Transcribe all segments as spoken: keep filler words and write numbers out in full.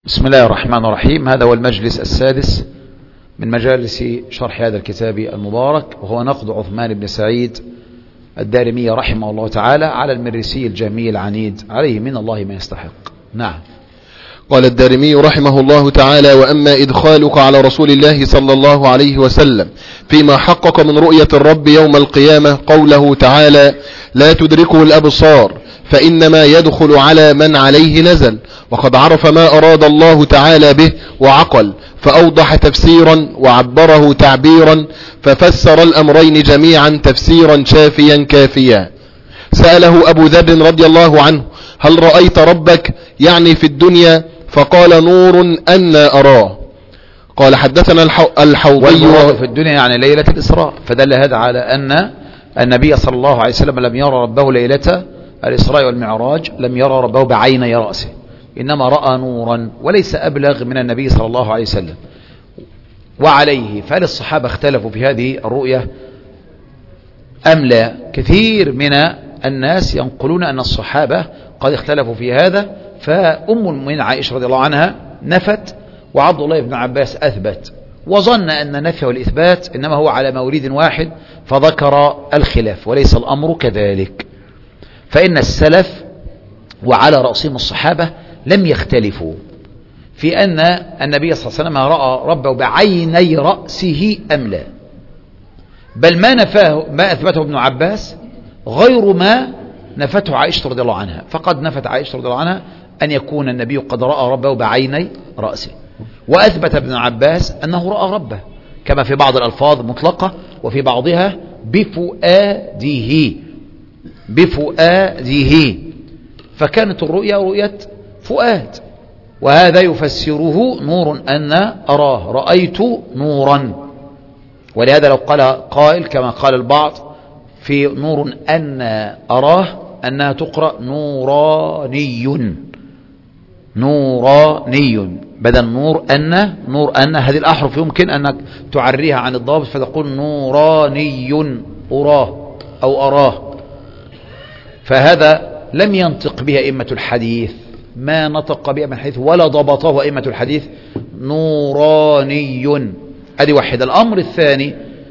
بسم الله الرحمن الرحيم. هذا هو المجلس السادس من مجالس شرح هذا الكتاب المبارك، وهو نقد عثمان بن سعيد الدارمي رحمه الله تعالى على المريسي الجهمي العنيد، عليه من الله ما يستحق. نعم. قال الدارمي رحمه الله تعالى: وأما إدخالك على رسول الله صلى الله عليه وسلم فيما حقق من رؤية الرب يوم القيامة قوله تعالى: لا تدركه الأبصار، فإنما يدخل على من عليه نزل، وقد عرف ما أراد الله تعالى به وعقل، فأوضح تفسيرا وعبره تعبيرا، ففسر الأمرين جميعا تفسيرا شافيا كافيا. سأله أبو ذر رضي الله عنه: هل رأيت ربك؟ يعني في الدنيا. فقال: نور أنا أراه. قال: حدثنا الحوضي في الدنيا يعني ليلة الإسراء، فدل هذا على أن النبي صلى الله عليه وسلم لم يرى ربه ليلة الإسراء والمعراج، لم يرى ربه بعيني رأسه، إنما رأى نورا، وليس أبلغ من النبي صلى الله عليه وسلم. وعليه فهل الصحابة اختلفوا في هذه الرؤية أم لا؟ كثير من الناس ينقلون أن الصحابة قد اختلفوا في هذا، فأم المؤمنين عائشة رضي الله عنها نفت، وعبد الله بن عباس أثبت، وظن أن نفي والإثبات إنما هو على مورد واحد، فذكر الخلاف، وليس الأمر كذلك. فإن السلف وعلى رأسهم الصحابة لم يختلفوا في أن النبي صلى الله عليه وسلم رأى ربه بعيني رأسه أم لا، بل ما نفاه ما أثبته ابن عباس غير ما نفته عائشة رضي الله عنها. فقد نفت عائشة رضي الله عنها أن يكون النبي قد رأى ربه بعيني رأسه، وأثبت ابن عباس أنه رأى ربه، كما في بعض الألفاظ مطلقة وفي بعضها بفؤاده بفؤاده فكانت الرؤيا رؤية فؤاد، وهذا يفسره نور أن أراه، رأيت نورا. ولهذا لو قال قائل كما قال البعض في نور أن أراه أنها تقرأ نوراني نوراني بدل نور أن نور أن هذه الأحرف يمكن أنك تعريها عن الضابط فتقول نوراني أراه أو أراه. فهذا لم ينطق به أئمة الحديث، ما نطق به أئمة الحديث ولا ضبطه أئمة الحديث، نوراني. هذه واحد. الأمر الثاني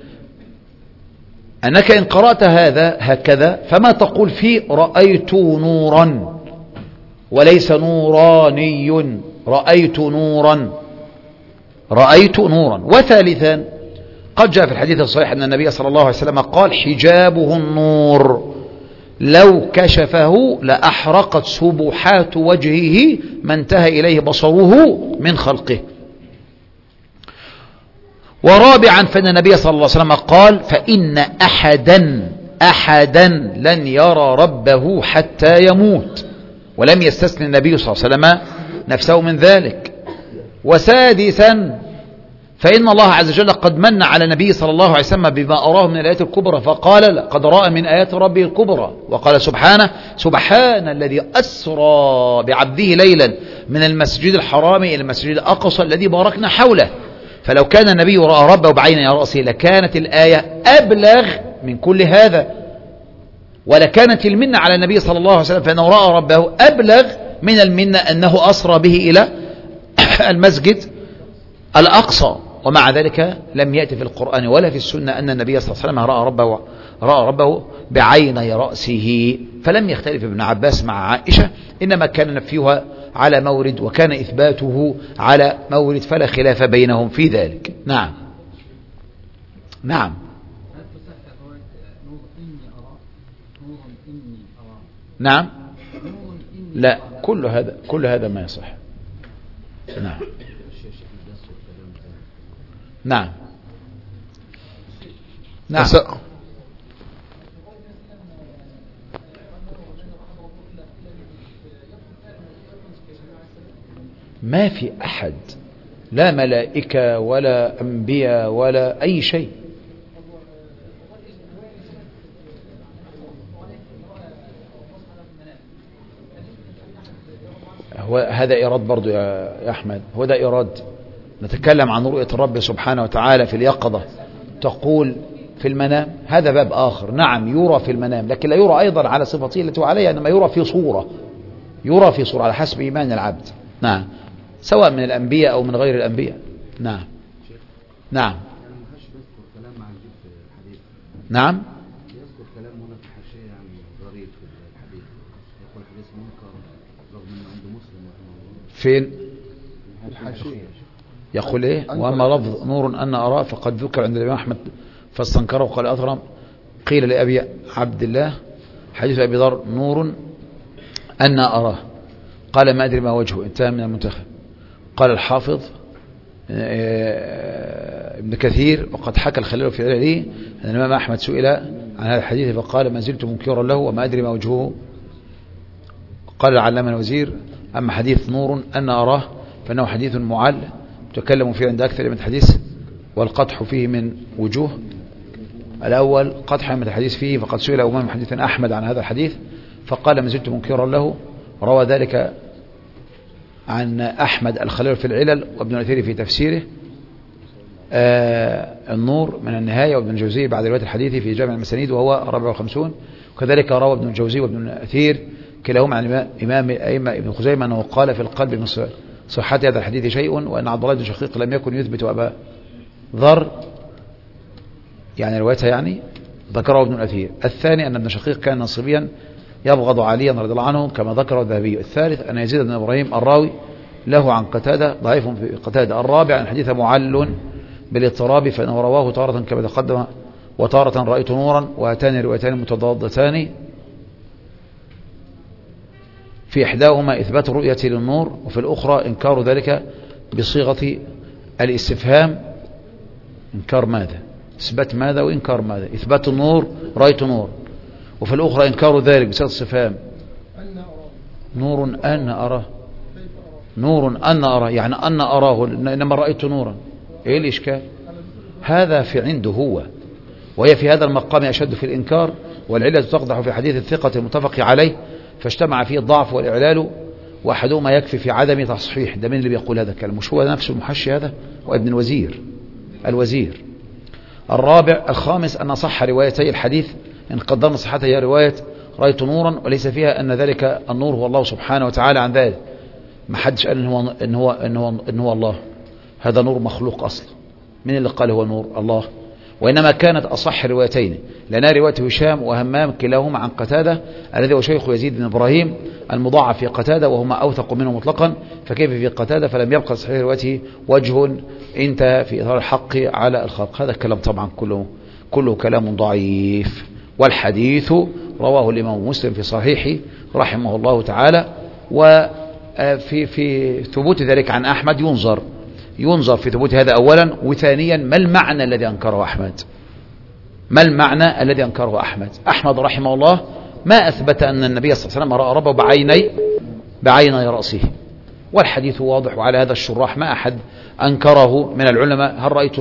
أنك إن قرأت هذا هكذا فما تقول فيه رأيت نورا، وليس نوراني، رأيت نورا رأيت نورا. وثالثا قد جاء في الحديث الصحيح أن النبي صلى الله عليه وسلم قال: حجابه النور، لو كشفه لأحرقت سبحات وجهه ما انتهى إليه بصره من خلقه. ورابعا فإن النبي صلى الله عليه وسلم قال: فإن أحدا أحدا لن يرى ربه حتى يموت، ولم يستثني النبي صلى الله عليه وسلم نفسه من ذلك. وسادسا فإن الله عز وجل قد من على النبي صلى الله عليه وسلم بما أراه من الآيات الكبرى، فقال: قد رأى من آيات ربه الكبرى. وقال سبحانه: سبحان الذي أسرى بعبده ليلا من المسجد الحرام إلى المسجد الأقصى الذي باركنا حوله. فلو كان النبي رأى ربه بعين رأسه لكانت الآية أبلغ من كل هذا، ولكانت المنة على النبي صلى الله عليه وسلم فإنه رأى ربه أبلغ من المنة أنه أسرى به إلى المسجد الأقصى. ومع ذلك لم يأتي في القرآن ولا في السنة أن النبي صلى الله عليه وسلم رأى ربه, رأى ربه بعيني رأسه. فلم يختلف ابن عباس مع عائشة، إنما كان نفيها على مورد وكان إثباته على مورد، فلا خلاف بينهم في ذلك. نعم نعم نعم لا، كل هذا كل هذا ما يصح. نعم نعم نعم ما في أحد، لا ملائكة ولا أنبياء ولا أي شيء. هو هذا إيراد برضو يا أحمد، هو ده إيراد. نتكلم عن رؤية الرب سبحانه وتعالى في اليقظة، تقول في المنام، هذا باب آخر. نعم يرى في المنام، لكن لا يرى أيضا على صفته التي عليها، إنما يرى في صورة، يرى في صورة على حسب إيمان العبد. نعم. سواء من الأنبياء أو من غير الأنبياء. نعم نعم نعم. يذكر كلام هنا في الحاشية يعني غريب في الحديث، يقول حديث منكر رغم انه عند مسلم. فين الحاشية يقول ايه؟ واما لفظ نور ان اراه فقد ذكر عند الامام احمد فاستنكره وقال اثرم. قيل لابي عبد الله حديث ابي ذر نور ان اراه، قال ما ادري ما وجهه، انتهى من المنتخب. قال الحافظ ابن كثير وقد حكى الخليل في عليه أن الإمام أحمد سئل عن هذا الحديث فقال ما زلت منكرا له وما أدري ما وجهه. قال العلامة الوزير أما حديث نور أن أراه فإنه حديث معل تكلم فيه عند أكثر من الحديث والقدح فيه من وجوه. الأول قدح من الحديث فيه فقد سئل أمام حديث أحمد عن هذا الحديث فقال ما زلت منكرا له، روى ذلك عن أحمد الخليل في العلل وابن الأثير في تفسيره. آه النور من النهاية وابن الجوزي بعد رواية الحديث في جامع المسانيد وهو أربعة وخمسين. وكذلك روى ابن الجوزي وابن الأثير كلاهما عن إمام أئمة ابن خزيمة أنه قال في القلب من صحة هذا الحديث شيء، وأن عبد الله بن شقيق لم يكن يثبت أبا ذر يعني روايتها يعني ذكره ابن الأثير. الثاني أن ابن شقيق كان نصبيا يبغض عليا رضي الله عنه كما ذكره الذهبي. الثالث أن يزيد بن إبراهيم الراوي له عن قتادة ضعيف في قتادة. الرابع أن حديث معل بالاضطراب فإنه رواه تارة كما تقدم وتارة رأيت نورا، وهاتان روايتان متضادتان في إحداهما إثبات الرؤية للنور وفي الأخرى إنكار ذلك بصيغة الاستفهام. إنكار ماذا؟ إثبات ماذا وإنكار ماذا؟ إثبات النور رأيت نور، وفي الأخرى إنكار ذلك بصيغة الاستفهام. نور أن أراه، نور أن أراه يعني أن أراه إنما رأيت نورا. إيه الإشكال؟ هذا في عنده هو، وهي في هذا المقام أشد في الإنكار، والعلة تقدح في حديث الثقة المتفق عليه فاجتمع فيه الضعف والإعلال وأحدهما يكفي في عدم تصحيح. ده من اللي بيقول هذا الكلام؟ مش هو نفسه المحشي هذا وابن الوزير الوزير. الرابع الخامس أن صح روايتي الحديث إن قدرنا صحتها هي رواية رأيت نورا وليس فيها أن ذلك النور هو الله سبحانه وتعالى عن ذلك. ما حدش قال إن هو, إن هو, إن هو, إن هو الله، هذا نور مخلوق أصلا. من اللي قال هو نور؟ الله. وإنما كانت أصح روايتين لنا رواية هشام وهمام كلاهما عن قتادة الذي هو شيخ يزيد بن إبراهيم المضاعف في قتادة وهما أوثق منه مطلقا، فكيف في قتادة؟ فلم يبقى صحيح روايته وجه انتهى في إظهار الحق على الخلق. هذا الكلام طبعا كله كله كلام ضعيف. والحديث رواه الإمام مسلم في صحيحه رحمه الله تعالى. وفي في ثبوت ذلك عن أحمد ينظر ينظر في ثبوت هذا أولا، وثانيا ما المعنى الذي أنكره أحمد؟ ما المعنى الذي أنكره أحمد؟ أحمد رحمه الله ما أثبت أن النبي صلى الله عليه وسلم رأى ربه بعيني بعيني رأسه، والحديث واضح، وعلى هذا الشراح ما أحد أنكره من العلماء. هل رأيت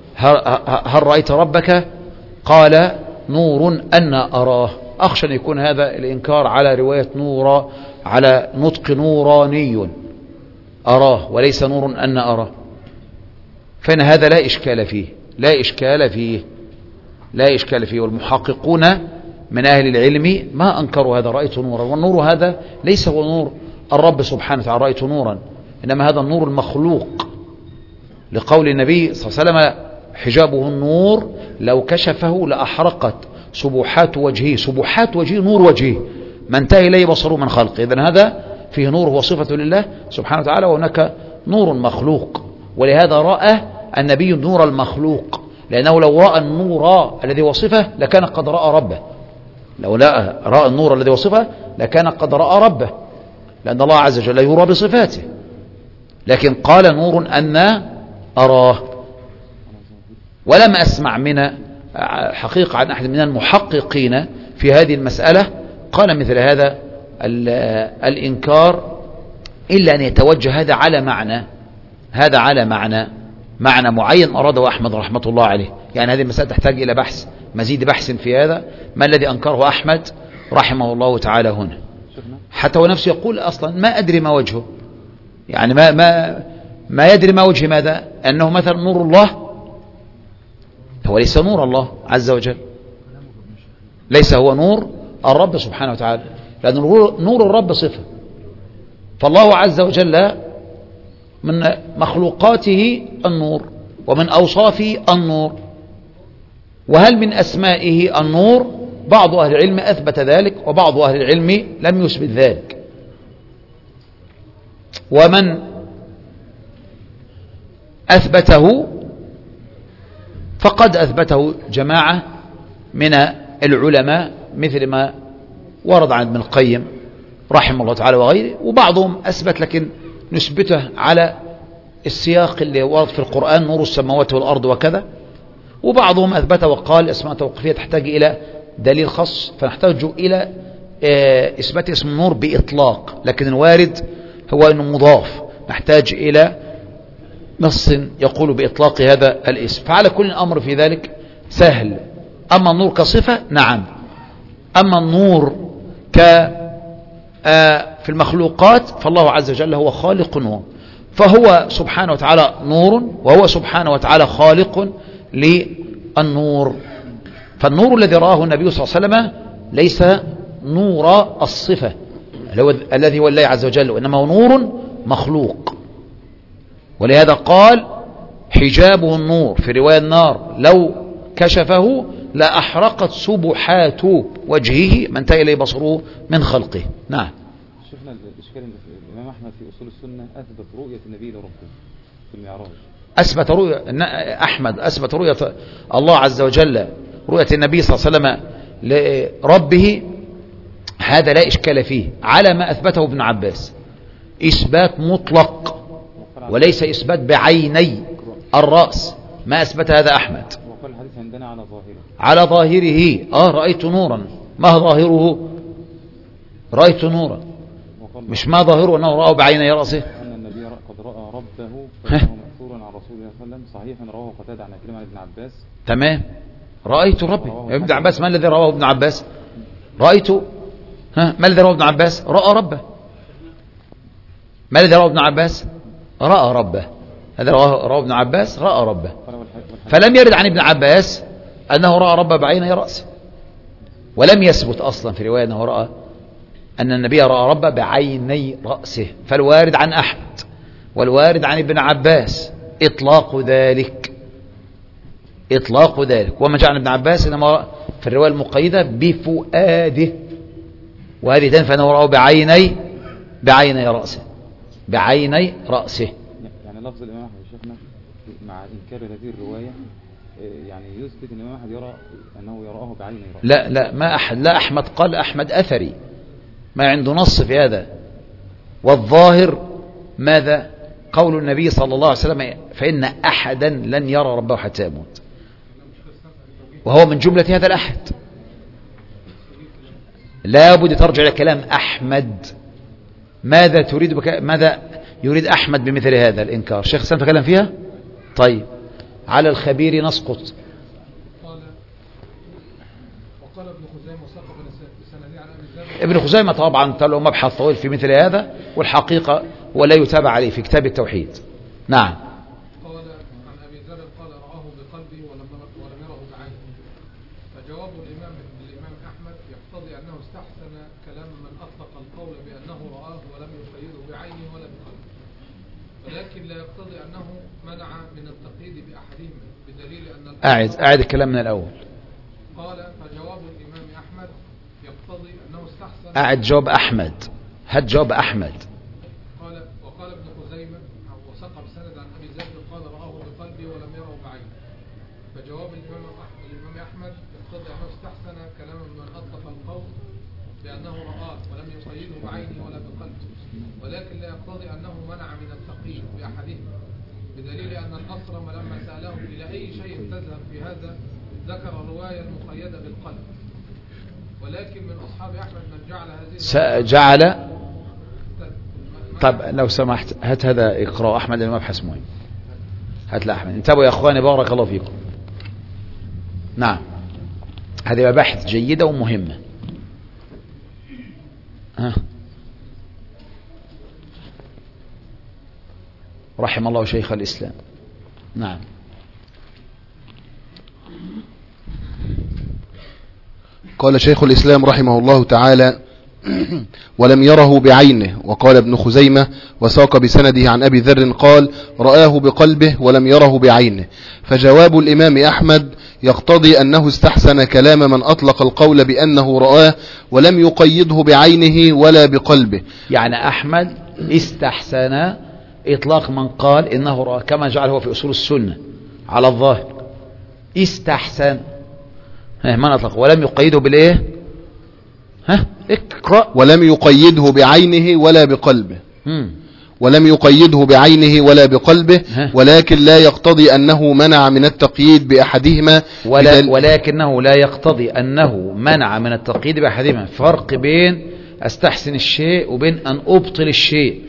هل رأيت ربك؟ قال نور أن أراه. أخشى أن يكون هذا الإنكار على رواية نور على نطق نوراني أراه وليس نور أن أراه، فإن هذا لا إشكال فيه لا إشكال فيه لا إشكال فيه. والمحققون من أهل العلم ما أنكروا هذا رأيت نورا، والنور هذا ليس هو نور الرب سبحانه وتعالى رأيت نورا، إنما هذا النور المخلوق، لقول النبي صلى الله عليه وسلم حجابه النور لو كشفه لأحرقت سبحات وجهه. سبحات وجهه نور وجهه ما انتهى إليه بصره من خلقه. إذن هذا فيه نور هو صفة لله سبحانه وتعالى، وهناك نور مخلوق، ولهذا رأى النبي النور المخلوق، لأنه لو رأى النور الذي وصفه لكان قد رأى ربه. لو لا رأى النور الذي وصفه لكان قد رأى ربه، لأن الله عز وجل يرى بصفاته. لكن قال نور أن أراه. ولم أسمع من حقيقة عن أحد من المحققين في هذه المسألة قال مثل هذا الإنكار إلا أن يتوجه هذا على معنى هذا على معنى معنى معين أراده أحمد رحمة الله عليه. يعني هذه المسألة تحتاج إلى بحث مزيد بحث في هذا، ما الذي أنكره أحمد رحمه الله تعالى هنا. حتى هو نفسه يقول أصلا ما أدري ما وجهه، يعني ما ما ما يدري ما وجه ماذا، أنه مثلا نور الله هو ليس نور الله عز وجل، ليس هو نور الرب سبحانه وتعالى، لأن نور الرب صفة، فالله عز وجل من مخلوقاته النور، ومن أوصافه النور. وهل من أسمائه النور؟ بعض أهل العلم أثبت ذلك، وبعض أهل العلم لم يثبت ذلك. ومن أثبته فقد أثبته جماعة من العلماء مثل ما ورد عن ابن القيم رحمه الله تعالى وغيره، وبعضهم أثبت لكن نثبته على السياق اللي ورد في القرآن نور السماوات والأرض وكذا، وبعضهم أثبت وقال اسماء توقيفية تحتاج إلى دليل خاص، فنحتاج إلى إثبات اسم النور بإطلاق، لكن الوارد هو أنه مضاف، نحتاج إلى نص يقول بإطلاق هذا الاسم. فعلى كل الأمر في ذلك سهل. أما النور كصفة نعم، أما النور ك في المخلوقات فالله عز وجل هو خالق نور، فهو سبحانه وتعالى نور، وهو سبحانه وتعالى خالق للنور. فالنور الذي رآه النبي صلى الله عليه وسلم ليس نور الصفة الذي هو الله عز وجل، وإنما هو نور مخلوق. ولهذا قال حجابه النور، في رواية النار لو كشفه لا أحرقت سبحات وجهه ما انتهى إليه بصره من خلقه. نعم. شفنا الإشكال أن الإمام أحمد في أصول السنة أثبت رؤية النبي لربه في المعراج. أثبت رؤية أحمد أثبت رؤية الله عز وجل، رؤية النبي صلى الله عليه وسلم لربه، هذا لا إشكال فيه على ما أثبته ابن عباس، إثبات مطلق وليس إثبات بعيني الرأس، ما أثبت هذا أحمد. وقال الحديث عندنا على ظاهره، على ظاهره آه رأيت نورا، ما ظاهره؟ رأيت نورا، مش ما ظاهره أنه رأى بعيني رأسه. أن النبي قد رأى ربه فإنه مأثور عن رسول الله صلى الله عليه وسلم، صحيح أن رواه قتادة عن كلمة ابن عباس. تمام، رأيت ربي. ابن عباس ما الذي رواه ابن عباس؟ رأيت ها ما الذي رواه ابن عباس؟ رأى ربه. ما الذي رواه ابن عباس؟ رأى ربه. هذا رواه ابن عباس رأى ربه، فلم يرد عن ابن عباس أنه رأى ربه بعيني رأسه، ولم يثبت أصلا في رواية أنه رأى أن النبي رأى ربه بعيني رأسه. فالوارد عن أحمد والوارد عن ابن عباس إطلاق ذلك، إطلاق ذلك. وما جاء عن ابن عباس إنما في الرواية المقيدة بفؤاده، وهذه تنفى أنه رأى بعيني بعيني رأسه، بعيني رأسه. يعني لفظ الإمام أحمد شيخنا مع إنكار هذه الرواية يعني يثبت أن الإمام أحمد يرى أنه يراه بعيني رأسه. لا لا ما أحد، لا أحمد قال، أحمد أثري ما عنده نص في هذا. والظاهر ماذا؟ قول النبي صلى الله عليه وسلم فإن أحدا لن يرى ربه حتى يموت، وهو من جملة هذا الأحد. لا بد ترجع إلى كلام أحمد. ماذا تريد بك... ماذا يريد أحمد بمثل هذا الإنكار؟ شيخ سنة تكلم فيها؟ طيب، على الخبير نسقط. قال وقال ابن خزيمة وساق بسندي عن أبي ذر. ابن خزيمة طبعا له مبحث طويل في مثل هذا، والحقيقة هو لا يتابع عليه في كتاب التوحيد. نعم. قال عن أبي ذر قال رآه بقلبه ولم ولم يره بعينه. فجواب الإمام الإمام أحمد يقتضي أنه استحسن كلام من أطلق القول بأنه رآه ولم يقيده بعينه ولا بقلبه، ولكن لا يقتضي أنه منع من التقييد بأحدهما، بدليل أن أعد أعد الكلام من الأول. قال فجواب الإمام أحمد يقتضي أنه استحسن. أعد جواب أحمد، هات جواب أحمد. قال وقال ابن خزيمة وساق بسند عن أبي ذر قال رآه بقلبه ولم يره بعينه. فجواب الإمام الإمام أحمد يقتضي أنه استحسن كلام من أطلق القول بأنه رآه ولم يقيده بعينه ولا بقلبه، ولكن لا يقتضي أنه منع من التقييد بأحدهما، بدليل أن الأصرم لما سأله إلى أي شيء تذهب في هذا ذكر الرواية المقيدة بالقلب. ولكن من أصحاب أحمد من جعل هذه جعل. طب لو سمحت هات هذا اقرأ أحمد المبحث مهم، هات لأحمد. انتبهوا يا أخواني بارك الله فيكم. نعم، هذه مباحث جيدة ومهمة. ها. رحم الله شيخ الإسلام. نعم. قال شيخ الإسلام رحمه الله تعالى ولم يره بعينه. وقال ابن خزيمة وساق بسنده عن أبي ذر قال رآه بقلبه ولم يره بعينه. فجواب الإمام أحمد يقتضي أنه استحسن كلام من أطلق القول بأنه رآه ولم يقيده بعينه ولا بقلبه. يعني أحمد استحسن إطلاق من قال إنه رأى كما جعله في أصول السنة على الظاهر، استحسن من أطلق ولم يقيده بالإيه؟ ها اقرأ. ولم يقيده بعينه ولا بقلبه. مم. ولم يقيده بعينه ولا بقلبه، ولكن لا يقتضي أنه منع من التقييد بأحدهما. ولا ولكنه لا يقتضي أنه منع من التقييد بأحدهما. فرق بين أستحسن الشيء وبين أن أبطل الشيء.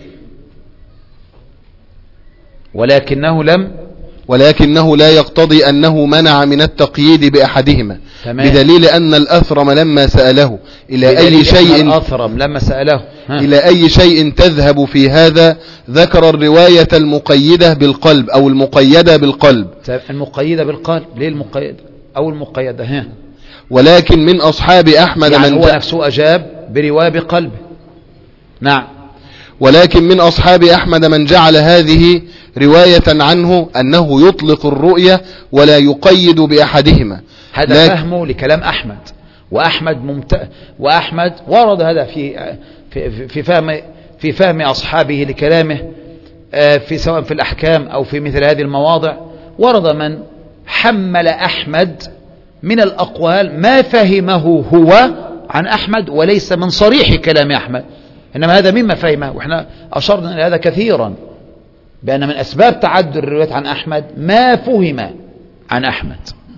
ولكنه لم ولكنه لا يقتضي أنه منع من التقييد بأحدهما. تمام. بدليل أن الأثرم لما سأله إلى أي شيء الأثرم لما سأله ها. إلى أي شيء تذهب في هذا ذكر الرواية المقيدة بالقلب أو المقيدة بالقلب. المقيدة بالقلب ليه المقيدة أو المقيدة ها. ولكن من أصحاب أحمد يعني من هو نفسه أجاب برواية بقلبه. نعم. ولكن من أصحاب أحمد من جعل هذه رواية عنه أنه يطلق الرؤية ولا يقيد بأحدهما. هذا لك... فهمه لكلام أحمد. وأحمد ممت... وأحمد ورد هذا في في في فهم في فهم أصحابه لكلامه في سواء في الأحكام أو في مثل هذه المواضع. ورد من حمل أحمد من الأقوال ما فهمه هو عن أحمد وليس من صريح كلام أحمد، إنما هذا مما فهمه. وإحنا أشرنا إلى هذا كثيرا بأن من أسباب تعدد الروايات عن أحمد ما فهم عن أحمد،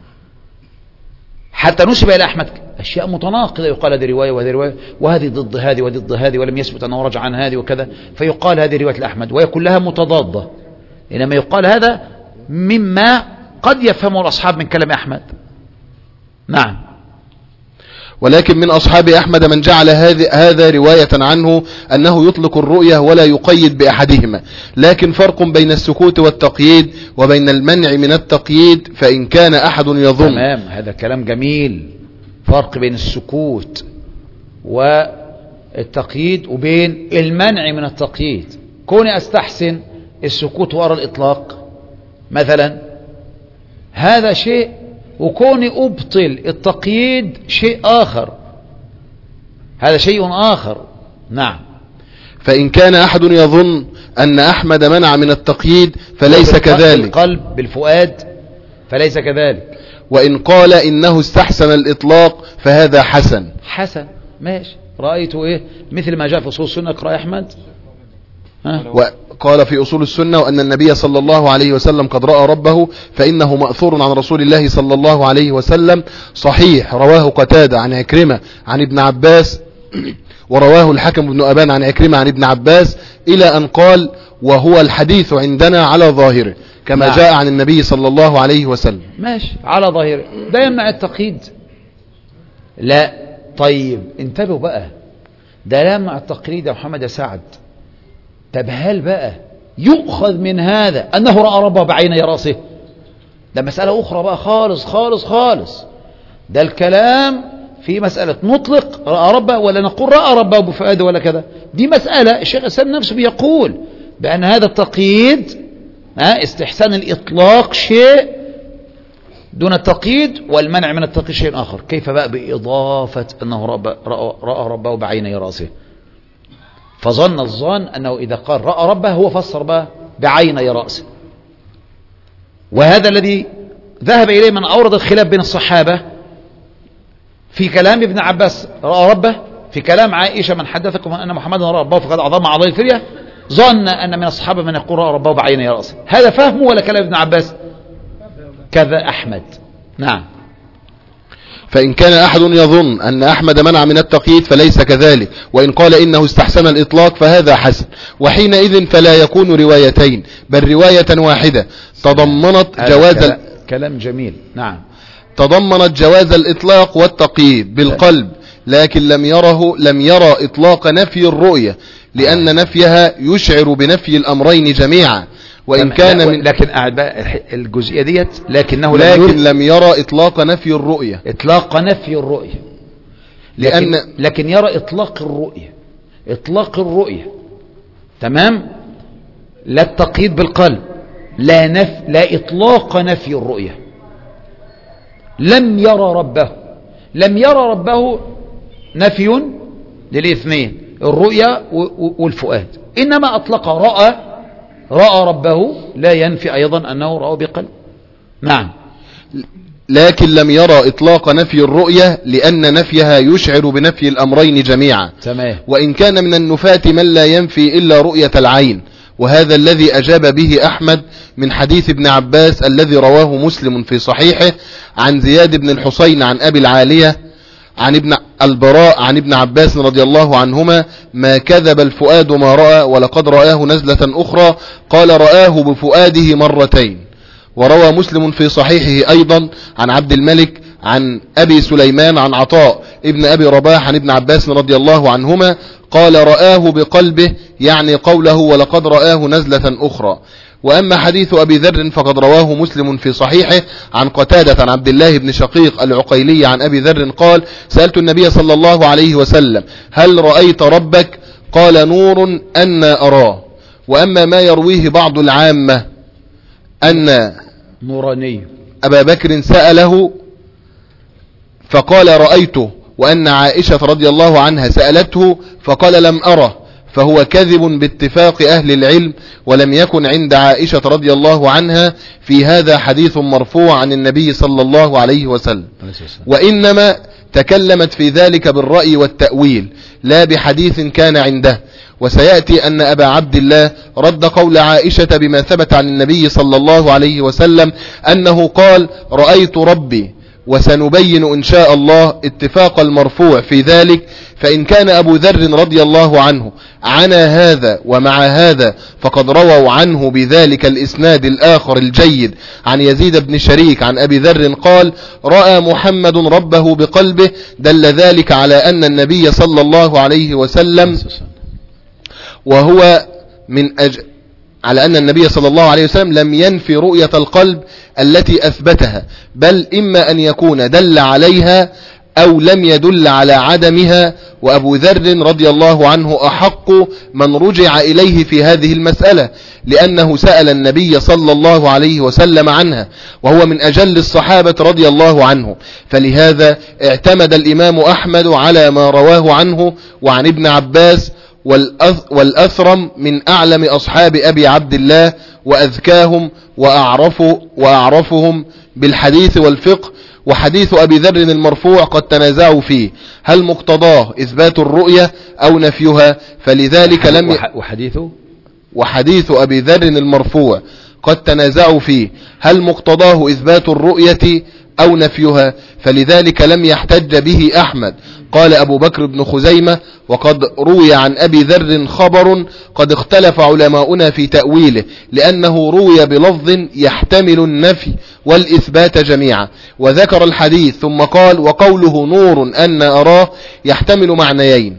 حتى نسب إلى أحمد أشياء متناقضة، يقال هذه رواية وهذه رواية وهذه ضد هذه وضد هذه ولم يثبت أنه رجع عن هذه وكذا، فيقال هذه رواية لأحمد وهي كلها متضادة. إنما يقال هذا مما قد يفهمه الأصحاب من كلام أحمد. نعم. ولكن من أصحاب أحمد من جعل هذا رواية عنه أنه يطلق الرؤية ولا يقيد بأحدهما. لكن فرق بين السكوت والتقييد وبين المنع من التقييد. فإن كان أحد يظن. تمام، هذا كلام جميل. فرق بين السكوت والتقييد وبين المنع من التقييد. كوني أستحسن السكوت وراء الإطلاق مثلا هذا شيء، وكوني أبطل التقييد شيء آخر، هذا شيء آخر. نعم. فإن كان أحد يظن أن أحمد منع من التقييد فليس كذلك. بالقلب بالفؤاد فليس كذلك. وإن قال إنه استحسن الإطلاق فهذا حسن. حسن ماشي. رأيته إيه مثل ما جاء في أصول السنة. اقرأ أحمد. ها؟ وقال في أصول السنة وأن النبي صلى الله عليه وسلم قد رأى ربه فإنه مأثور عن رسول الله صلى الله عليه وسلم صحيح. رواه قتادة عن عكرمة عن ابن عباس، ورواه الحكم بن أبان عن عكرمة عن ابن عباس إلى أن قال وهو الحديث عندنا على ظاهره كما نعم. جاء عن النبي صلى الله عليه وسلم. ماشي على ظاهره. ده يمنع التقييد؟ لا. طيب انتبهوا بقى، ده لا يمنع التقييد يا محمد يا سعد. طب هل بقى يؤخذ من هذا أنه رأى ربه بعيني رأسه؟ ده مسألة أخرى بقى خالص خالص خالص. ده الكلام في مسألة نطلق رأى ربه ولا نقول رأى ربه بفؤاده ولا كذا. دي مسألة الشيخ الإسلام نفسه بيقول بأن هذا التقييد استحسان الإطلاق شيء دون التقييد والمنع من التقييد شيء آخر. كيف بقى بإضافة أنه رأى ربه بعيني رأسه؟ فظن الظن أنه إذا قال رأى ربه هو فسر بقى بعيني رأسه. وهذا الذي ذهب إليه من أورد الخلاف بين الصحابة في كلام ابن عباس رأى ربه، في كلام عائشة من حدثكم أن محمدا رأى ربه فقد أعظم على الفرية. ظن أن من الصحابة من يقول رأى ربه بعيني رأسه. هذا فهمه ولا كلام ابن عباس؟ كذا أحمد. نعم. فإن كان أحد يظن أن أحمد منع من التقييد فليس كذلك، وإن قال إنه استحسن الإطلاق فهذا حسن. وحينئذ فلا يكون روايتين بل رواية واحدة تضمنت جواز كلام, كلام جميل. نعم. تضمنت جواز الإطلاق والتقييد بالقلب، لكن لم يره لم يرى إطلاق نفي الرؤية لأن نفيها يشعر بنفي الأمرين جميعا. وإن كان من لكن الجزئية ديت لكنه لكن لم يرى إطلاق نفي الرؤية. إطلاق نفي الرؤية لكن, لأن لكن يرى إطلاق الرؤية، إطلاق الرؤية تمام، لا التقييد بالقلب، لا, نف لا إطلاق نفي الرؤية. لم يرى ربه، لم يرى ربه نفي للاثنين، الرؤية والفؤاد، إنما أطلق رأى، رأى ربه لا ينفي أيضا أنه رأى بقلب. نعم. لكن لم يرى إطلاق نفي الرؤية لأن نفيها يشعر بنفي الأمرين جميعا. تمام. وإن كان من النفاة من لا ينفي إلا رؤية العين، وهذا الذي أجاب به أحمد من حديث ابن عباس الذي رواه مسلم في صحيحه عن زياد بن الحسين عن أبي العالية عن ابن البراء عن ابن عباس رضي الله عنهما: ما كذب الفؤاد ما رأى ولقد رآه نزلة أخرى، قال رآه بفؤاده مرتين. وروى مسلم في صحيحه أيضا عن عبد الملك عن أبي سليمان عن عطاء ابن أبي رباح عن ابن عباس رضي الله عنهما قال رآه بقلبه، يعني قوله ولقد رآه نزلة أخرى. وأما حديث أبي ذر فقد رواه مسلم في صحيحه عن قتادة عن عبد الله بن شقيق العقيلي عن أبي ذر قال: سألت النبي صلى الله عليه وسلم: هل رأيت ربك؟ قال: نور أنا أراه. وأما ما يرويه بعض العامة أن نوراني أبا بكر سأله فقال رأيته، وأن عائشة رضي الله عنها سألته فقال لم أره، فهو كذب باتفاق أهل العلم، ولم يكن عند عائشة رضي الله عنها في هذا حديث مرفوع عن النبي صلى الله عليه وسلم، وإنما تكلمت في ذلك بالرأي والتأويل لا بحديث كان عنده. وسيأتي أن أبا عبد الله رد قول عائشة بما ثبت عن النبي صلى الله عليه وسلم أنه قال رأيت ربي، وسنبين إن شاء الله اتفاق المرفوع في ذلك. فإن كان أبو ذر رضي الله عنه عنا هذا ومع هذا فقد رووا عنه بذلك الإسناد الآخر الجيد عن يزيد بن شريك عن أبي ذر قال: رأى محمد ربه بقلبه، دل ذلك على أن النبي صلى الله عليه وسلم وهو من أج... على أن النبي صلى الله عليه وسلم لم ينفي رؤية القلب التي أثبتها، بل إما أن يكون دل عليها أو لم يدل على عدمها. وأبو ذر رضي الله عنه أحق من رجع إليه في هذه المسألة، لأنه سأل النبي صلى الله عليه وسلم عنها، وهو من أجل الصحابة رضي الله عنه. فلهذا اعتمد الإمام أحمد على ما رواه عنه وعن ابن عباس والأثرم من أعلم أصحاب أبي عبد الله وأذكاهم وأعرف وأعرفهم بالحديث والفقه. وحديث أبي ذر المرفوع قد تنازعوا فيه، هل مقتضاه إثبات الرؤية أو نفيها؟ فلذلك لم ي... وحديثه وحديث أبي ذر المرفوع قد تنازعوا فيه، هل مقتضاه إثبات الرؤية أو نفيها؟ فلذلك لم يحتج به أحمد. قال أبو بكر بن خزيمة: وقد روي عن أبي ذر خبر قد اختلف علماؤنا في تأويله، لأنه روي بلفظ يحتمل النفي والإثبات جميعا. وذكر الحديث ثم قال: وقوله نور أن أراه يحتمل معنيين،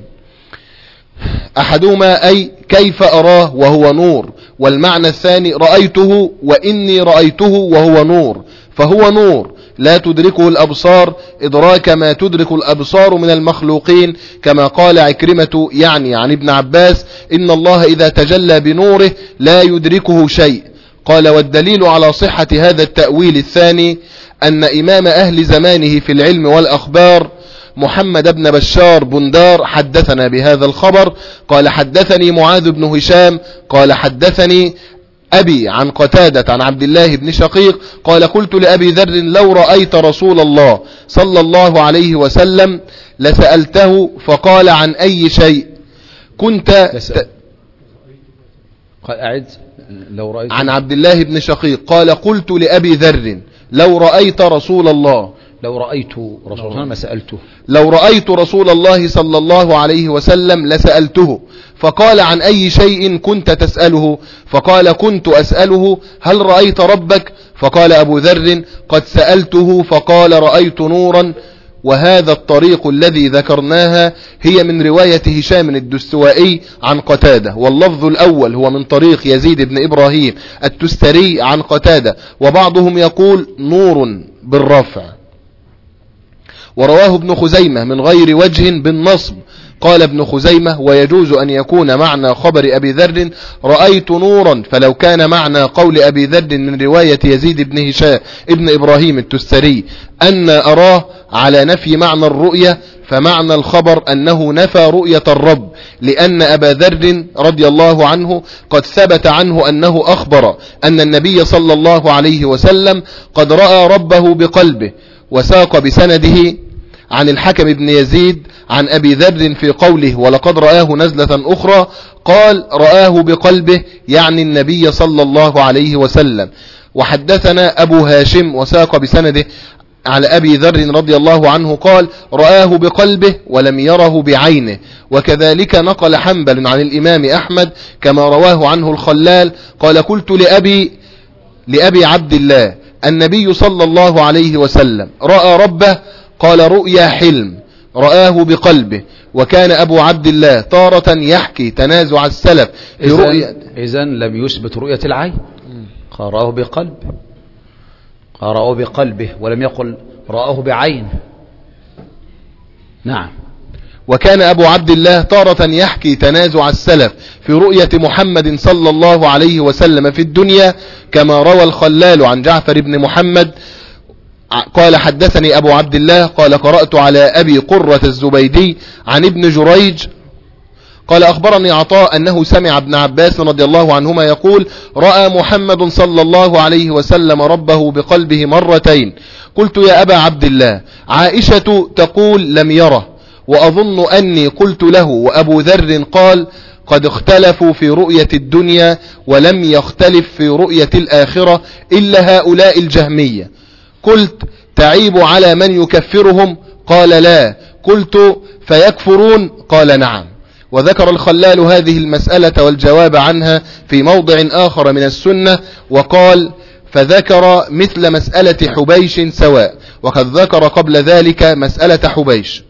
أحدهما أي كيف أراه وهو نور، والمعنى الثاني رأيته وإني رأيته وهو نور، فهو نور لا تدركه الأبصار إدراك ما تدرك الأبصار من المخلوقين، كما قال عكرمة يعني عن ابن عباس: إن الله إذا تجلى بنوره لا يدركه شيء. قال: والدليل على صحة هذا التأويل الثاني أن إمام أهل زمانه في العلم والأخبار محمد بن بشار بندار حدثنا بهذا الخبر. قال: حدثني معاذ بن هشام قال: حدثني أبي عن قتادة عن عبد الله بن شقيق قال: قلت لأبي ذر: لو رأيت رسول الله صلى الله عليه وسلم لسألته، فقال: عن أي شيء كنت ت... قال أعد لو رأيت. عن عبد الله بن شقيق قال: قلت لأبي ذر: لو رأيت رسول الله لو رأيت رسول الله ما سألته لو رأيت رسول الله صلى الله عليه وسلم لسألته، فقال: عن أي شيء كنت تسأله؟ فقال: كنت أسأله هل رأيت ربك؟ فقال أبو ذر: قد سألته فقال: رأيت نورا. وهذا الطريق الذي ذكرناها هي من رواية هشام الدستوائي عن قتادة، واللفظ الأول هو من طريق يزيد بن إبراهيم التستري عن قتادة، وبعضهم يقول نور بالرفع. ورواه ابن خزيمة من غير وجه بالنصب. قال ابن خزيمة: ويجوز أن يكون معنى خبر أبي ذر رأيت نورا، فلو كان معنى قول أبي ذر من رواية يزيد بن هشام ابن إبراهيم التستري أن أراه على نفي معنى الرؤية، فمعنى الخبر أنه نفى رؤية الرب، لأن أبا ذر رضي الله عنه قد ثبت عنه أنه أخبر أن النبي صلى الله عليه وسلم قد رأى ربه بقلبه. وساق بسنده عن الحكم بن يزيد عن أبي ذر في قوله: ولقد رآه نزلة أخرى، قال: رآه بقلبه، يعني النبي صلى الله عليه وسلم. وحدثنا أبو هاشم وساق بسنده على أبي ذر رضي الله عنه قال: رآه بقلبه ولم يره بعينه. وكذلك نقل حنبل عن الإمام أحمد كما رواه عنه الخلال قال: قلت لأبي لأبي عبد الله: النبي صلى الله عليه وسلم رأى ربه؟ قال: رؤيا حلم، رآه بقلبه. وكان أبو عبد الله تارة يحكي تنازع السلف في رؤيا. إذن لم يثبت رؤية العين، قال رآه بقلبه، قال رآه بقلبه ولم يقل رآه بعين. نعم. وكان أبو عبد الله تارة يحكي تنازع السلف في رؤية محمد صلى الله عليه وسلم في الدنيا، كما روى الخلال عن جعفر بن محمد قال: حدثني أبو عبد الله قال: قرأت على أبي قرة الزبيدي عن ابن جريج قال: أخبرني عطاء أنه سمع ابن عباس رضي الله عنهما يقول: رأى محمد صلى الله عليه وسلم ربه بقلبه مرتين. قلت: يا أبا عبد الله، عائشة تقول لم يره، وأظن أني قلت له وأبو ذر قال: قد اختلفوا في رؤية الدنيا ولم يختلف في رؤية الآخرة إلا هؤلاء الجهمية. قلت: تعيب على من يكفرهم؟ قال: لا. قلت: فيكفرون؟ قال: نعم. وذكر الخلال هذه المسألة والجواب عنها في موضع آخر من السنة، وقال: فذكر مثل مسألة حبيش سواء، وقد ذكر قبل ذلك مسألة حبيش.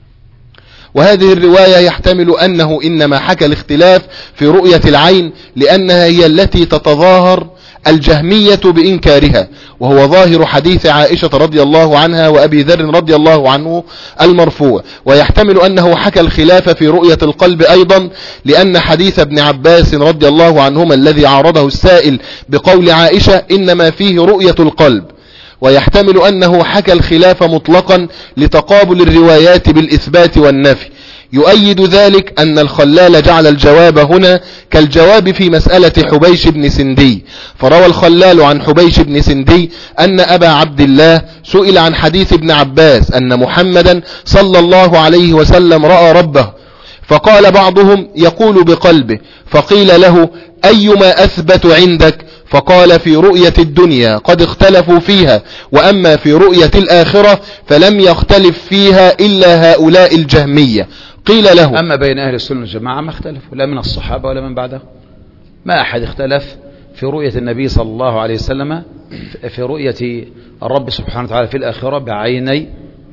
وهذه الرواية يحتمل أنه إنما حكى الاختلاف في رؤية العين لأنها هي التي تتظاهر الجهمية بإنكارها، وهو ظاهر حديث عائشة رضي الله عنها وأبي ذر رضي الله عنه المرفوع. ويحتمل أنه حكى الخلاف في رؤية القلب أيضا لأن حديث ابن عباس رضي الله عنهما الذي عارضه السائل بقول عائشة إنما فيه رؤية القلب. ويحتمل أنه حكى الخلاف مطلقا لتقابل الروايات بالإثبات والنفي. يؤيد ذلك أن الخلال جعل الجواب هنا كالجواب في مسألة حبيش بن سندي، فروى الخلال عن حبيش بن سندي أن أبا عبد الله سئل عن حديث ابن عباس أن محمدا صلى الله عليه وسلم رأى ربه، فقال بعضهم يقول بقلبه، فقيل له: أيما أثبت عندك؟ فقال: في رؤية الدنيا قد اختلفوا فيها، وأما في رؤية الآخرة فلم يختلف فيها إلا هؤلاء الجهمية. قيل له: أما بين أهل السنة والجماعة ما اختلفوا، لا من الصحابة ولا من بعده، ما أحد اختلف في رؤية النبي صلى الله عليه وسلم في رؤية الرب سبحانه وتعالى في الآخرة بعيني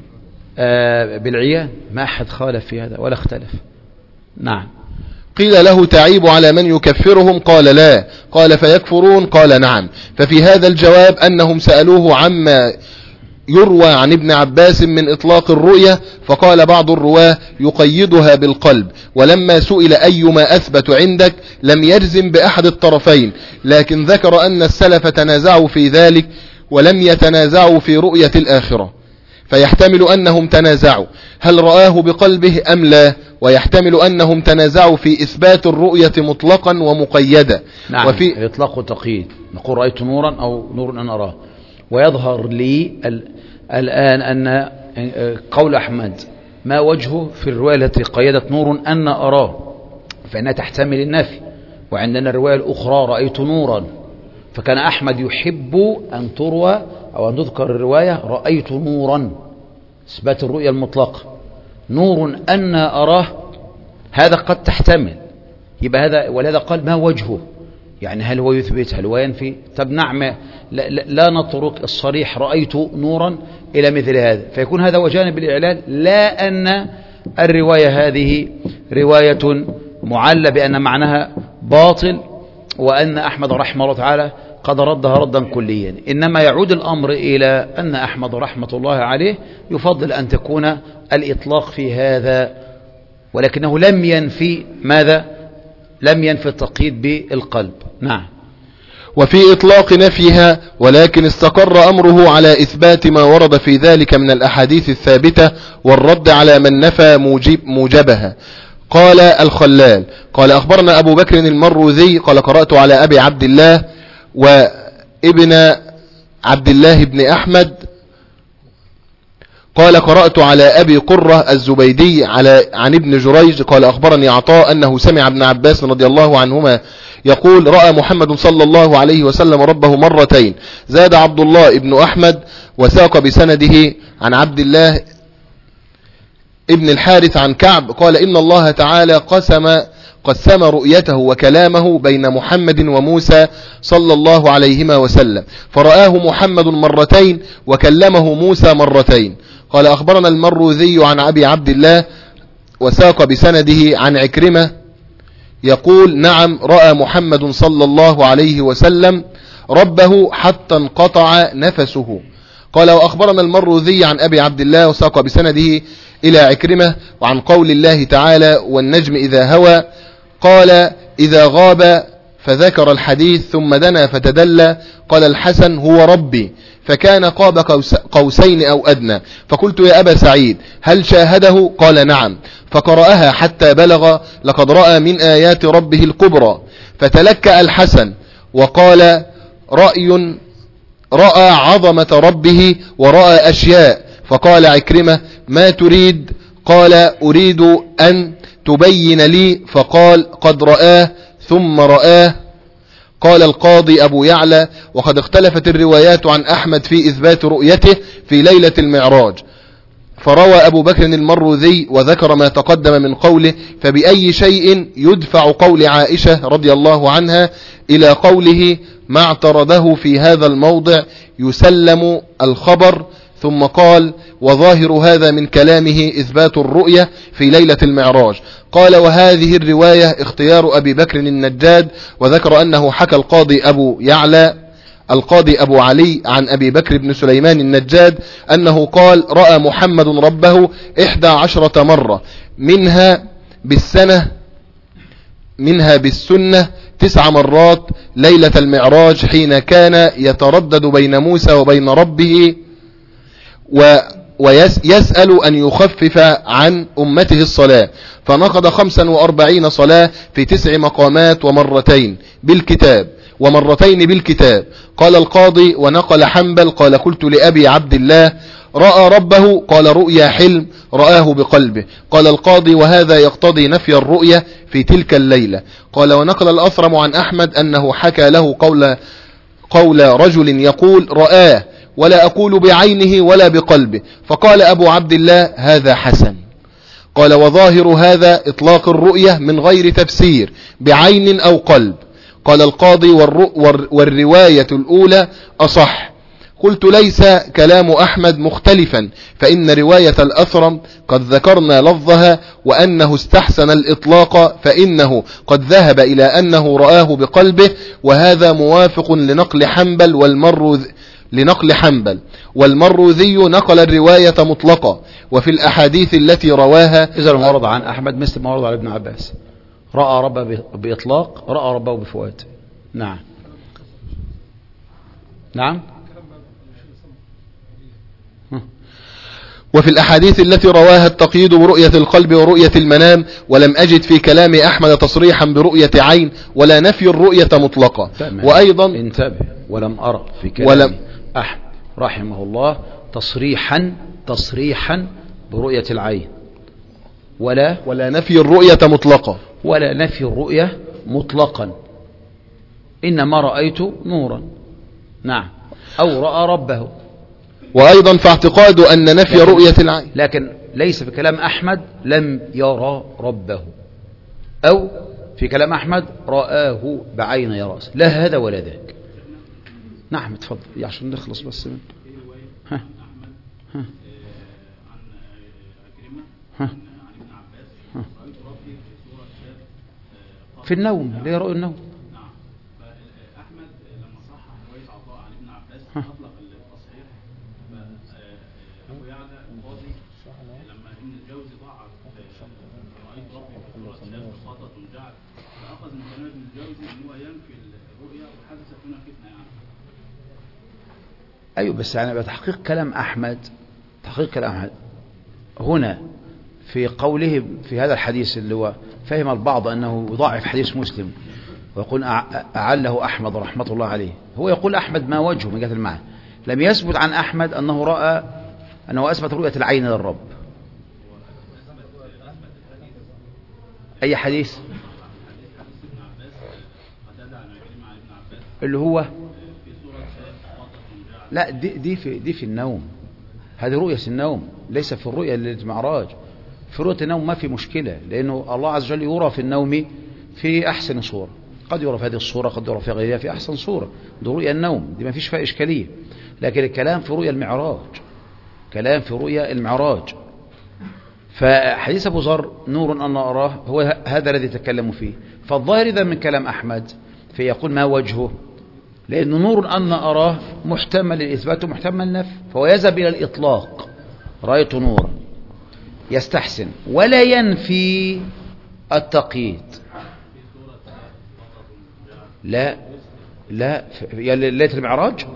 آه بالعيان، ما أحد خالف في هذا ولا اختلف. نعم. قيل له: تعيب على من يكفرهم؟ قال: لا. قال: فيكفرون؟ قال: نعم. ففي هذا الجواب أنهم سألوه عما يروى عن ابن عباس من إطلاق الرؤية، فقال بعض الرواه يقيدها بالقلب، ولما سئل أيما أثبت عندك لم يجزم بأحد الطرفين، لكن ذكر أن السلف تنازعوا في ذلك ولم يتنازعوا في رؤية الآخرة، فيحتمل أنهم تنازعوا هل رآه بقلبه أم لا، ويحتمل أنهم تنازعوا في إثبات الرؤية مطلقا ومقيدة. نعم. وفي إطلاق وتقييد، نقول رأيت نورا أو نور أن أراه. ويظهر لي الآن أن قول أحمد ما وجهه في الرواية التي قيدت نور أن أراه، فإنها تحتمل النفي، وعندنا الرواية الأخرى رأيت نورا، فكان أحمد يحب أن تروى أو أن تذكر الرواية رأيت نورا، إثبات الرؤية المطلقة. نور أن أراه هذا قد تحتمل، يبقى هذا، ولهذا قال ما وجهه، يعني هل هو يثبت هل هو ينفي؟ طب نعم، لا, لا, لا نطرق الصريح رأيت نورا إلى مثل هذا، فيكون هذا وجانب الإعلان، لا أن الرواية هذه رواية معلة بأن معناها باطل، وأن أحمد رحمه الله تعالى قد ردها ردا كليا، إنما يعود الأمر إلى أن أحمد رحمة الله عليه يفضل أن تكون الإطلاق في هذا، ولكنه لم ينفي ماذا؟ لم ينفي التقييد بالقلب. نعم. وفي إطلاق نفيها، ولكن استقر أمره على إثبات ما ورد في ذلك من الأحاديث الثابتة والرد على من نفى موجب موجبها. قال الخلال قال أخبرنا أبو بكر المروذي قال قرأت على أبي عبد الله وابن عبد الله بن أحمد قال قرأت على أبي قرة الزبيدي على عن ابن جريج قال أخبرني عطاء أنه سمع ابن عباس رضي الله عنهما يقول رأى محمد صلى الله عليه وسلم ربه مرتين. زاد عبد الله ابن أحمد وساق بسنده عن عبد الله ابن الحارث عن كعب قال إن الله تعالى قسم قسم رؤيته وكلامه بين محمد وموسى صلى الله عليهما وسلم، فرآه محمد مرتين وكلمه موسى مرتين. قال أخبرنا المروذي عن أبي عبد الله وساق بسنده عن عكرمة يقول نعم رأى محمد صلى الله عليه وسلم ربه حتى انقطع نفسه. قال وأخبرنا المروذي عن أبي عبد الله وساق بسنده إلى عكرمة وعن قول الله تعالى والنجم إذا هوى قال إذا غاب فذكر الحديث ثم دنا فتدلى قال الحسن هو ربي فكان قاب قوسين أو أدنى. فقلت يا أبا سعيد هل شاهده؟ قال نعم، فقرأها حتى بلغ لقد رأى من آيات ربه الكبرى، فتلكأ الحسن وقال رأي رأى عظمة ربه ورأى أشياء. فقال عكرمة ما تريد؟ قال أريد أن تبين لي. فقال قد رآه ثم رآه. قال القاضي أبو يعلى وقد اختلفت الروايات عن أحمد في إثبات رؤيته في ليلة المعراج، فروى أبو بكر المروذي وذكر ما تقدم من قوله فبأي شيء يدفع قول عائشة رضي الله عنها إلى قوله ما اعترضه في هذا الموضع يسلم الخبر. ثم قال وظاهر هذا من كلامه إثبات الرؤية في ليلة المعراج. قال وهذه الرواية اختيار أبي بكر النجاد، وذكر أنه حكى القاضي أبو يعلى القاضي أبو علي عن أبي بكر بن سليمان النجاد أنه قال رأى محمد ربه إحدى عشرة مرة منها بالسنة منها بالسنة تسع مرات ليلة المعراج حين كان يتردد بين موسى وبين ربه ويسأل أن يخفف عن أمته الصلاة، فنقض خمسا وأربعين صلاة في تسع مقامات ومرتين بالكتاب ومرتين بالكتاب. قال القاضي ونقل حنبل قال قلت لأبي عبد الله رأى ربه؟ قال رؤيا حلم رآه بقلبه. قال القاضي وهذا يقتضي نفي الرؤية في تلك الليلة. قال ونقل الأثرم عن أحمد أنه حكى له قول, قول رجل يقول رآه ولا أقول بعينه ولا بقلبه، فقال أبو عبد الله هذا حسن. قال وظاهر هذا إطلاق الرؤية من غير تفسير بعين أو قلب. قال القاضي والرواية الأولى أصح. قلت ليس كلام أحمد مختلفا، فإن رواية الأثرم قد ذكرنا لفظها وأنه استحسن الإطلاق، فإنه قد ذهب إلى أنه رآه بقلبه، وهذا موافق لنقل حنبل والمروذ لنقل حنبل والمروذي نقل الرواية مطلقة. وفي الأحاديث التي رواها إذا ورد عن أحمد مثل ما ورد على ابن عباس رأى ربه بإطلاق رأى ربه بفوات. نعم نعم. وفي الأحاديث التي رواها التقييد برؤية القلب ورؤية المنام، ولم أجد في كلام أحمد تصريحا برؤية عين ولا نفي الرؤية مطلقة. وأيضا انتبه ولم أرى في كلام ولم أحمد رحمه الله تصريحا تصريحا برؤية العين ولا ولا نفي الرؤية مطلقة ولا نفي الرؤية مطلقا، إنما رأيت نورا. نعم أو رأى ربه. وأيضا فاعتقاد أن نفي لكن رؤية العين لكن ليس في كلام أحمد لم يرى ربه، أو في كلام أحمد رآه بعين رأسه، لا هذا ولا ذاك. نعم اتفضل عشان نخلص بس من ها ها ها في النوم، ليه رؤية النوم؟ عطاء عن ابن عباس اطلق التصحيح. ابو يعلى القاضي لما ابن الجوزي ضعف رايت ربي في سوره الشمس خاطة جعل، فاخذ من كلام ابن الجوزي ان هو ينفي الرؤيا وحدثت هنا فتنه يعني. ايوه بس يعني بتحقيق كلام احمد، تحقيق كلام احمد هنا في قوله في هذا الحديث اللي هو فهم البعض انه يضاعف حديث مسلم ويقول أعله أحمد رحمة الله عليه، هو يقول أحمد ما وجهه من جهة المعنى، لم يثبت عن أحمد أنه رأى أنه أثبت رؤية العين للرب. أي حديث؟ اللي هو لا دي, دي في دي في النوم، هذه رؤية النوم ليس في الرؤية للمعراج. في رؤية النوم ما في مشكلة، لأنه الله عز وجل يرى في النوم في أحسن صورة، قد يرى في هذه الصورة قد يرى في غيرها في أحسن صورة، دي رؤيا النوم دي ما فيش فيها إشكالية. لكن الكلام في رؤيا المعراج، كلام في رؤيا المعراج. فحديث أبو ذر نور أن أراه هو هذا الذي تكلموا فيه. فالظاهر إذا من كلام أحمد فيقول ما وجهه، لأنه نور أن أراه محتمل للإثبات ومحتمل للنفي، فهو يذهب إلى الإطلاق، رأيت نورا يستحسن ولا ينفي التقييد. لا لا يا ليلة المعراج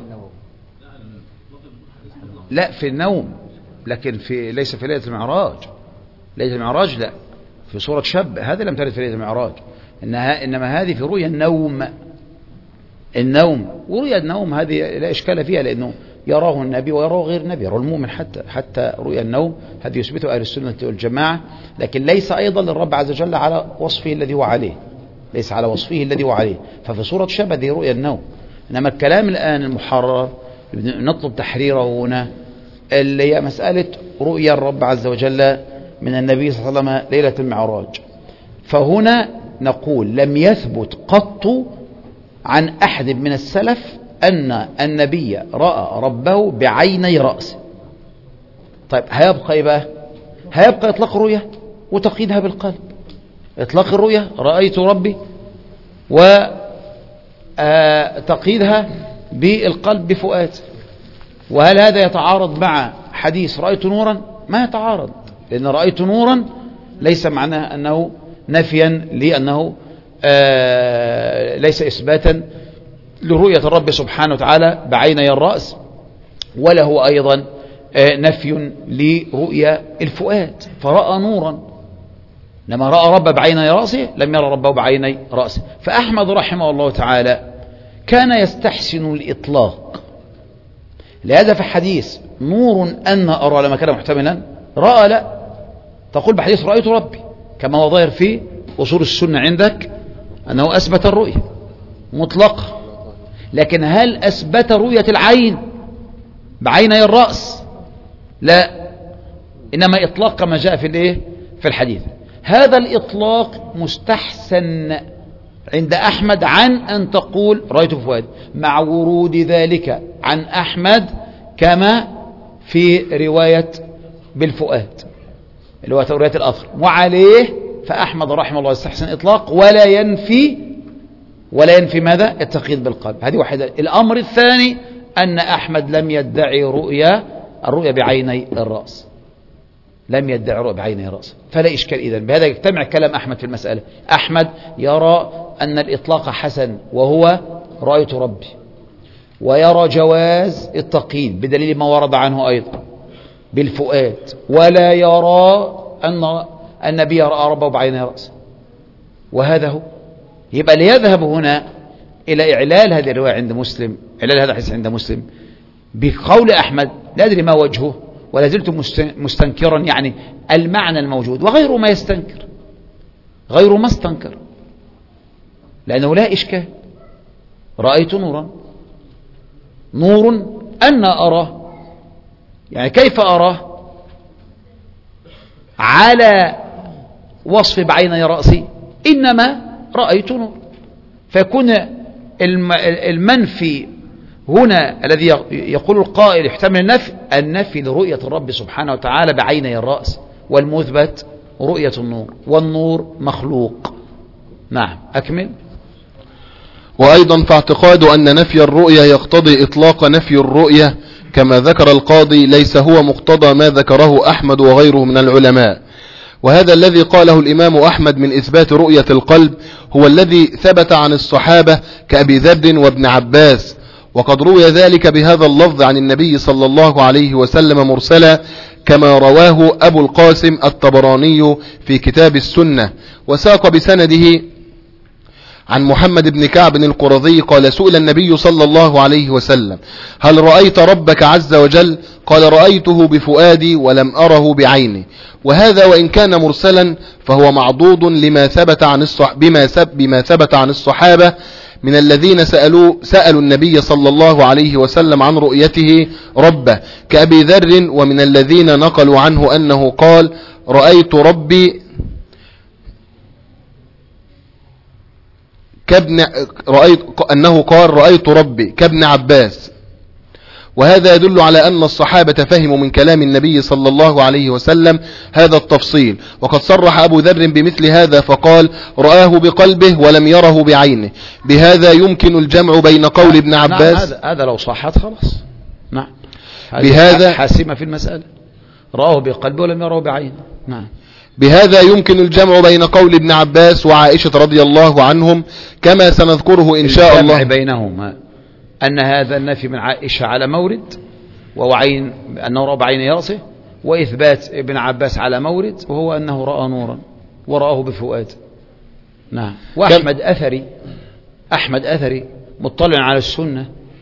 لا في النوم، لكن في ليس في ليلة المعراج. ليلة المعراج لا، في سورة شب هذا لم ترد في ليلة المعراج، إنها إنما هذه في رؤيا النوم. النوم ورؤيا النوم هذه لا إشكال فيها، لأنه يراه النبي ويراه غير النبي، يراه المؤمن. حتى حتى رؤيا النوم هذه يثبتها أهل السنة والجماعة، لكن ليس أيضا للرب عز وجل على وصفه الذي هو عليه، ليس على وصفه الذي هو عليه. ففي سورة شب هذه رؤيا النوم. إنما الكلام الآن المحرر نطلب تحريره هنا اللي هي مسألة رؤيا الرب عز وجل من النبي صلى الله عليه وسلم ليلة المعراج. فهنا نقول لم يثبت قط عن أحد من السلف أن النبي رأى ربه بعيني رأسه. طيب هيبقى إيه بقى؟ هيبقى إطلاق الرؤيا وتقييدها بالقلب. إطلاق الرؤيا رأيت ربي وتقييدها بالقلب بفؤاد. وهل هذا يتعارض مع حديث رأيت نورا؟ ما يتعارض، لأن رأيت نورا ليس معناه أنه نفيا لأنه آه ليس إثباتا لرؤية الرب سبحانه وتعالى بعيني الرأس، ولا هو أيضا آه نفي لرؤية الفؤاد. فرأى نورا، لما رأى رب بعيني رأسه لم يرى ربه بعيني رأسه. فأحمد رحمه الله تعالى كان يستحسن الإطلاق، لهذا في حديث نور أن أرى لما كان محتملا رأى لا، تقول بحديث رأيت ربي، كما هو ظاهر في أصول السنة عندك أنه أثبت الرؤية مطلقة. لكن هل أثبت رؤية العين بعيني الرأس؟ لا، إنما إطلاق كما جاء في الإيه؟ في الحديث. هذا الإطلاق مستحسن عند أحمد عن أن تقول رأيت فؤاد، مع ورود ذلك عن أحمد كما في رواية بالفؤاد اللي هو رواية الأثر. وعليه فأحمد رحمه الله يستحسن إطلاق ولا ينفي ولا ينفي ماذا؟ التقييد بالقلب. هذه واحدة. الأمر الثاني أن أحمد لم يدعي رؤيا الرؤيا بعيني الرأس، لم يدعي رؤيا بعيني الرأس، فلا إشكال. إذن بهذا يجتمع كلام أحمد في المسألة. أحمد يرى أن الإطلاق حسن وهو رأيت ربي، ويرى جواز التقييد بدليل ما ورد عنه أيضا بالفؤاد، ولا يرى أن النبي رأى ربه بعيني رأسه. وهذا هو. يبقى ليذهب هنا إلى إعلال هذه الرواية عند مسلم، إعلال هذا الحديث عند مسلم بقول أحمد لا أدري ما وجهه ولا زلت مستنكرا، يعني المعنى الموجود، وغيره ما يستنكر، غيره ما استنكر، لأنه لا إشكال. رأيت نورا، نور أن أراه، يعني كيف أراه؟ على وصف بعيني رأسي إنما رأيت نور. فيكون المنفي هنا الذي يقول القائل يحتمل النفي، النفي لرؤية الرب سبحانه وتعالى بعيني الرأس، والمثبت رؤية النور، والنور مخلوق. نعم أكمل. وأيضا فاعتقاد أن نفي الرؤية يقتضي إطلاق نفي الرؤية كما ذكر القاضي ليس هو مقتضى ما ذكره أحمد وغيره من العلماء. وهذا الذي قاله الإمام أحمد من إثبات رؤية القلب هو الذي ثبت عن الصحابة كأبي ذر وابن عباس، وقد روي ذلك بهذا اللفظ عن النبي صلى الله عليه وسلم مرسلا كما رواه أبو القاسم الطبراني في كتاب السنة، وساق بسنده عن محمد بن كعب القرظي قال سئل النبي صلى الله عليه وسلم هل رأيت ربك عز وجل؟ قال رأيته بفؤادي ولم أره بعيني. وهذا وإن كان مرسلا فهو معضوض لما ثبت عن الصح بما, سب بما ثبت عن الصحابة من الذين سألوا, سألوا النبي صلى الله عليه وسلم عن رؤيته ربه كأبي ذر، ومن الذين نقلوا عنه أنه قال رأيت ربي كابن رأيت أنه قال رأيت ربي كابن عباس. وهذا يدل على أن الصحابة فهموا من كلام النبي صلى الله عليه وسلم هذا التفصيل، وقد صرح أبو ذر بمثل هذا فقال رآه بقلبه ولم يره بعينه. بهذا يمكن الجمع بين قول ابن عباس. نعم هذا, هذا لو صحت خلاص. نعم بهذا حاسمة في المسألة، رآه بقلبه ولم يره بعينه. نعم بهذا يمكن الجمع بين قول ابن عباس وعائشة رضي الله عنهم كما سنذكره إن شاء الله. الجمع بينهما أن هذا النفي من عائشة على مورد وهو عين أنه رأى بعين رأسه، وإثبات ابن عباس على مورد وهو أنه رأى نورا ورآه بفؤاد. نعم. وأحمد أثري أحمد أثري مطلع على السنة.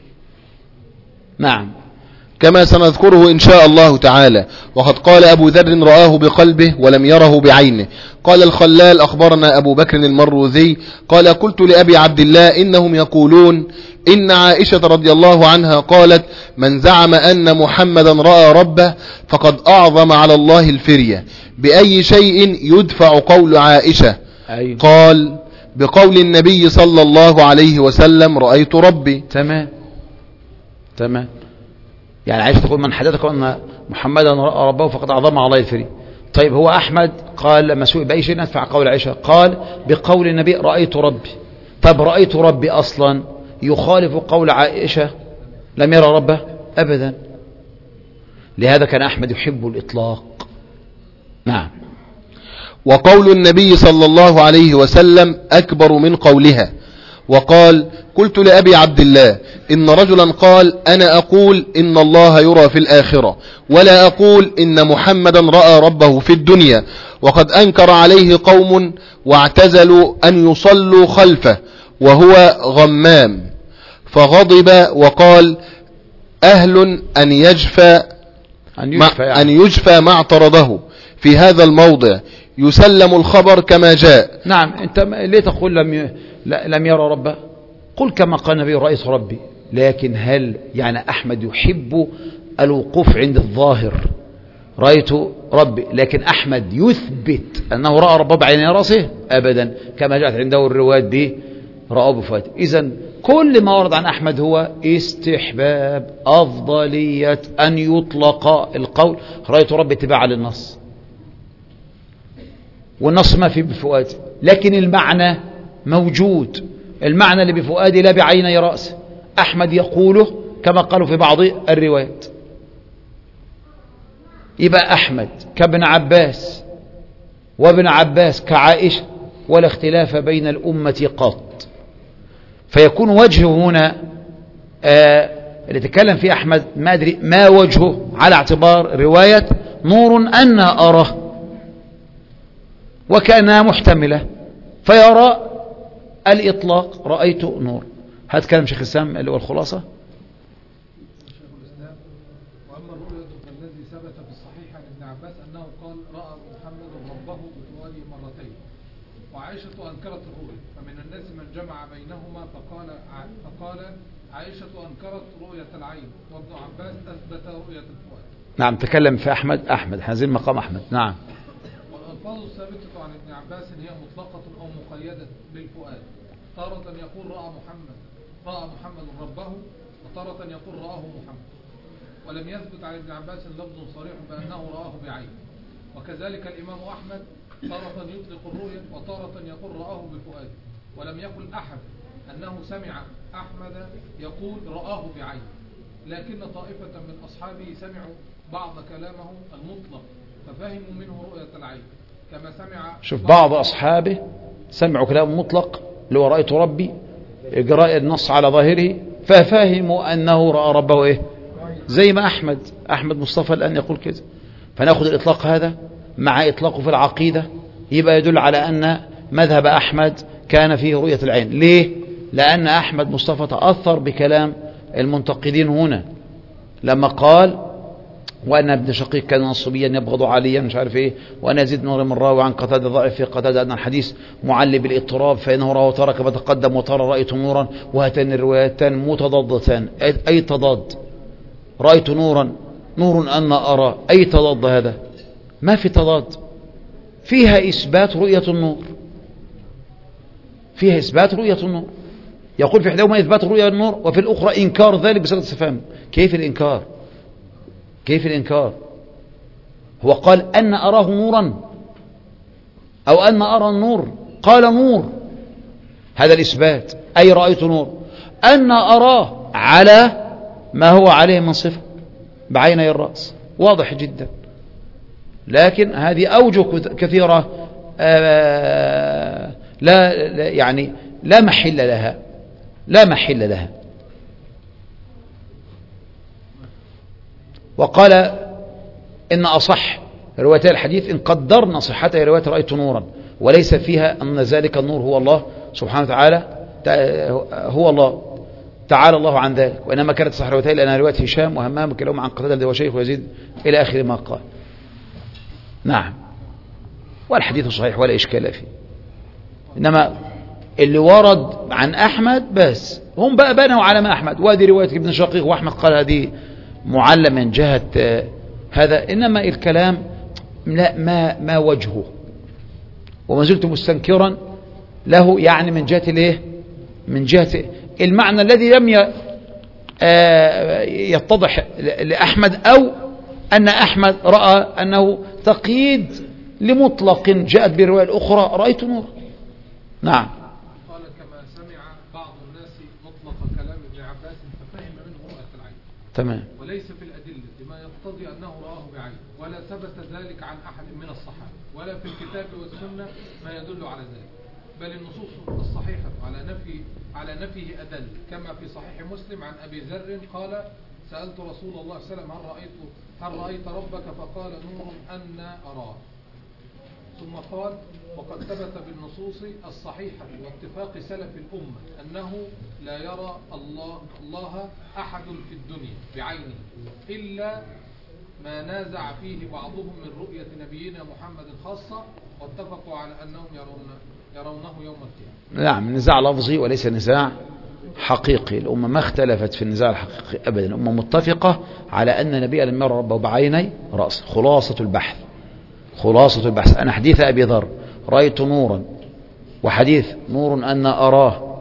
نعم كما سنذكره إن شاء الله تعالى. وقد قال أبو ذر رآه بقلبه ولم يره بعينه. قال الخلال أخبرنا أبو بكر المروذي قال قلت لأبي عبد الله إنهم يقولون إن عائشة رضي الله عنها قالت من زعم أن محمدا رأى ربه فقد أعظم على الله الفرية. بأي شيء يدفع قول عائشة؟ أيوه. قال بقول النبي صلى الله عليه وسلم رأيت ربي. تمام تمام. يعني عايش تقول من حدثك أن محمدا رأى ربه فقد أعظم على الله الفرية. طيب هو أحمد قال لما سئل بأي شيء ندفع قول عائشة قال بقول النبي رأيت ربي. طب رأيت ربي أصلا يخالف قول عائشة لم يرى ربه أبدا. لهذا كان أحمد يحب الإطلاق. نعم. وقول النبي صلى الله عليه وسلم أكبر من قولها. وقال قلت لأبي عبد الله إن رجلا قال أنا أقول إن الله يرى في الآخرة ولا أقول إن محمدا رأى ربه في الدنيا، وقد أنكر عليه قوم واعتزلوا أن يصلوا خلفه وهو غمام، فغضب وقال أهل أن يجفى أن يجفى, يعني. أن يجفى ما اعترضه في هذا الموضع يسلم الخبر كما جاء. نعم. أنت ليه تقول لم ي... لم يرى ربه؟ قل كما قال النبي رأيت ربي. لكن هل يعني أحمد يحب الوقوف عند الظاهر رأيت ربي، لكن أحمد يثبت أنه رأى ربه بعين رأسه أبدا كما جاءت عنده الروايات دي رأى بفؤاده. إذن كل ما ورد عن أحمد هو استحباب أفضلية أن يطلق القول رأيت ربي اتباعا للنص، والنص ما فيه بفؤاده، لكن المعنى موجود. المعنى اللي بفؤاده لا بعيني رأسه. أحمد يقوله كما قالوا في بعض الروايات. يبقى أحمد كابن عباس وابن عباس كعائشة ولا اختلاف بين الأمة قط. فيكون وجهه هنا آه اللي تكلم فيه أحمد ما أدري ما وجهه على اعتبار رواية نور أنا أراه وكأنها محتملة فيرى الإطلاق رأيت نور. هذا كلام شيخ الإسلام اللي هو الخلاصة. شيخ الإسلام وأما الرؤية فالذي ثبت في الصحيح عن ابن عباس أنه قال رأى محمد ربه بفؤاده مرتين، وعائشة أنكرت الرؤية، فمن الناس من جمع بينهما فقال فقال عائشة أنكرت رؤية العين وابن عباس أثبت رؤية الفؤاد. نعم. تكلم في أحمد أحمد هذه مقام أحمد. نعم. والألفاظ الثابتة عن ابن عباس هي مطلقة أو مقيدة بالفؤاد. تارة يقول رأى محمد رأى محمد ربه، وتارة يقول رآه محمد، ولم يثبت عن ابن عباس لفظ صريح بأنه رآه بعين. وكذلك الإمام أحمد تارة يطلق الرؤية وتارة يقول رآه بفؤاده، ولم يقل أحد أنه سمع أحمد يقول رآه بعين، لكن طائفة من أصحابه سمعوا بعض كلامه المطلق ففهموا منه رؤية العين كما سمع. شوف بعض أصحابه سمعوا كلام مطلق لو رأيت ربي إجراء النص على ظاهره ففهموا أنه رأى ربه إيه زي ما أحمد أحمد مصطفى الآن يقول كده. فنأخذ الإطلاق هذا مع إطلاقه في العقيدة يبقى يدل على أن مذهب أحمد كان فيه رؤية العين. ليه؟ لأن أحمد مصطفى تأثر بكلام المنتقدين هنا لما قال وأن ابن شقيق كان نصبيا يبغض عليا مش عارف إيه، وأنا يزيد بن من راوي عن قتادة ضعيف في قتادة أن الحديث معلي بالاضطراب فإنه رأى وترك فتقدم وترى رأيت نورا، وهاتان الروايتان متضادتان. أي تضاد؟ رأيت نورا نور أن أرى، أي تضاد هذا؟ ما في تضاد، فيها إثبات رؤية النور، فيها إثبات رؤية النور. يقول في إحداهما إثبات رؤية النور وفي الأخرى إنكار ذلك بصيغة استفهام. كيف الإنكار؟ كيف الإنكار؟ هو قال أن أراه نورا أو أن أرى النور، قال نور، هذا الإثبات، أي رأيت نور. أن أراه على ما هو عليه من صفة بعيني الرأس، واضح جدا. لكن هذه أوجه كثيرة آه لا يعني لا محل لها، لا محل لها. وقال إن أصح رواية الحديث إن قدرنا صحتها رواية رأيت نورا وليس فيها أن ذلك النور هو الله سبحانه وتعالى، هو الله تعالى الله عن ذلك، وإنما كانت صح روايتها لأنها رواية هشام وهمام كلاهما عن قتادة وشيخ ويزيد إلى آخر ما قال. نعم، والحديث صحيح ولا إشكال فيه. إنما اللي ورد عن أحمد بس هم بقى بنوا على ما أحمد، وهذه رواية ابن شقيق وأحمد قال هذه معلم من جهة هذا، إنما الكلام لا ما ما وجهه، وما زلت مستنكرا له يعني من جهة الايه؟ من جهة المعنى الذي لم يتضح لأحمد، أو أن أحمد رأى أنه تقييد لمطلق جاءت بالرواية الأخرى رأيت نور. نعم. قال كما سمع بعض الناس مطلق كلام ابن عباس ففهم منه رؤية العين. تمام. وليس في الأدلة ما يقتضي أنه رآه بعين، ولا ثبت ذلك عن أحد من الصحابة، ولا في الكتاب والسنة ما يدل على ذلك، بل النصوص الصحيحة على نفي على نفيه أدل، كما في صحيح مسلم عن أبي ذر قال سألت رسول الله صلى الله عليه وسلم هل رأيت هل رأيت ربك فقال نور أن أراه، ثم قال وقد ثبت بالنصوص الصحيحة واتفاق سلف الأمة أنه لا يرى الله الله أحد في الدنيا بعينه إلا ما نازع فيه بعضهم من رؤية نبينا محمد خاصة، واتفقوا على أنهم يرون يرونه يوم القيامة. نعم، نزاع لفظي وليس نزاع حقيقي. الأمة ما اختلفت في النزاع الحقيقي أبدا، الأمة متفقة على أن النبي لم يرى ربه بعيني رأس. خلاصة البحث خلاصة البحث أنا حديث أبي ذر رأيت نورا، وحديث نور أن أراه،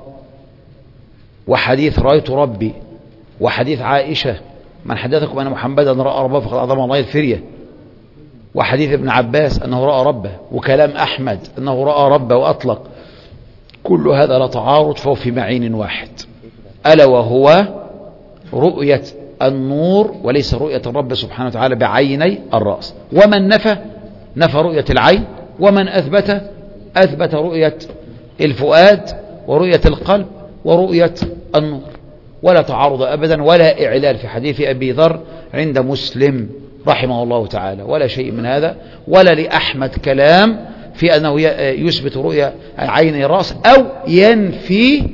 وحديث رأيت ربي، وحديث عائشة من حدثكم أن محمدا رأى ربه فقد أعظم الله الفرية، وحديث ابن عباس أنه رأى ربه، وكلام أحمد أنه رأى ربه وأطلق. كل هذا لا تعارض، فهو في معين واحد، ألا وهو رؤية النور وليس رؤية الرب سبحانه وتعالى بعيني الرأس. ومن نفى نفى رؤية العين، ومن أثبت أثبت رؤية الفؤاد ورؤية القلب ورؤية النور، ولا تعارض أبدا ولا إعلال في حديث أبي ذر عند مسلم رحمه الله تعالى، ولا شيء من هذا، ولا لأحمد كلام في أنه يثبت رؤية عين الرأس أو ينفي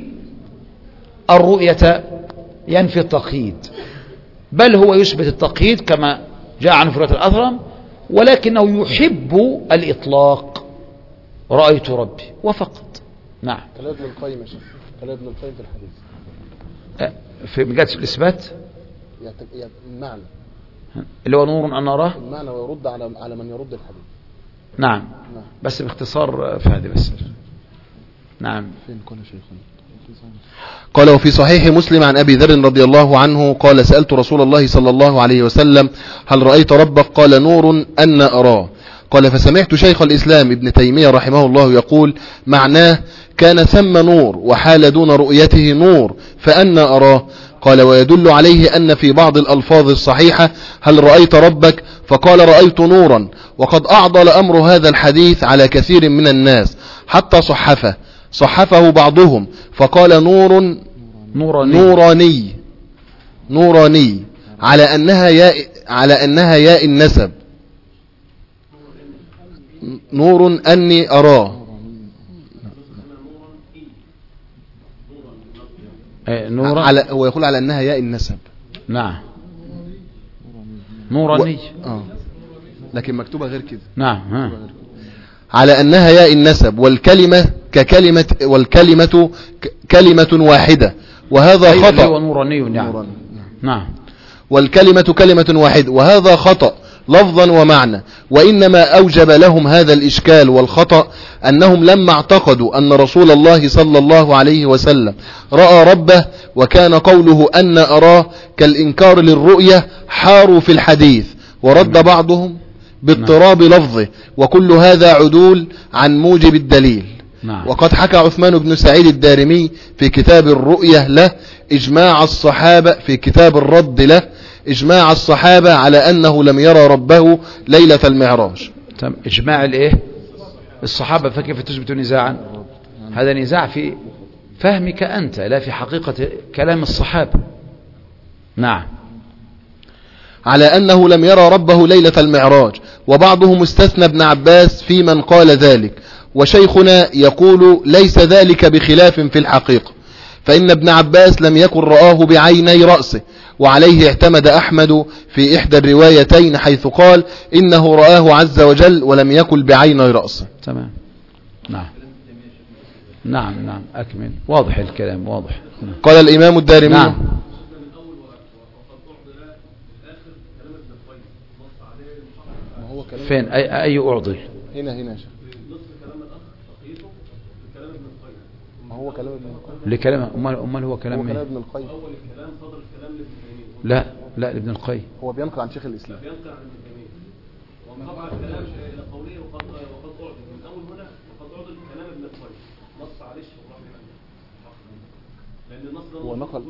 الرؤية، ينفي التقييد، بل هو يثبت التقييد كما جاء عنه في رواية الأثرم، ولكنه يحب الإطلاق رأيت ربي وفقط. نعم. كلام ابن القيم يا شيخ، كلام ابن القيم في الحديث في مجالس الإثبات يعني المعنى اللي هو نور أن أراه، المعنى ويرد على على من يرد الحديث. نعم. نعم. بس باختصار في هذه بس. نعم. فين كل شيخنا؟ قال وفي صحيح مسلم عن أبي ذر رضي الله عنه قال سألت رسول الله صلى الله عليه وسلم هل رأيت ربك؟ قال نور أن أراه. قال فسمعت شيخ الإسلام ابن تيمية رحمه الله يقول معناه كان ثم نور وحال دون رؤيته نور فأنا أراه. قال ويدل عليه أن في بعض الألفاظ الصحيحة هل رأيت ربك فقال رأيت نورا، وقد أعضل أمر هذا الحديث على كثير من الناس حتى صحفه صحفه بعضهم فقال نور نوراني, نوراني نوراني على أنها ياء على أنها ياء النسب نور أني أراه. نورا على هو يقول على أنها ياء النسب. نعم نوراني و... آه. لكن مكتوبة غير كده. نعم ها. على أنها ياء النسب والكلمة ككلمة والكلمة ك... كلمة واحدة وهذا أيوة خطأ. ونوراني نعم. نعم والكلمة كلمة واحدة وهذا خطأ لفظا ومعنى. وإنما أوجب لهم هذا الإشكال والخطأ أنهم لما اعتقدوا أن رسول الله صلى الله عليه وسلم رأى ربه وكان قوله أن أراه كالإنكار للرؤية حاروا في الحديث ورد بعضهم باضطراب لفظه، وكل هذا عدول عن موجب الدليل. نعم. وقد حكى عثمان بن سعيد الدارمي في كتاب الرؤية له إجماع الصحابة في كتاب الرد له إجماع الصحابة على أنه لم يرى ربه ليلة المعراج. تم إجماع الإيه الصحابة، فكيف تثبت نزاعا؟ هذا نزاع في فهمك أنت لا في حقيقة كلام الصحابة. نعم. على أنه لم يرى ربه ليلة المعراج، وبعضهم استثنى ابن عباس في من قال ذلك، وشيخنا يقول ليس ذلك بخلاف في الحقيقة، فإن ابن عباس لم يكن رآه بعيني رأسه، وعليه اعتمد أحمد في إحدى الروايتين حيث قال إنه رآه عز وجل ولم يكن بعيني رأسه. تمام. نعم نعم نعم أكمل. واضح الكلام واضح. نعم. قال الإمام الدارمي. نعم. فين أي, أي أعضل؟ هنا هنا شيخ. ما هو كلام ابن القيم. لكلام أمال أمال هو كلام مين؟ ابن القيم. اول الكلام صدر الكلام لابن تيميه. لا لا ابن القيم. هو بينقل عن شيخ الإسلام. بينقل عن ابن تيميه. وطبعا الكلام الى قوله وقد وقد اعضل من اول هنا وقد اعضل كلام ابن القيم نص عليه الشيخ رحمه الله. لان النص ده هو نقل.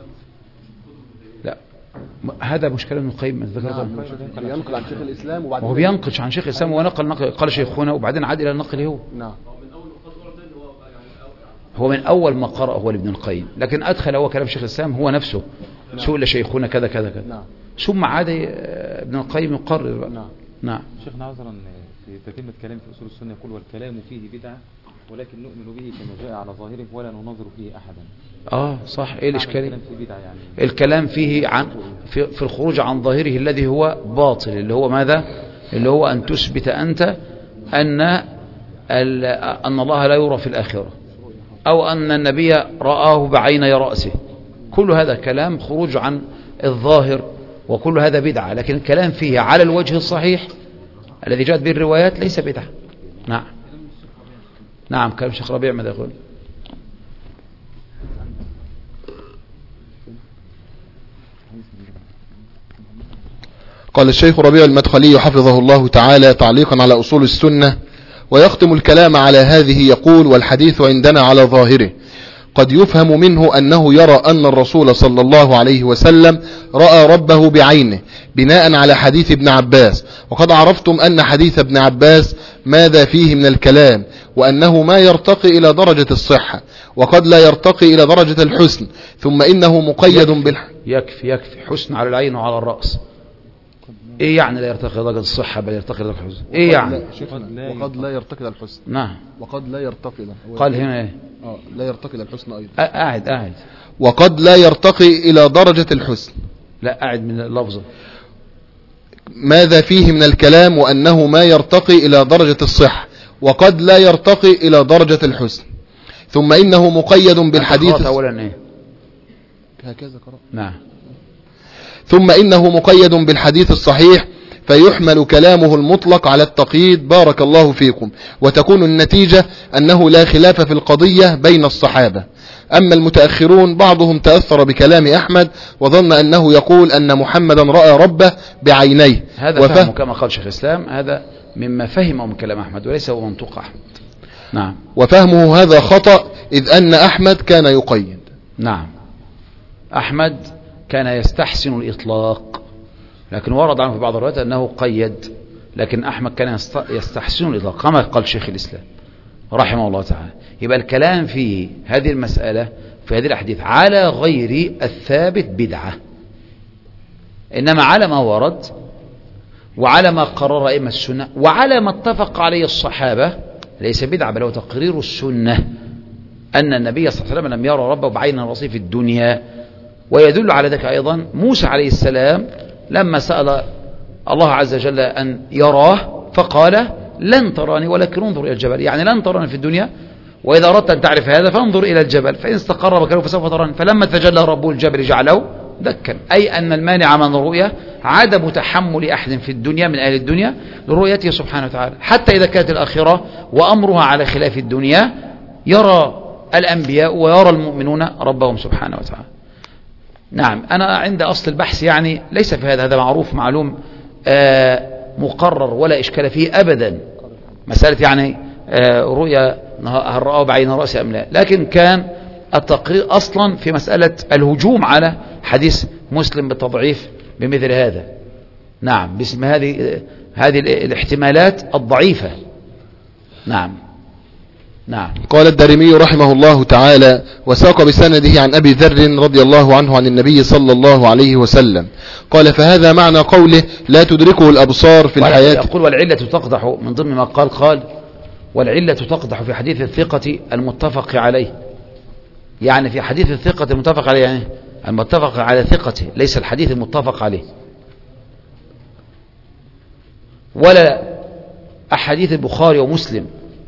لا هذا مش كلام ابن القيم ذكرته. بينقل عن شيخ الإسلام وبعدين هو بينقش عن شيخ الإسلام ونقل نقل قال شيخنا وبعدين عاد إلى النقل هو. نعم. هو من أول ما قرأ هو لابن القيم، لكن أدخل هو كلام شيخ الإسلام هو نفسه. نعم. سئل شيخنا كذا كذا كذا. نعم. ثم عاد ابن القيم يقرر بقى. نعم. نعم. شيخنا عذرا في تتمة كلام في أصول السنة يقول والكلام فيه بدعة ولكن نؤمن به كما جاء على ظاهره ولا ننظر فيه أحدا. اه صح. ايه الاشكاليه؟ الكلام فيه بدعة يعني. الكلام فيه عن في, في الخروج عن ظاهره الذي هو باطل، اللي هو ماذا؟ اللي هو أن تثبت أنت أن أن الله لا يرى في الآخرة، أو أن النبي رآه بعيني رأسه. كل هذا كلام خروج عن الظاهر، وكل هذا بدعة. لكن الكلام فيه على الوجه الصحيح الذي جاءت به الروايات ليس بدعة. نعم نعم. كلام الشيخ ربيع ماذا يقول؟ قال الشيخ ربيع المدخلي حفظه الله تعالى تعليقا على أصول السنة ويختم الكلام على هذه يقول والحديث عندنا على ظاهره قد يفهم منه أنه يرى أن الرسول صلى الله عليه وسلم رأى ربه بعينه بناء على حديث ابن عباس، وقد عرفتم أن حديث ابن عباس ماذا فيه من الكلام، وأنه ما يرتقي إلى درجة الصحة وقد لا يرتقي إلى درجة الحسن، ثم إنه مقيد بالح يكفي يكفي حسن على العين وعلى الرأس. ايه يعني لا يرتقي درجة الصحة بل يرتقي درجة الحسن؟ ايه يعني؟ وقد لا يرتقي إلى الحسن. نعم. وقد لا يرتقي له. قال هنا ايه؟ اه لا يرتقي إلى الحسن أيضا. قاعد قاعد. وقد لا يرتقي إلى درجة الحسن. لا قاعد من اللفظة. ماذا فيه من الكلام وأنه ما يرتقي إلى درجة الصحة وقد لا يرتقي إلى درجة الحسن، ثم إنه مقيد بالحديث. أولا ايه؟ هكذا قرأ. نعم. ثم إنه مقيد بالحديث الصحيح فيحمل كلامه المطلق على التقييد بارك الله فيكم، وتكون النتيجة أنه لا خلاف في القضية بين الصحابة. أما المتأخرون بعضهم تأثر بكلام أحمد وظن أنه يقول أن محمدا رأى ربه بعينيه. هذا فهم كما قال شيخ الإسلام، هذا مما فهمه من كلام أحمد وليس هو منطوق أحمد. نعم. وفهمه هذا خطأ إذ أن أحمد كان يقيد. نعم، أحمد كان يستحسن الإطلاق، لكن ورد عنه في بعض الروايات أنه قيد، لكن أحمد كان يستحسن الإطلاق كما قال شيخ الإسلام رحمه الله تعالى. يبقى الكلام في هذه المسألة في هذه الأحاديث على غير الثابت بدعة، إنما على ما ورد وعلى ما قرر أئمة السنة وعلى ما اتفق عليه الصحابة ليس بدعة، بل هو تقرير السنة أن النبي صلى الله عليه وسلم لم يرى ربه بعين رصيف في الدنيا. ويدل على ذلك أيضا موسى عليه السلام لما سأل الله عز وجل أن يراه فقال لن تراني ولكن انظر إلى الجبل، يعني لن تراني في الدنيا، وإذا أردت أن تعرف هذا فانظر إلى الجبل فإن استقر مكانه فسوف تراني. فلما تجلى ربه الجبل جعله دكا، أي أن المانع من الرؤية عدم تحمل أحد في الدنيا من أهل الدنيا لرؤيته سبحانه وتعالى، حتى إذا كانت الآخرة وأمرها على خلاف الدنيا يرى الأنبياء ويرى المؤمنون ربهم سبحانه وتعالى. نعم، أنا عند أصل البحث يعني ليس في هذا هذا معروف معلوم آه مقرر ولا إشكال فيه أبدا، مسألة يعني آه رؤيا هل رأوا بعين رأس أم لا، لكن كان التقرير أصلا في مسألة الهجوم على حديث مسلم بالتضعيف بمثل هذا. نعم، باسم هذه هذه الاحتمالات الضعيفة. نعم. نعم. قال الدارمي رحمه الله تعالى وساق بسنده عن أبي ذر رضي الله عنه عن النبي صلى الله عليه وسلم قال فهذا معنى قوله لا تدركه الأبصار في الحياة. يقول والعلة تقدح من ضمن ما قال قال والعلة تقدح في حديث الثقة المتفق عليه، يعني في حديث الثقة المتفق عليه يعني المتفق على ثقته ليس الحديث المتفق عليه، ولا أحاديث البخاري ومسلم،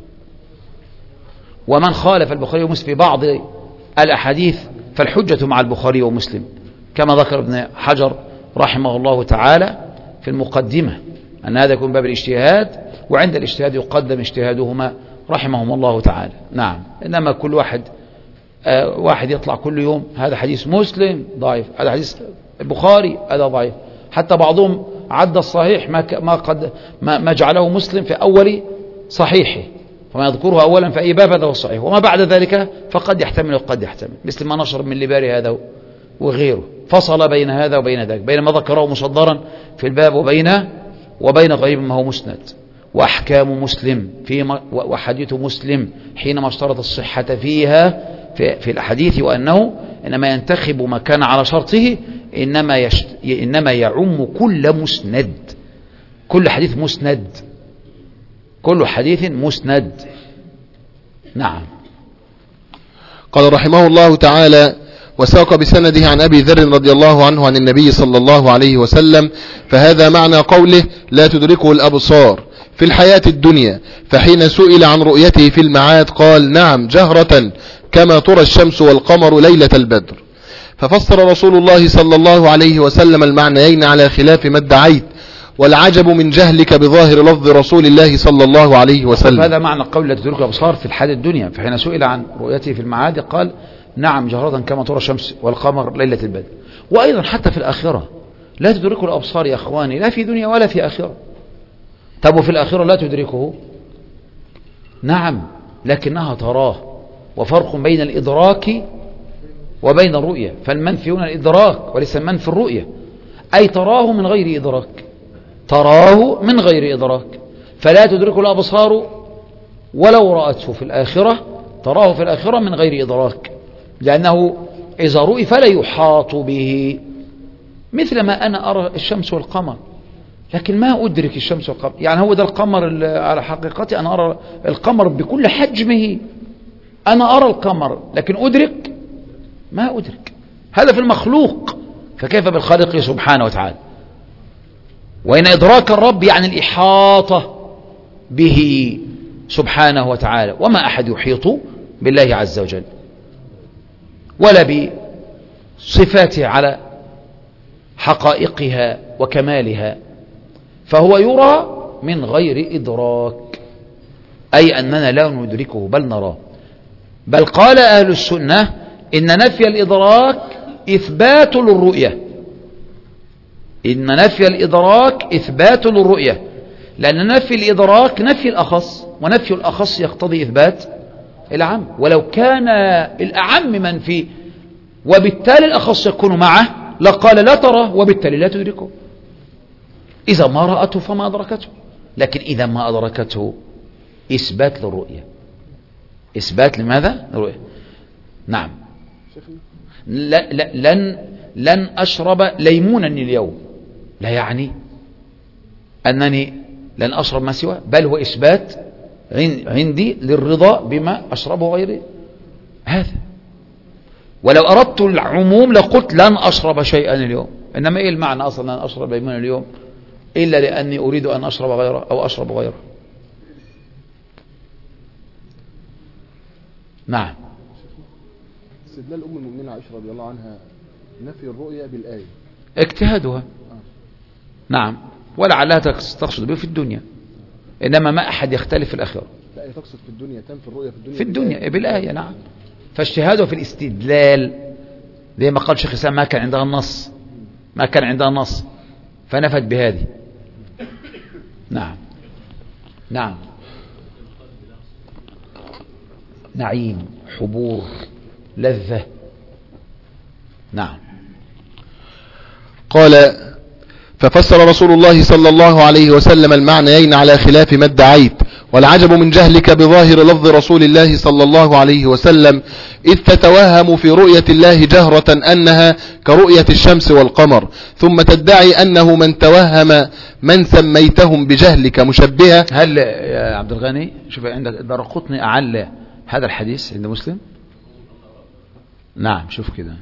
ومن خالف البخاري ومسلم في بعض الأحاديث فالحجة مع البخاري ومسلم، كما ذكر ابن حجر رحمه الله تعالى في المقدمة أن هذا يكون باب الاجتهاد، وعند الاجتهاد يقدم اجتهادهما رحمهم الله تعالى. نعم، إنما كل واحد آه واحد يطلع كل يوم هذا حديث مسلم ضعيف، هذا حديث البخاري هذا ضعيف، حتى بعضهم عد الصحيح ما ما قد ما, ما جعله مسلم في أول صحيحه، فما يذكره أولا في أي باب هذا هو الصحيح، وما بعد ذلك فقد يحتمل وقد يحتمل، مثل ما نشر من لباري هذا وغيره، فصل بين هذا وبين ذاك، بين ما ذكره مصدرا في الباب وبين وبين غير ما هو مسند. وأحكام مسلم في وحديث مسلم حينما اشترط الصحة فيها في, في الحديث وأنه إنما ينتخب ما كان على شرطه إنما, يشت إنما يعم كل مسند، كل حديث مسند، كل حديث مسند. نعم. قال رحمه الله تعالى وساق بسنده عن أبي ذر رضي الله عنه عن النبي صلى الله عليه وسلم فهذا معنى قوله لا تدركه الأبصار في الحياة الدنيا، فحين سئل عن رؤيته في المعاد قال نعم جهرة كما ترى الشمس والقمر ليلة البدر. ففسر رسول الله صلى الله عليه وسلم المعنيين على خلاف ما ادعيت، والعجب من جهلك بظاهر لفظ رسول الله صلى الله عليه وسلم. هذا معنى قول لا تدركه الأبصار في الحياة الدنيا، فحين سئل عن رؤيته في المعاد قال نعم جهرة كما ترى الشمس والقمر ليلة البدر. وأيضا حتى في الآخرة لا تدركه الأبصار يا أخواني، لا في دنيا ولا في آخرة. طب وفي الآخرة لا تدركه؟ نعم، لكنها تراه، وفرق بين الإدراك وبين الرؤية، فالمنفي هنا الإدراك وليس المنفي الرؤية، أي تراه من غير إدراك، تراه من غير إدراك، فلا تدركه الأبصار ولو رأته في الآخرة، تراه في الآخرة من غير إدراك، لأنه إذا رؤي فلا يحاط به، مثل ما أنا أرى الشمس والقمر لكن ما أدرك الشمس والقمر، يعني هو ده القمر على حقيقته، أنا أرى القمر بكل حجمه، أنا أرى القمر لكن أدرك ما أدرك، هذا في المخلوق، فكيف بالخالق سبحانه وتعالى؟ وإن إدراك الرب يعني الإحاطة به سبحانه وتعالى، وما أحد يحيط بالله عز وجل ولا بصفاته على حقائقها وكمالها، فهو يرى من غير إدراك، أي أننا لا ندركه بل نراه. بل قال أهل السنة إن نفي الإدراك إثبات للرؤية، إن نفي الإدراك إثبات للرؤية، لأن نفي الإدراك نفي الأخص، ونفي الأخص يقتضي إثبات الأعم، ولو كان الأعم منفي وبالتالي الأخص يكون معه لقال لا ترى وبالتالي لا تدركه. إذا ما رأته فما أدركته، لكن إذا ما أدركته إثبات للرؤية. إثبات لماذا؟ للرؤية. نعم. لا لا لن لن أشرب ليمونا اليوم لا يعني أنني لن أشرب ما سواه، بل هو إثبات عندي للرضا بما أشربه غيري هذا. ولو أردت العموم لقلت لن أشرب شيئا اليوم، إنما إيه المعنى أصلا لن أشرب ليمونا اليوم إلا لأني أريد أن أشرب غيره أو أشرب غيره. نعم. استدلال أم المؤمنين عائشة رضي الله عنها نفي الرؤيا بالآية اجتهادها. نعم، ولعلها تقصد به في الدنيا، إنما ما أحد يختلف في الآخرة. لا، هي تقصد في الدنيا، تنفي الرؤيا في الدنيا في الدنيا بالآية. نعم. فاجتهاده في الاستدلال زي ما قال شيخ الإسلام ما كان عندها النص، ما كان عندها النص فنفت بهذه. نعم. نعم. نعيم، حبور، لذة. نعم. قال ففسر رسول الله صلى الله عليه وسلم المعنيين على خلاف ما ادعيت، والعجب من جهلك بظاهر لفظ رسول الله صلى الله عليه وسلم إذ تتوهم في رؤية الله جهرة أنها كرؤية الشمس والقمر، ثم تدعي أنه من توهم من سميتهم بجهلك مشبهة. هل يا عبد الغني شوف عندك الدارقطني أعلى هذا الحديث عند مسلم؟ نعم شوف كده.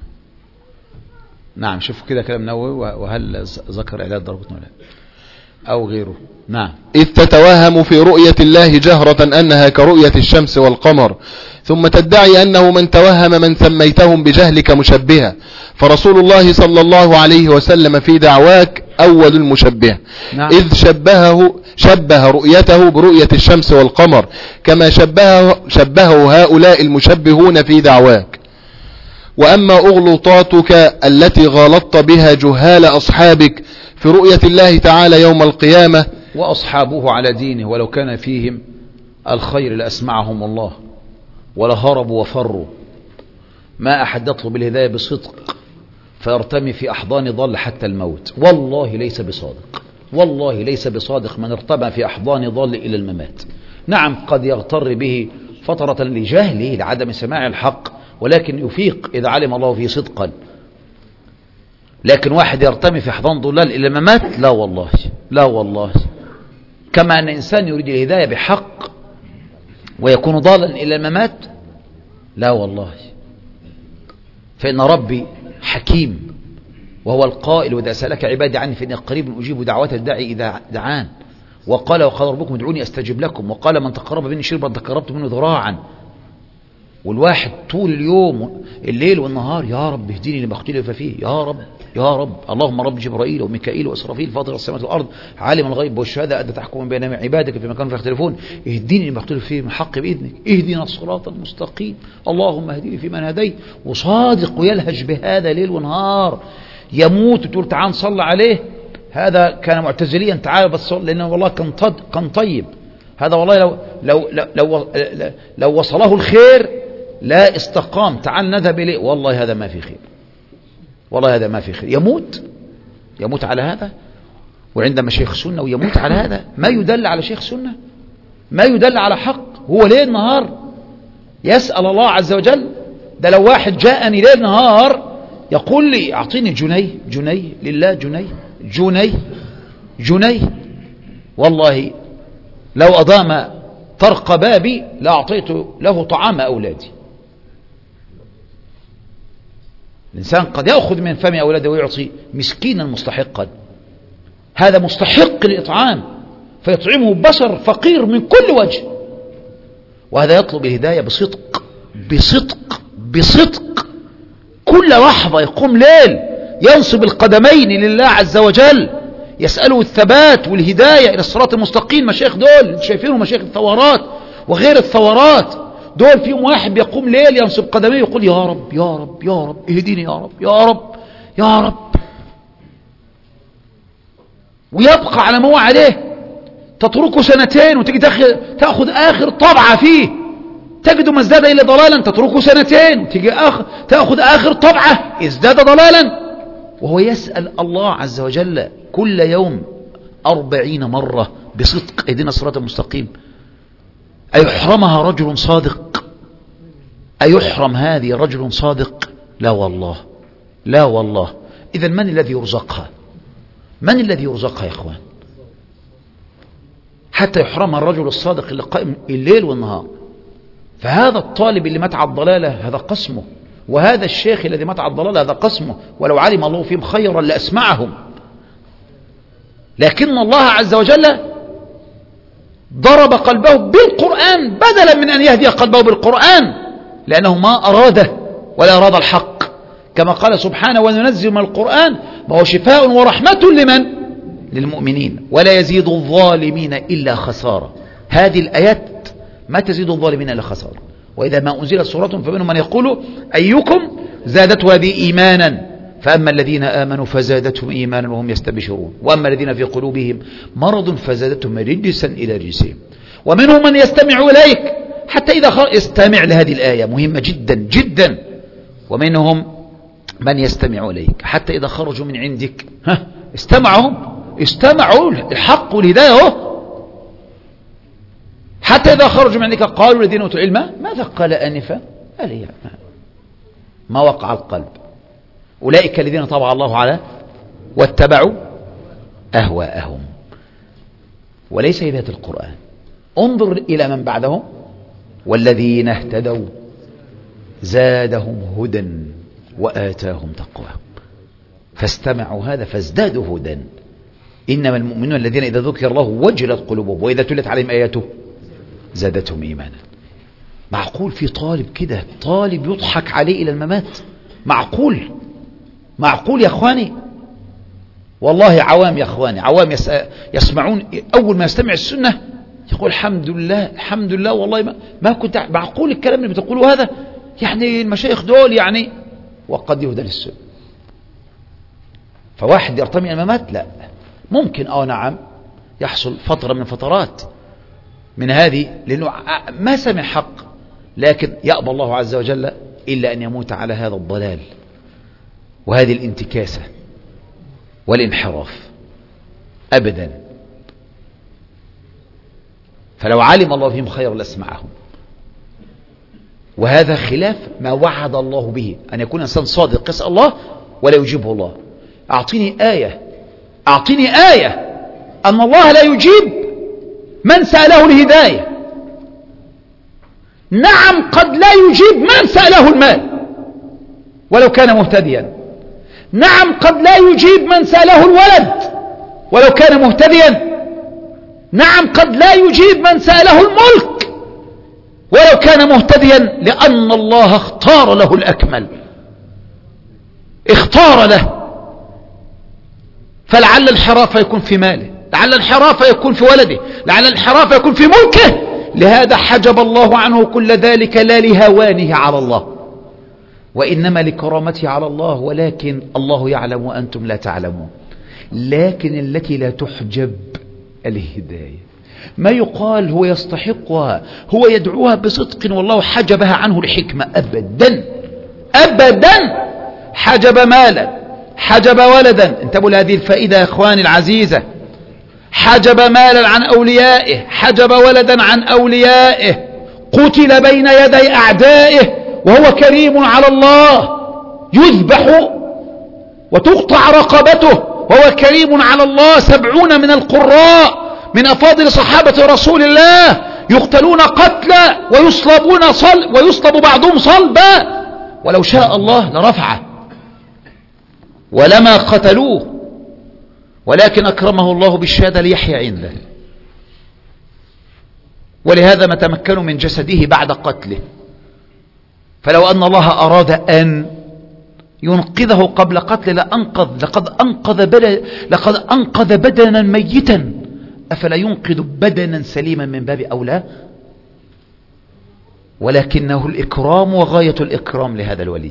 نعم شوف كده كلام نووي، وهل ذكر إعلان الدارقطني ولا أو غيره؟ نعم. إذ تتوهم في رؤية الله جهرة أنها كرؤية الشمس والقمر، ثم تدعي أنه من توهم من سميتهم بجهلك مشبهة، فرسول الله صلى الله عليه وسلم في دعواك أول المشبه. نعم. إذ شبهه شبه رؤيته برؤية الشمس والقمر كما شبهه, شبهه هؤلاء المشبهون في دعواك. وأما أغلطاتك التي غلطت بها جهال أصحابك في رؤية الله تعالى يوم القيامة، وأصحابه على دينه ولو كان فيهم الخير لأسمعهم الله ولهربوا وفروا. ما أحد يطلب الهداية بصدق فيرتمي في أحضان ضل حتى الموت. والله ليس بصادق، والله ليس بصادق من ارتمى في أحضان ضل إلى الممات. نعم قد يغتر به فترة لجهله لعدم سماع الحق، ولكن يفيق إذا علم الله فيه صدقا. لكن واحد يرتمي في أحضان ضلال إلى الممات، لا والله، لا والله. كما أن إنسان يريد الهداية بحق ويكون ضالا إلى الممات، لا والله. فإن ربي حكيم، وهو القائل وإذا سألك عبادي عني فإني قريب أجيب دعوات الداعي إذا دعان. وقال وقال ربكم ادعوني أستجب لكم. وقال من تقرب مني شربا تقربت منه ذراعا. والواحد طول اليوم الليل والنهار يا رب اهديني لما اختلف فيه، يا رب يا رب اللهم رب جبرائيل وميكائيل وإسرافيل فاطر السماوات والأرض عالم الغيب والشهادة أنت تحكم بين عبادك فيما كانوا يختلفون اهديني لما اختلف فيه من حق بإذنك اهدنا الصراط المستقيم اللهم اهديني فيمن هديت. وصادق ويلهج بهذا ليل ونهار. يموت وتقول تعال نصلي عليه. هذا كان معتزليا تعال بس لأنه والله كان كان طيب. هذا والله لو لو لو لو, لو وصله الخير لا استقام تعال نذهب إليه. والله هذا ما في خير، والله هذا ما في خير. يموت يموت على هذا. وعندما شيخ سنة ويموت على هذا ما يدل على شيخ سنة، ما يدل على حق. هو ليل نهار يسأل الله عز وجل. ده لو واحد جاءني ليل نهار يقول لي أعطيني جنيه جنيه لله جنيه جنيه جنيه، والله لو أضام طرق بابي لأعطيت له طعام أولادي. الإنسان قد يأخذ من فم أولاده ويعطي مسكينا مستحقا، هذا مستحق الإطعام فيطعمه بشر فقير من كل وجه، وهذا يطلب الهداية بصدق بصدق بصدق. كل لحظة يقوم ليل ينصب القدمين لله عز وجل، يسأله الثبات والهداية إلى الصراط المستقيم. مشايخ دول شايفينهم مشايخ الثورات وغير الثورات، دول فيهم واحد بيقوم ليل ينصب قدميه يقول يا رب يا رب يا رب اهديني يا رب يا رب يا رب، ويبقى على ما هو عليه تتركه سنتين وتجي تأخذ آخر طبعة فيه تجد ما ازداد إلا ضلالا، تتركه سنتين وتجي آخر تأخذ آخر طبعة ازداد ضلالا، وهو يسأل الله عز وجل كل يوم أربعين مرة بصدق اهدنا الصراط المستقيم. أيحرمها رجل صادق؟ أيحرم هذه رجل صادق؟ لا والله، لا والله. إذن من الذي يرزقها؟ من الذي يرزقها يا إخوان حتى يحرمها الرجل الصادق اللي قائم الليل والنهار؟ فهذا الطالب اللي مات على الضلالة هذا قسمه، وهذا الشيخ الذي مات على الضلالة هذا قسمه، ولو علم الله فيهم خيرا لأسمعهم. لكن الله عز وجل ضرب قلبه بالقرآن بدلا من أن يهدي قلبه بالقرآن، لأنه ما أراده ولا أراد الحق، كما قال سبحانه وننزل من القرآن ما هو شفاء ورحمة لمن؟ للمؤمنين ولا يزيد الظالمين إلا خسارة. هذه الآيات ما تزيد الظالمين إلا خسارة. وإذا ما أنزلت سورة فمنهم من يقول أيكم زادته هذه إيمانا، فأما الذين آمنوا فزادتهم إيمانا وهم يستبشرون، وأما الذين في قلوبهم مرض فزادتهم رجسا إلى رجسهم. ومنهم من يستمع إليك حتى إذا خرج استمع لهذه الآية مهمة جدا جدا. ومنهم من يستمع إليك حتى إذا خرجوا من عندك ها استمعوا استمعوا الحق والهداية حتى إذا خرجوا من عندك قالوا الذين أوتوا العلم ماذا قال آنفا؟ قال ما وقع القلب. أولئك الذين طبع الله على واتبعوا أهواءهم، وليس هداية القرآن. انظر إلى من بعدهم والذين اهتدوا زادهم هدى وآتاهم تقواهم فاستمعوا هذا فازدادوا هدى. إنما المؤمنون الذين إذا ذكر الله وجلت قلوبهم وإذا تلت عليهم آياته زادتهم إيمانا. معقول في طالب كده، طالب يضحك عليه إلى الممات؟ معقول؟ معقول يا أخواني؟ والله عوام يا أخواني، عوام يسمعون أول ما يستمع السنة يقول الحمد لله الحمد لله والله ما, ما كنت معقول الكلام اللي بتقوله هذا، يعني المشايخ دول يعني، وقد يهدى للسنة. فواحد يرتمي الممات لا ممكن اه نعم يحصل فترة من فترات من هذه لأنه ما سمع حق، لكن يأبى الله عز وجل إلا أن يموت على هذا الضلال وهذه الانتكاسة والانحراف أبدا. فلو علم الله فيهم خير لاسمعهم، وهذا خلاف ما وعد الله به أن يكون إنسان صادق يسأل الله ولا يجيبه الله. أعطيني آية أعطيني آية أن الله لا يجيب من سأله الهداية. نعم قد لا يجيب من سأله المال ولو كان مهتديا، نعم قد لا يجيب من سأله الولد ولو كان مهتديا، نعم قد لا يجيب من سأله الملك ولو كان مهتديا، لأن الله اختار له الأكمل، اختار له. فلعل الانحراف يكون في ماله، لعل الانحراف يكون في ولده، لعل الانحراف يكون في ملكه. لهذا حجب الله عنه كل ذلك لا لهوانه على الله وإنما لكرامته على الله، ولكن الله يعلم وأنتم لا تعلمون. لكن التي لا تحجب الهداية، ما يقال هو يستحقها، هو يدعوها بصدق والله حجبها عنه لحكمة. أبدا أبدا. حجب مالا، حجب ولدا، انتبهوا لهذه الفائدة يا أخواني العزيزة. حجب مالا عن أوليائه، حجب ولدا عن أوليائه، قتل بين يدي أعدائه وهو كريم على الله، يذبح وتقطع رقبته وهو كريم على الله. سبعون من القراء من أفاضل صحابة رسول الله يقتلون قتلا ويصلبون صلب ويصلب بعضهم صلبا، ولو شاء الله لرفعه ولما قتلوه، ولكن أكرمه الله بالشهادة ليحيى عنده. ولهذا ما تمكنوا من جسده بعد قتله. فلو أن الله أراد أن ينقذه قبل قتله لأنقذ، لقد أنقذ بدن لقد أنقذ بدنا ميتا، أفلا ينقذ بدنا سليما من باب أولى؟ ولكنه الإكرام وغاية الإكرام لهذا الولي،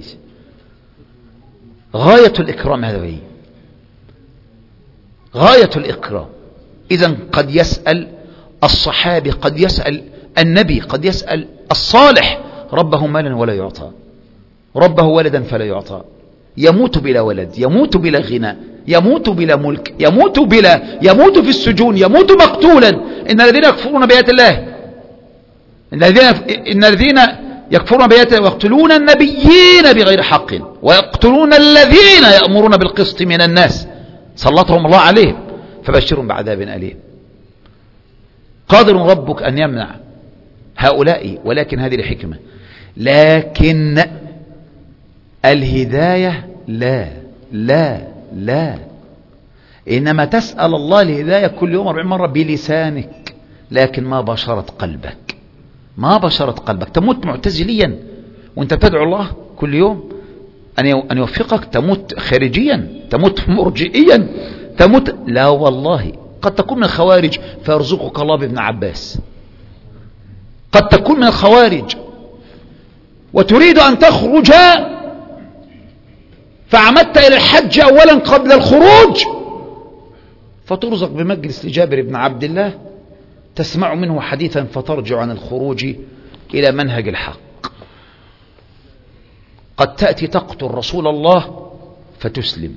غاية الإكرام هذا الولي، غاية الإكرام. إذن قد يسأل الصحابي قد يسأل النبي، قد يسأل الصالح ربه مالا ولا يعطى، ربه ولدا فلا يعطى، يموت بلا ولد، يموت بلا غنى، يموت بلا ملك، يموت بلا يموت في السجون، يموت مقتولا. إن الذين يكفرون بآيات الله إن الذين إن الذين يكفرون بآيات الله ويقتلون النبيين بغير حق ويقتلون الذين يأمرون بالقسط من الناس سلطهم الله عليهم فبشرهم بعذاب أليم. قادر ربك أن يمنع هؤلاء، ولكن هذه الحكمة. لكن الهداية لا لا لا إنما تسأل الله الهداية كل يوم أربعين مرة بلسانك، لكن ما بشرت قلبك، ما بشرت قلبك. تموت معتزليا وانت تدعو الله كل يوم أن يوفقك، تموت خارجيا، تموت مرجئيا، تموت. لا والله، قد تكون من الخوارج فيرزقك الله بابن عباس، قد تكون من الخوارج وتريد أن تخرج فعمدت إلى الحج أولا قبل الخروج فترزق بمجلس لجابر بن عبد الله تسمع منه حديثا فترجع عن الخروج إلى منهج الحق. قد تأتي تقتل رسول الله فتسلم،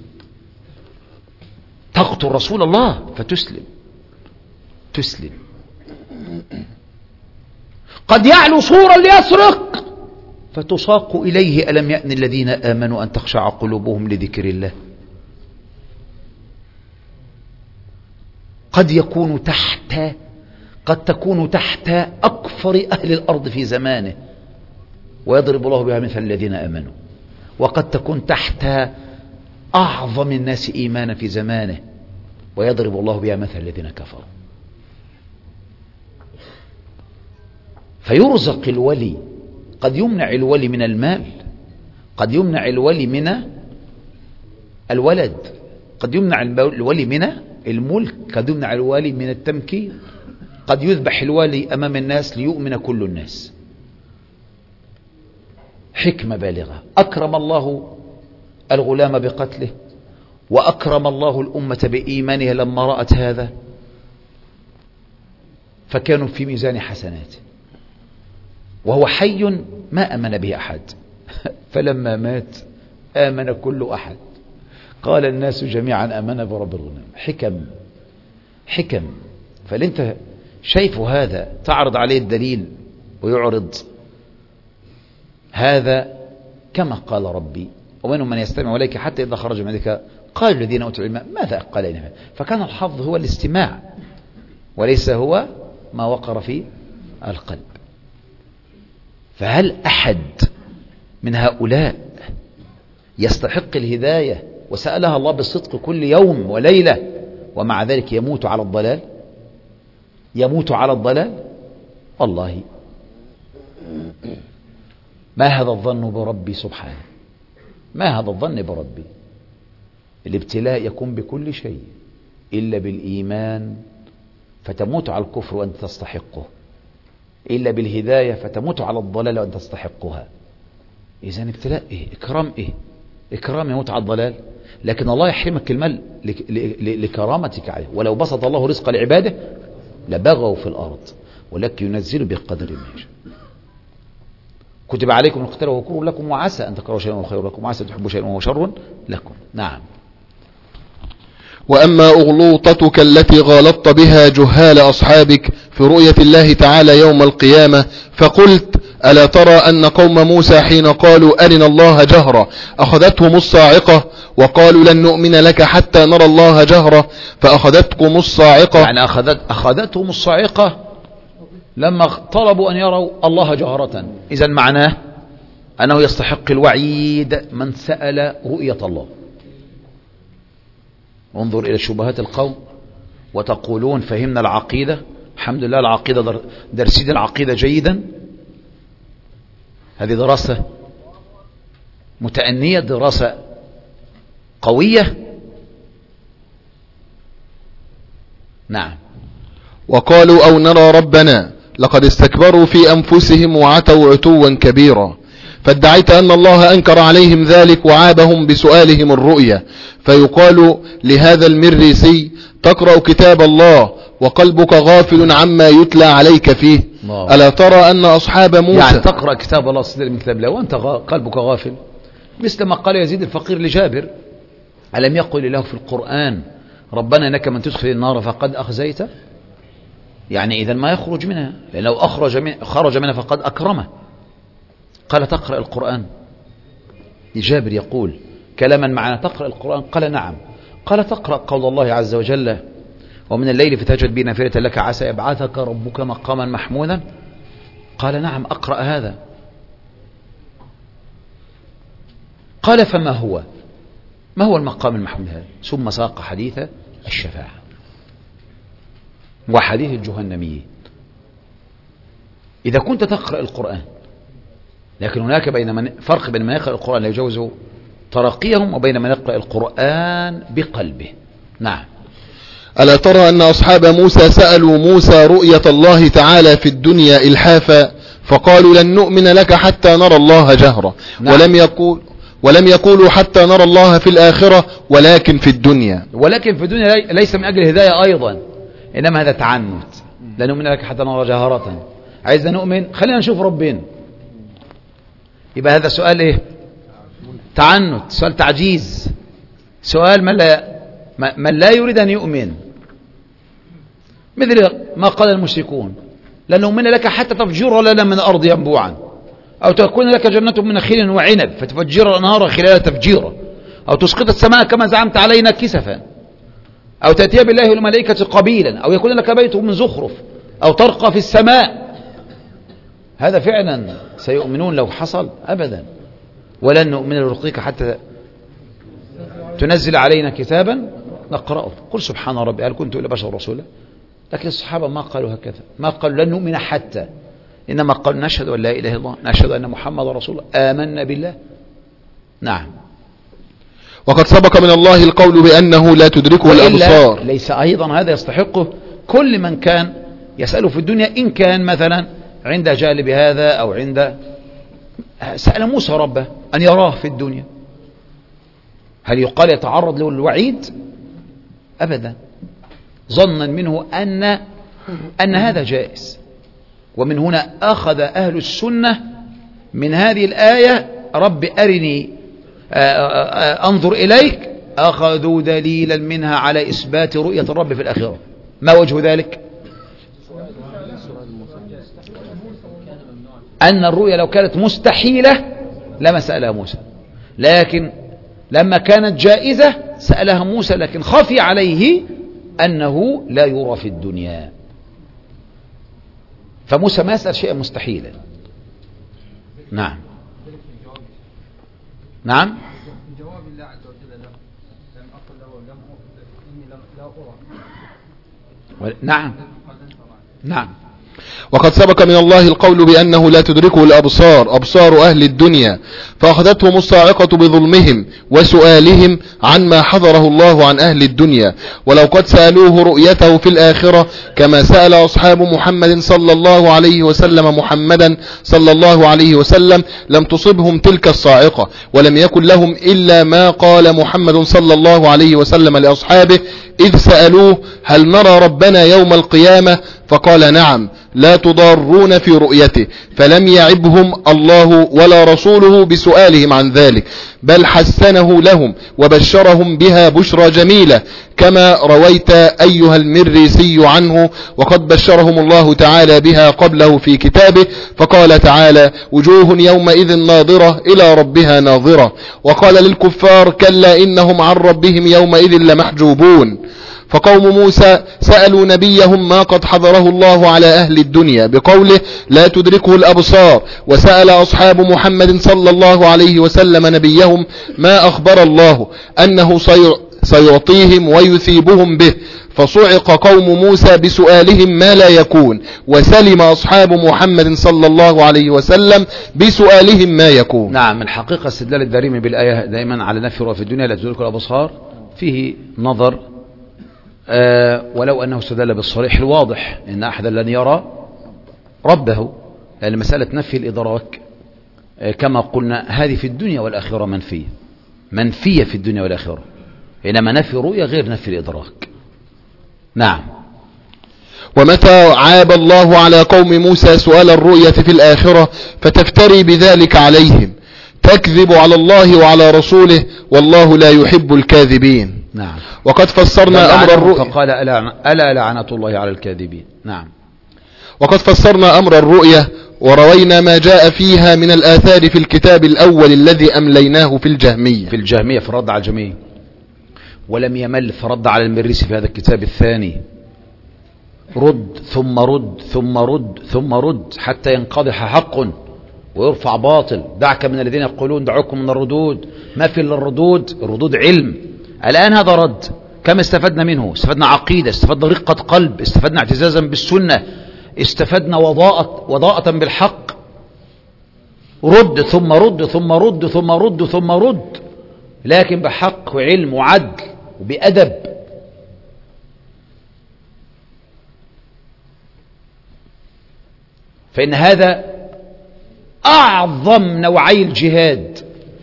تقتل رسول الله فتسلم تسلم. قد يعلو صورا ليسرق فتساق إليه ألم يأن الذين آمنوا أن تخشع قلوبهم لذكر الله. قد يكون تحت قد تكون تحت أكفر أهل الأرض في زمانه ويضرب الله بها مثل الذين آمنوا، وقد تكون تحت أعظم الناس إيمانا في زمانه ويضرب الله بها مثل الذين كفروا. فيرزق الولي، قد يمنع الولي من المال، قد يمنع الولي من الولد، قد يمنع الولي من الملك، قد يمنع الولي من التمكين، قد يذبح الولي أمام الناس ليؤمن كل الناس. حكمة بالغة. أكرم الله الغلام بقتله وأكرم الله الأمة بإيمانها لما رأت هذا فكانوا في ميزان حسناته، وهو حي ما آمن به أحد فلما مات آمن كل أحد، قال الناس جميعا آمن برب الغلام. حكم حكم. فلنت شايف هذا تعرض عليه الدليل ويعرض هذا كما قال ربي ومنهم من يستمع إليك حتى إذا خرج من عندك قال الذين أوتوا العلم ماذا قال إنما. فكان الحظ هو الاستماع وليس هو ما وقر في القلب. فهل أحد من هؤلاء يستحق الهداية وسألها الله بالصدق كل يوم وليلة ومع ذلك يموت على الضلال؟ يموت على الضلال؟ والله ما هذا الظن بربي سبحانه، ما هذا الظن بربي. الابتلاء يكون بكل شيء إلا بالإيمان فتموت على الكفر وأنت تستحقه، إلا بالهداية فتموت على الضلال وأنت تستحقها. إذن ابتلاء إيه؟ إكرام إيه؟ إكرام يموت على الضلال، لكن الله يحرمك المال لكرامتك عليه. ولو بسط الله رزق لعباده لبغوا في الأرض ولكن ينزل بقدر ما يشاء. كتب عليكم القتال وهو كره لكم وعسى أن تكرهوا شيئا وهو خير لكم وعسى أن تحبوا شيئا وهو شر لكم. نعم. وأما أغلوطتك التي غالطت بها جهال أصحابك في رؤية الله تعالى يوم القيامة فقلت ألا ترى أن قوم موسى حين قالوا أرنا الله جهرة أخذتهم الصاعقة وقالوا لن نؤمن لك حتى نرى الله جهرة فأخذتكم الصاعقة. يعني أخذت أخذتهم الصاعقة لما طلبوا أن يروا الله جهرة. إذن معناه أنه يستحق الوعيد من سأل رؤية الله. انظر إلى شبهات القوم وتقولون فهمنا العقيدة. الحمد لله العقيدة درسين العقيدة جيدا. هذه دراسة متأنية، دراسة قوية. نعم. وقالوا أو نرى ربنا لقد استكبروا في أنفسهم وعتوا عتوا كبيرا فادعيت أن الله أنكر عليهم ذلك وعابهم بسؤالهم الرؤية. فيقال لهذا المريسي تقرأ كتاب الله وقلبك غافل عما يتلى عليك فيه. الله. ألا ترى أن أصحاب موسى يعني تقرأ كتاب الله صدر من كتاب الله وأنت غا... قلبك غافل، مثل ما قال يزيد الفقير لجابر: ألم يقل له في القرآن ربنا إنك من تدخل النار فقد أخزيته؟ يعني إذا ما يخرج منها، لأن لو أخرج من خرج منها فقد أكرمه. قال: تقرأ القرآن؟ جابر يقول كلاما معنا: تقرأ القرآن؟ قال: نعم. قال: تقرأ قول الله عز وجل: ومن الليل فتهجد به نافلة لك عسى يبعثك ربك مقاما محمودا؟ قال: نعم أقرأ هذا. قال: فما هو ما هو المقام المحمود هذا؟ ثم ساق حديث الشفاعة وحديث الجهنميين. إذا كنت تقرأ القرآن، لكن هناك بين من فرق بين من يقرأ القرآن لا يجوز ترقيهم وبين من يقرأ القرآن بقلبه. نعم. ألا ترى أن أصحاب موسى سألوا موسى رؤية الله تعالى في الدنيا إلحافا فقالوا: لن نؤمن لك حتى نرى الله جهرا. نعم. ولم يقول ولم يقولوا حتى نرى الله في الآخرة، ولكن في الدنيا. ولكن في الدنيا ليس من أجل الهداية أيضا، إنما هذا تعنت. لن نؤمن لك حتى نرى جهرة، عايزنا نؤمن خلينا نشوف ربنا. يبقى هذا سؤال إيه؟ تعنت، سؤال تعجيز، سؤال من لا, من لا يريد أن يؤمن، مثل ما قال المشركون: لن نؤمن لك حتى تفجر لنا من الأرض ينبوعا، أو تكون لك جنة من نخيل وعنب فتفجر الأنهار خلالها تفجيرا، أو تسقط السماء كما زعمت علينا كسفا، أو تأتي بالله والملائكة قبيلا، أو يكون لك بيت من زخرف، أو ترقى في السماء. هذا فعلا سيؤمنون لو حصل؟ أبدا. ولن نؤمن لرقيك حتى تنزل علينا كتابا نقرأه. قل سبحان ربي هل كنت إلا بشر رسولا؟ لكن الصحابة ما قالوا هكذا، ما قالوا لن نؤمن حتى، إنما قالوا نشهد أن لا إله إلا الله، نشهد أن محمد رسول الله، آمنا بالله. نعم. وقد سبق من الله القول بأنه لا تدركه الأبصار. ليس أيضا هذا يستحقه كل من كان يسأله في الدنيا، إن كان مثلا عند جهل بهذا أو عند سأل موسى ربه أن يراه في الدنيا، هل يقال يتعرض له الوعيد؟ أبدا، ظنا منه أن أن هذا جائز. ومن هنا أخذ أهل السنة من هذه الآية رب أرني أنظر إليك، أخذوا دليلا منها على إثبات رؤية الرب في الآخرة. ما وجه ذلك؟ أن الرؤية لو كانت مستحيلة لما سألها موسى، لكن لما كانت جائزة سألها موسى، لكن خفي عليه أنه لا يرى في الدنيا، فموسى ما سأل شيئا مستحيلا. نعم. نعم. جواب الله عز وجل له لم أقل له لم إني لا أرى. نعم. نعم. وقد سبق من الله القول بأنه لا تدركه الأبصار، أبصار أهل الدنيا، فأخذتهم الصاعقة بظلمهم وسؤالهم عن ما حضره الله عن أهل الدنيا، ولو قد سألوه رؤيته في الآخرة كما سأل أصحاب محمد صلى الله عليه وسلم محمدا صلى الله عليه وسلم لم تصبهم تلك الصاعقة، ولم يكن لهم إلا ما قال محمد صلى الله عليه وسلم لأصحابه إذ سألوه: هل نرى ربنا يوم القيامة؟ فقال: نعم، لا تضارون في رؤيته، فلم يعبهم الله ولا رسوله بسؤالهم عن ذلك، بل حسنه لهم وبشرهم بها بشرى جميلة، كما رويت أيها المريسي عنه، وقد بشرهم الله تعالى بها قبله في كتابه، فقال تعالى: وجوه يومئذ ناظرة إلى ربها ناظرة. وقال للكفار: كلا إنهم عن ربهم يومئذ لمحجوبون. فقوم موسى سألوا نبيهم ما قد حضره الله على أهل الدنيا بقوله لا تدركه الأبصار، وسأل أصحاب محمد صلى الله عليه وسلم نبيهم ما أخبر الله أنه سيعطيهم ويثيبهم به، فصعق قوم موسى بسؤالهم ما لا يكون، وسلم أصحاب محمد صلى الله عليه وسلم بسؤالهم ما يكون. نعم. الحقيقة استدلال الدارمي بالآية دائما على نفي الرؤى في الدنيا لا تدركه الأبصار فيه نظر، أه ولو أنه استدل بالصريح الواضح إن أحدا لن يرى ربه، لأن مسألة نفي الإدراك أه كما قلنا هذه في الدنيا والآخرة منفية منفية في الدنيا والآخرة، إنما نفي الرؤيا غير نفي الإدراك. نعم. ومتى عاب الله على قوم موسى سؤال الرؤية في الآخرة فتفتري بذلك عليهم، تكذب على الله وعلى رسوله والله لا يحب الكاذبين. نعم. وقد فسرنا أمر الرؤية فقال ألا, ألا لعنة الله على الكاذبين. نعم. وقد فسرنا أمر الرؤية وروينا ما جاء فيها من الآثار في الكتاب الأول الذي أمليناه في الجهمية في الجهمية في الرد على الجميع، ولم يمل فرد على المريسي في هذا الكتاب الثاني، رد ثم رد ثم رد ثم رد حتى ينقضح حق ويرفع باطل. دعك من الذين يقولون دعوكم من الردود، ما في الا الردود، الردود علم. الآن هذا رد، كم استفدنا منه؟ استفدنا عقيدة، استفدنا رقة قلب، استفدنا اعتزازا بالسنة، استفدنا وضاءة, وضاءة بالحق. رد ثم رد ثم رد ثم رد ثم رد، لكن بحق وعلم وعدل وبأدب. فإن هذا أعظم نوعي الجهاد،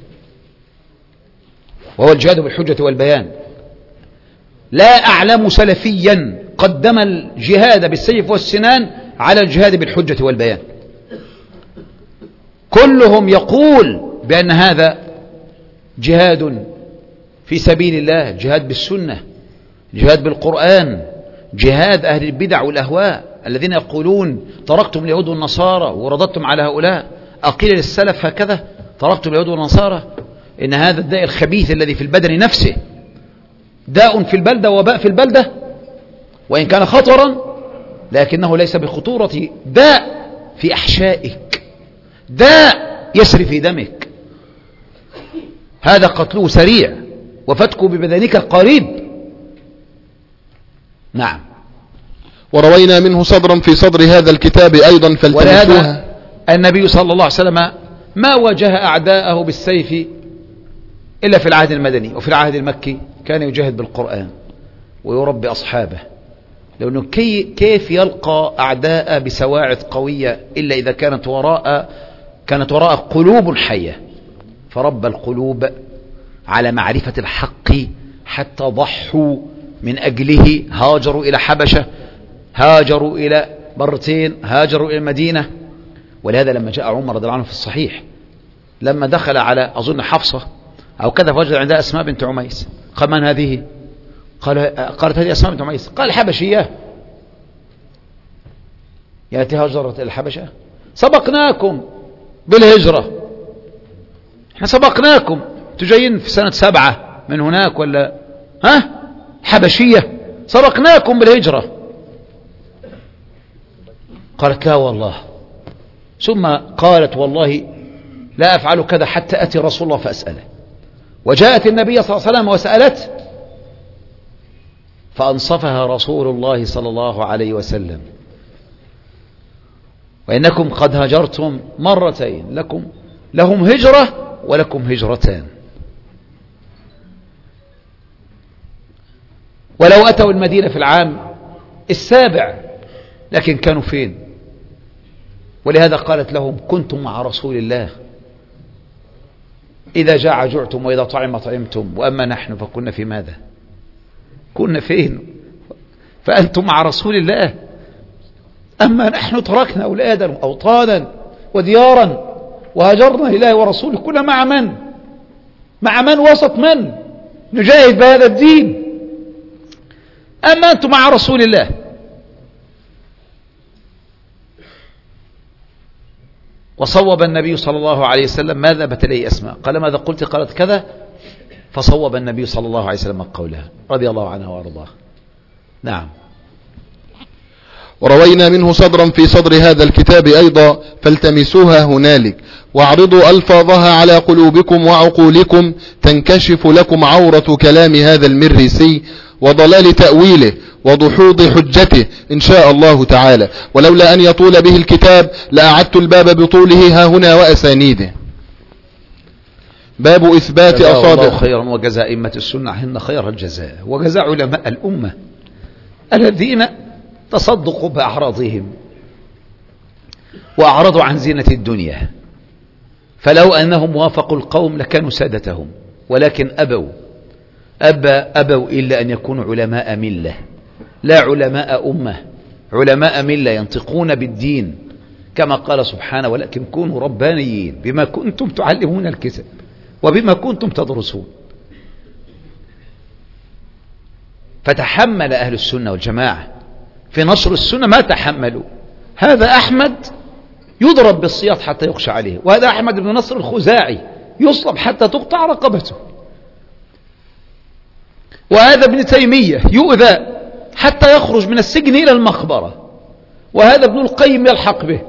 وهو الجهاد بالحجة والبيان. لا أعلم سلفيا قدم الجهاد بالسيف والسنان على الجهاد بالحجة والبيان. كلهم يقول بأن هذا جهاد في سبيل الله، جهاد بالسنة، جهاد بالقرآن، جهاد أهل البدع والأهواء الذين يقولون تركتم اليهود والنصارى ورددتم على هؤلاء. أقيل للسلف هكذا تركتم اليهود والنصارى؟ إن هذا الداء الخبيث الذي في البدن نفسه داء في البلدة وباء في البلدة، وإن كان خطرا لكنه ليس بخطورة داء في أحشائك، داء يسري في دمك. هذا قتله سريع وفتكه ببدنك قريب. نعم. وروينا منه صدرا في صدر هذا الكتاب أيضا فالتمسوها. ولهذا النبي صلى الله عليه وسلم ما واجه أعداءه بالسيف إلا في العهد المدني، وفي العهد المكي كان يجاهد بالقرآن ويربي أصحابه، لأنه كي كيف يلقى أعداء بسواعد قوية إلا إذا كانت وراء كانت وراء قلوب حية، فربى القلوب على معرفة الحق حتى ضحوا من أجله. هاجروا إلى حبشة، هاجروا إلى مرتين، هاجروا إلى المدينة. ولهذا لما جاء عمر رضي الله عنه في الصحيح لما دخل على أظن حفصة أو كذا فوجد عندها أسماء بنت عميس، قال من هذه؟ قال قالت هذه أسماء بنت عميس. قال حبشية. يأتي هاجرت إلى الحبشة؟ سبقناكم بالهجرة، احنا سبقناكم، تجين في سنة سبعة من هناك ولا ها حبشية، سبقناكم بالهجرة. قالت لا والله. ثم قالت والله لا أفعل كذا حتى أتي رسول الله فأسأله. وجاءت النبي صلى الله عليه وسلم وسألت فأنصفها رسول الله صلى الله عليه وسلم. وإنكم قد هجرتم مرتين، لكم لهم هجرة ولكم هجرتان. ولو أتوا المدينة في العام السابع لكن كانوا فين؟ ولهذا قالت لهم كنتم مع رسول الله، إذا جاع جعتم وإذا طعم طعمتم، وأما نحن فكنا في ماذا؟ كنا فين؟ فأنتم مع رسول الله، أما نحن تركنا أولادا وأوطانا وديارا وهاجرنا لله ورسوله. كنا مع من؟ مع من وسط من؟ نجاهد بهذا الدين. أما أنتم مع رسول الله. وصوب النبي صلى الله عليه وسلم ماذا بتلي أسماء؟ قال ماذا قلت؟ قالت كذا، فصوب النبي صلى الله عليه وسلم قولها رضي الله عنها وارضاها. نعم. وروينا منه صدرا في صدر هذا الكتاب أيضا فالتمسوها هنالك واعرضوا ألفاظها على قلوبكم وعقولكم تنكشف لكم عورة كلام هذا المريسي وضلال تأويله وضحوض حجته إن شاء الله تعالى، ولولا أن يطول به الكتاب لأعدت الباب بطوله ها هنا وأسانيده. باب إثبات أصابع. الله خيرا وجزاء أئمة السنة عنا خير الجزاء، وجزاء علماء الأمة الذين تصدقوا بأعراضهم وأعرضوا عن زينة الدنيا، فلو أنهم وافقوا القوم لكانوا سادتهم، ولكن أبوا أبى أبوا إلا أن يكونوا علماء ملة لا علماء أمة. علماء ملة ينطقون بالدين كما قال سبحانه ولكن كونوا ربانيين بما كنتم تعلمون الكتاب وبما كنتم تدرسون. فتحمل أهل السنة والجماعة في نشر السنة ما تحملوا. هذا أحمد يضرب بالسياط حتى يخشى عليه، وهذا أحمد بن نصر الخزاعي يصلب حتى تقطع رقبته، وهذا ابن تيمية يؤذى حتى يخرج من السجن إلى المخبرة، وهذا ابن القيم يلحق به،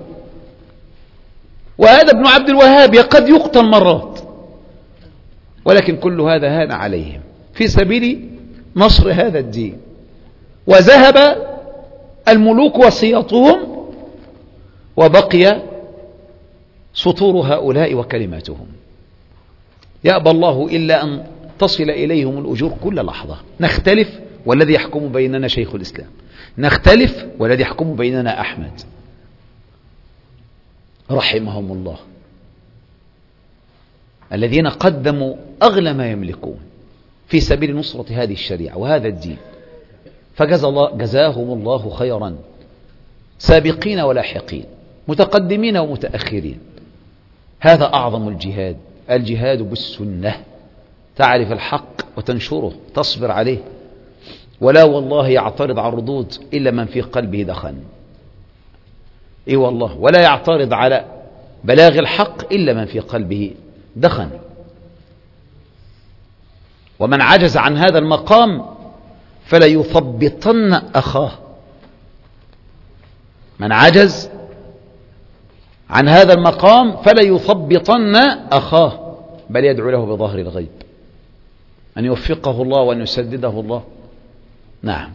وهذا ابن عبد الوهاب قد يقتل مرات، ولكن كل هذا هان عليهم في سبيل نصر هذا الدين. وذهب الملوك وسيطهم وبقي سطور هؤلاء وكلماتهم. يأبى الله إلا أن تصل إليهم الأجور كل لحظة. نختلف والذي يحكم بيننا شيخ الإسلام، نختلف والذي يحكم بيننا أحمد رحمهم الله، الذين قدموا أغلى ما يملكون في سبيل نصرة هذه الشريعة وهذا الدين، فجزاهم الله خيرا، سابقين ولاحقين، متقدمين ومتأخرين. هذا أعظم الجهاد، الجهاد بالسنة، تعرف الحق وتنشره، تصبر عليه، ولا والله يعترض على الردود إلا من في قلبه دخن. إي والله، ولا يعترض على بلاغ الحق إلا من في قلبه دخن. ومن عجز عن هذا المقام فلا يثبطن أخاه. من عجز عن هذا المقام فلا يثبطن أخاه، بل يدعو له بظهر الغيب أن يوفقه الله وأن يسدده الله. نعم.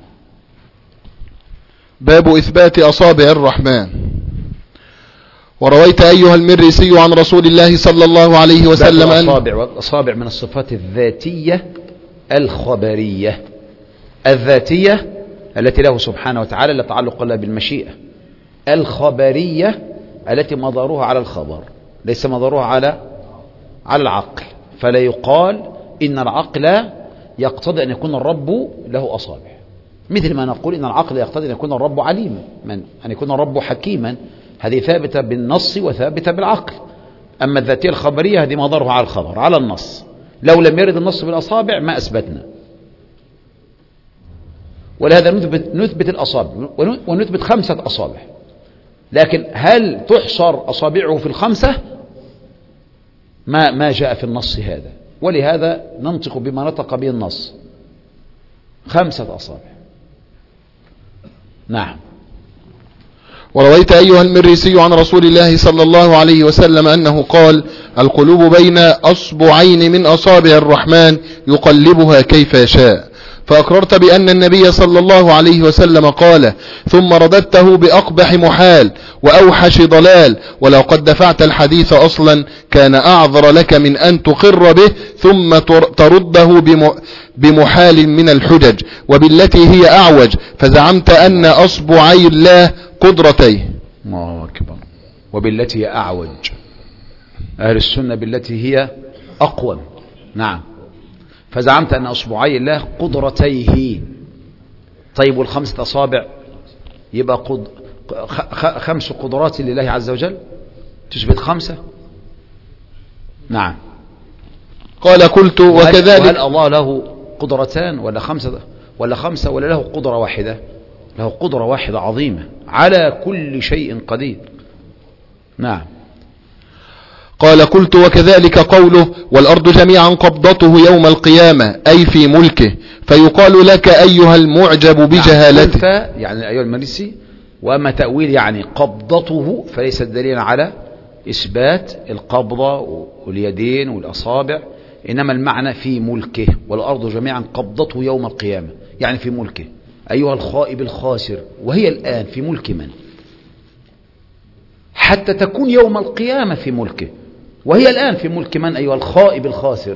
باب إثبات أصابع الرحمن. ورويت أيها المريسي عن رسول الله صلى الله عليه وسلم أن الأصابع والأصابع من الصفات الذاتية الخبرية، الذاتية التي له سبحانه وتعالى لا تعلق لها بالمشيئة، الخبرية التي مدارها على الخبر ليس مدارها على على العقل. فلا يقال إن العقل يقتضي أن يكون الرب له أصابع، مثل ما نقول إن العقل يقتضي أن يكون الرب عليما، من أن يكون الرب حكيما، هذه ثابتة بالنص وثابتة بالعقل. أما الذاتية الخبرية هذه مدارها على الخبر على النص، لو لم يرد النص بالأصابع ما أثبتنا. ولهذا نثبت, نثبت الأصابع ونثبت خمسة أصابع، لكن هل تحصر أصابعه في الخمسة؟ ما ما جاء في النص هذا، ولهذا ننطق بما نطق به النص، خمسة أصابع. نعم. ورويت أيها المريسي عن رسول الله صلى الله عليه وسلم أنه قال: القلوب بين أصبعين من أصابع الرحمن يقلبها كيف يشاء. فأقررت بأن النبي صلى الله عليه وسلم قال، ثم رددته بأقبح محال وأوحش ضلال، ولو قد دفعت الحديث أصلا كان أعذر لك من أن تقر به ثم ترده بمحال من الحجج وبالتي هي أعوج، فزعمت أن أصبعي الله قدرتيه. الله أكبر. وبالتي هي أعوج، أهل السنة بالتي هي أقوم. نعم. فزعمت أن أصبعي الله قدرتيه. طيب والخمسة أصابع يبقى قد... خمس قدرات لله عز وجل تثبت خمسة. نعم. قال قلت وكذلك. وهل الله له قدرتان ولا خمسة ولا خمسة ولا له قدرة واحدة؟ له قدرة واحدة عظيمة على كل شيء قدير. نعم. قال قلت وكذلك قوله: والأرض جميعا قبضته يوم القيامة، أي في ملكه، فيقال لك أيها المعجب بجهالته. نعم. يعني أيها المريسي، وأما تأويل يعني قبضته فليس دليلا على إثبات القبضة واليدين والأصابع، إنما المعنى في ملكه. والأرض جميعا قبضته يوم القيامة يعني في ملكه، أيها الخائب الخاسر. وهي الآن في ملك من؟ حتى تكون يوم القيامة في ملكه، وهي الآن في ملك من أيها الخائب الخاسر؟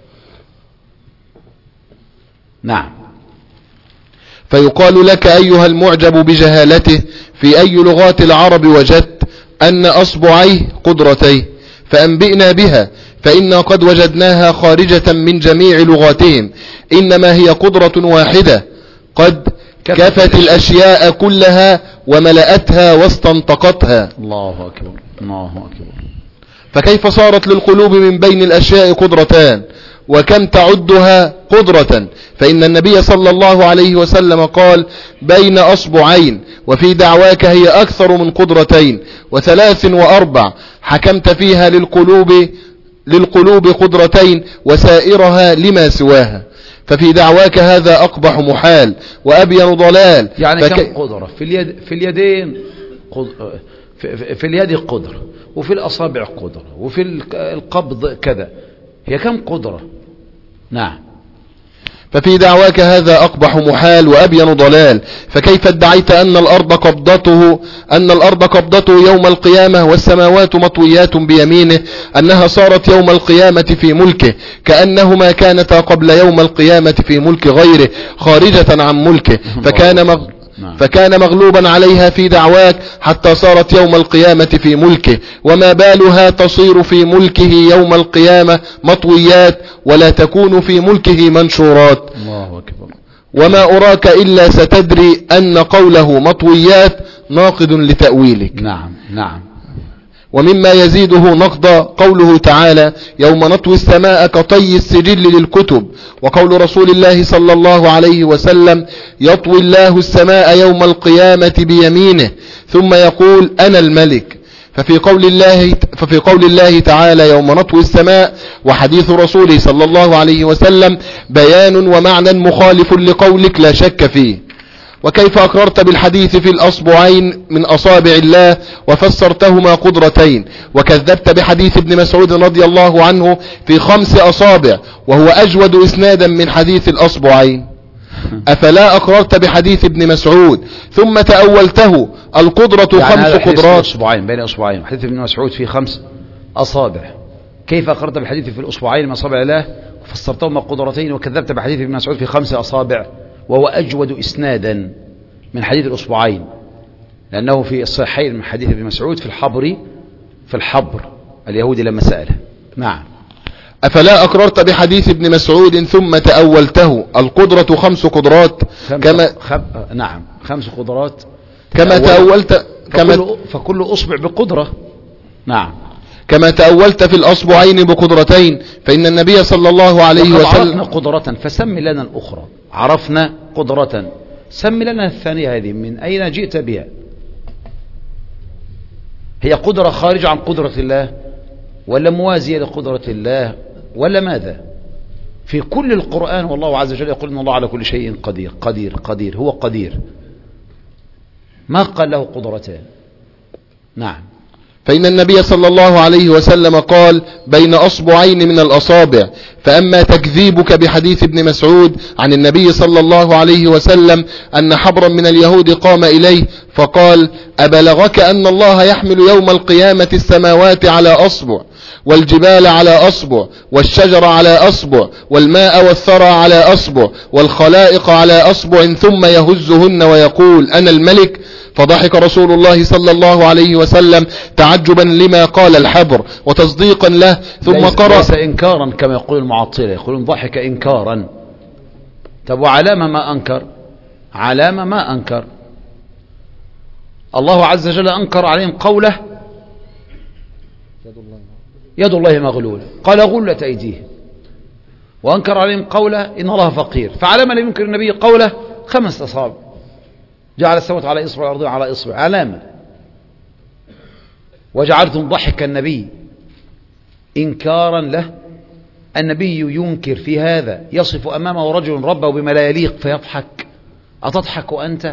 نعم. فيقال لك أيها المعجب بجهالته: في أي لغات العرب وجدت أن أصبعيه قدرتيه؟ فأنبئنا بها، فإنا قد وجدناها خارجة من جميع لغاتهم، إنما هي قدرة واحدة قد كفت الأشياء كلها وملأتها واستنطقتها. الله أكبر الله أكبر. فكيف صارت للقلوب من بين الأشياء قدرتان وكم تعدها قدرة؟ فإن النبي صلى الله عليه وسلم قال بين أصبعين، وفي دعواك هي أكثر من قدرتين، وثلاث وأربع حكمت فيها للقلوب للقلوب قدرتين وسائرها لما سواها، ففي دعواك هذا أقبح محال وأبين ضلال. يعني فك... كم قدرة في اليد في اليدين قد... في... في اليد قدرة، وفي الأصابع قدرة، وفي القبض كذا، هي كم قدرة؟ نعم. ففي دعواك هذا أقبح محال وأبين ضلال. فكيف ادعيت أن الأرض قبضته أن الأرض قبضته يوم القيامة والسماوات مطويات بيمينه، أنها صارت يوم القيامة في ملكه كأنهما كانتا قبل يوم القيامة في ملك غيره خارجة عن ملكه، فكان مغ... فكان مغلوبا عليها في دعواك حتى صارت يوم القيامة في ملكه، وما بالها تصير في ملكه يوم القيامة مطويات ولا تكون في ملكه منشورات. الله أكبر. وما أراك إلا ستدري أن قوله مطويات ناقض لتأويلك. نعم نعم. ومما يزيده نقضا قوله تعالى يوم نطوي السماء كطي السجل للكتب، وقول رسول الله صلى الله عليه وسلم يطوي الله السماء يوم القيامة بيمينه ثم يقول أنا الملك. ففي قول الله ففي قول الله تعالى يوم نطوي السماء وحديث رسوله صلى الله عليه وسلم بيان ومعنى مخالف لقولك لا شك فيه. وكيف أقررت بالحديث في الأصبعين من أصابع الله وفسرتهما قدرتين، وكذبت بحديث ابن مسعود رضي الله عنه في خمس أصابع وهو أجود إسنادا من حديث الأصبعين؟ أفلا أقررت بحديث ابن مسعود ثم تأولته القدرة يعني خمس قدرات أصبعين بين أصبعين، حديث ابن مسعود في خمس أصابع، كيف أقررت بالحديث في الأصبعين من أصابع الله وفسرتهما قدرتين، وكذبت بحديث ابن مسعود في خمس أصابع وهو أجود إسنادا من حديث الأصبعين، لأنه في الصحيحين من حديث ابن مسعود في الحبر في الحبر اليهودي لما سأله. نعم. أفلا أقررت بحديث ابن مسعود ثم تأولته القدرة خمس قدرات كما خم... نعم خمس قدرات كما تأولت كما فكل... فكل أصبع بقدرة. نعم. كما تأولت في الأصبعين بقدرتين، فإن النبي صلى الله عليه وسلم عرفنا قدرة فسم لنا الأخرى، عرفنا قدرة سم لنا الثانية هذه من أين جئت بها؟ هي قدرة خارجة عن قدرة الله ولا موازية لقدرة الله ولا ماذا؟ في كل القرآن والله عز وجل يقول إن الله على كل شيء قدير قدير قدير هو قدير، ما قال له قدرتان. نعم. فإن النبي صلى الله عليه وسلم قال بين أصبعين من الأصابع. فأما تكذيبك بحديث ابن مسعود عن النبي صلى الله عليه وسلم أن حبرا من اليهود قام إليه فقال أبلغك أن الله يحمل يوم القيامة السماوات على أصبع والجبال على أصبع والشجر على أصبع والماء والثرى على أصبع والخلائق على أصبع ثم يهزهن ويقول أنا الملك؟ فضحك رسول الله صلى الله عليه وسلم تعجبا لما قال الحبر وتصديقا له ثم ليس قرأ ليس إنكارا كما يقول المعطلة، يقولون ضحك إنكارا. طب وعلامة ما أنكر؟ علامة ما أنكر؟ الله عز وجل أنكر عليهم قوله يد الله مغلولة، قال غلت أيديه، وأنكر عليهم قوله إن الله فقير. فعلامة لم ينكر النبي قوله خمس أصابع جعل السماوات على إصبع والأرض على إصبع، علامة. وجعلتم ضحك النبي إنكارا له، النبي ينكر في هذا، يصف أمامه رجل ربه بما لا يليق فيضحك، أتضحك أنت؟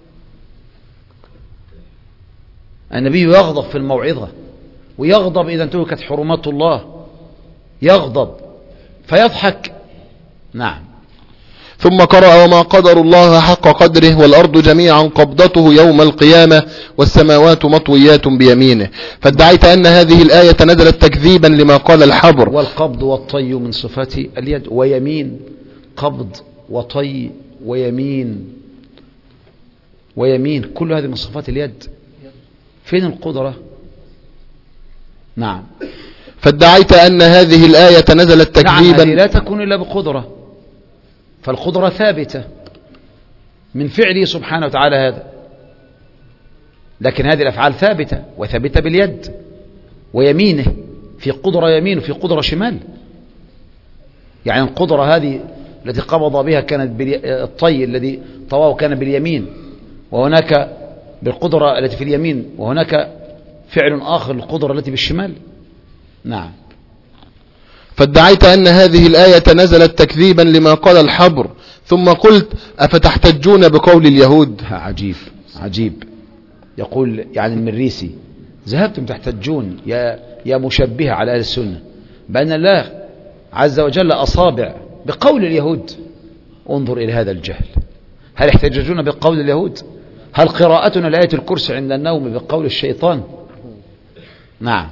النبي يغضب في الموعظة ويغضب إذا انتهكت حرمات الله، يغضب فيضحك. نعم. ثم قرأ وما قدر الله حق قدره والأرض جميعا قبضته يوم القيامة والسماوات مطويات بيمينه. فادعيت أن هذه الآية نزلت تكذيبا لما قال الحبر. والقبض والطي من صفات اليد ويمين، قبض وطي ويمين ويمين كل هذه من صفات اليد، فين القدرة؟ نعم. فادعيت أن هذه الآية نزلت تكذيبا. نعم، هذه لا تكون إلا بقدرة، فالقدرة ثابتة. من فعله سبحانه وتعالى هذا. لكن هذه الأفعال ثابتة، وثابتة باليد ويمينه، في قدرة يمين وفي قدرة شمال. يعني القدرة هذه التي قبض بها كانت الطي الذي طواه كان باليمين، وهناك بالقدرة التي في اليمين، وهناك فعل آخر القدرة التي بالشمال. نعم. فادعيت أن هذه الآية نزلت تكذيبا لما قال الحبر، ثم قلت أفتحتجون بقول اليهود. عجيب عجيب. يقول يعني المريسي ذهبتم تحتجون يا يا مشبهة على أهل السنة بأن الله عز وجل أصابع بقول اليهود. انظر إلى هذا الجهل. هل يحتججون بقول اليهود؟ هل قراءتنا لآية الكرسي عند النوم بقول الشيطان؟ نعم.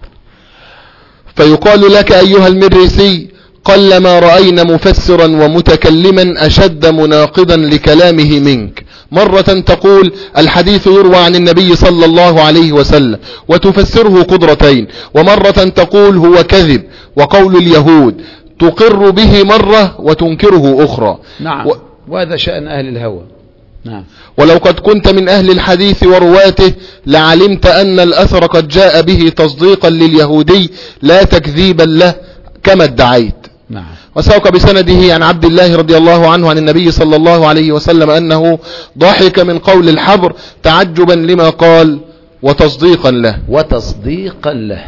فيقال لك أيها المريسي قلما رأينا مفسرا ومتكلما أشد مناقضا لكلامه منك. مرة تقول الحديث يروى عن النبي صلى الله عليه وسلم وتفسره قدرتين، ومرة تقول هو كذب وقول اليهود، تقر به مرة وتنكره أخرى. نعم. و... وهذا شأن أهل الهوى. نعم. ولو قد كنت من أهل الحديث ورواته لعلمت أن الأثر قد جاء به تصديقا لليهودي لا تكذيبا له كما ادعيت. نعم. وساق بسنده عن عبد الله رضي الله عنه عن النبي صلى الله عليه وسلم أنه ضحك من قول الحبر تعجبا لما قال وتصديقا له. وتصديقا له.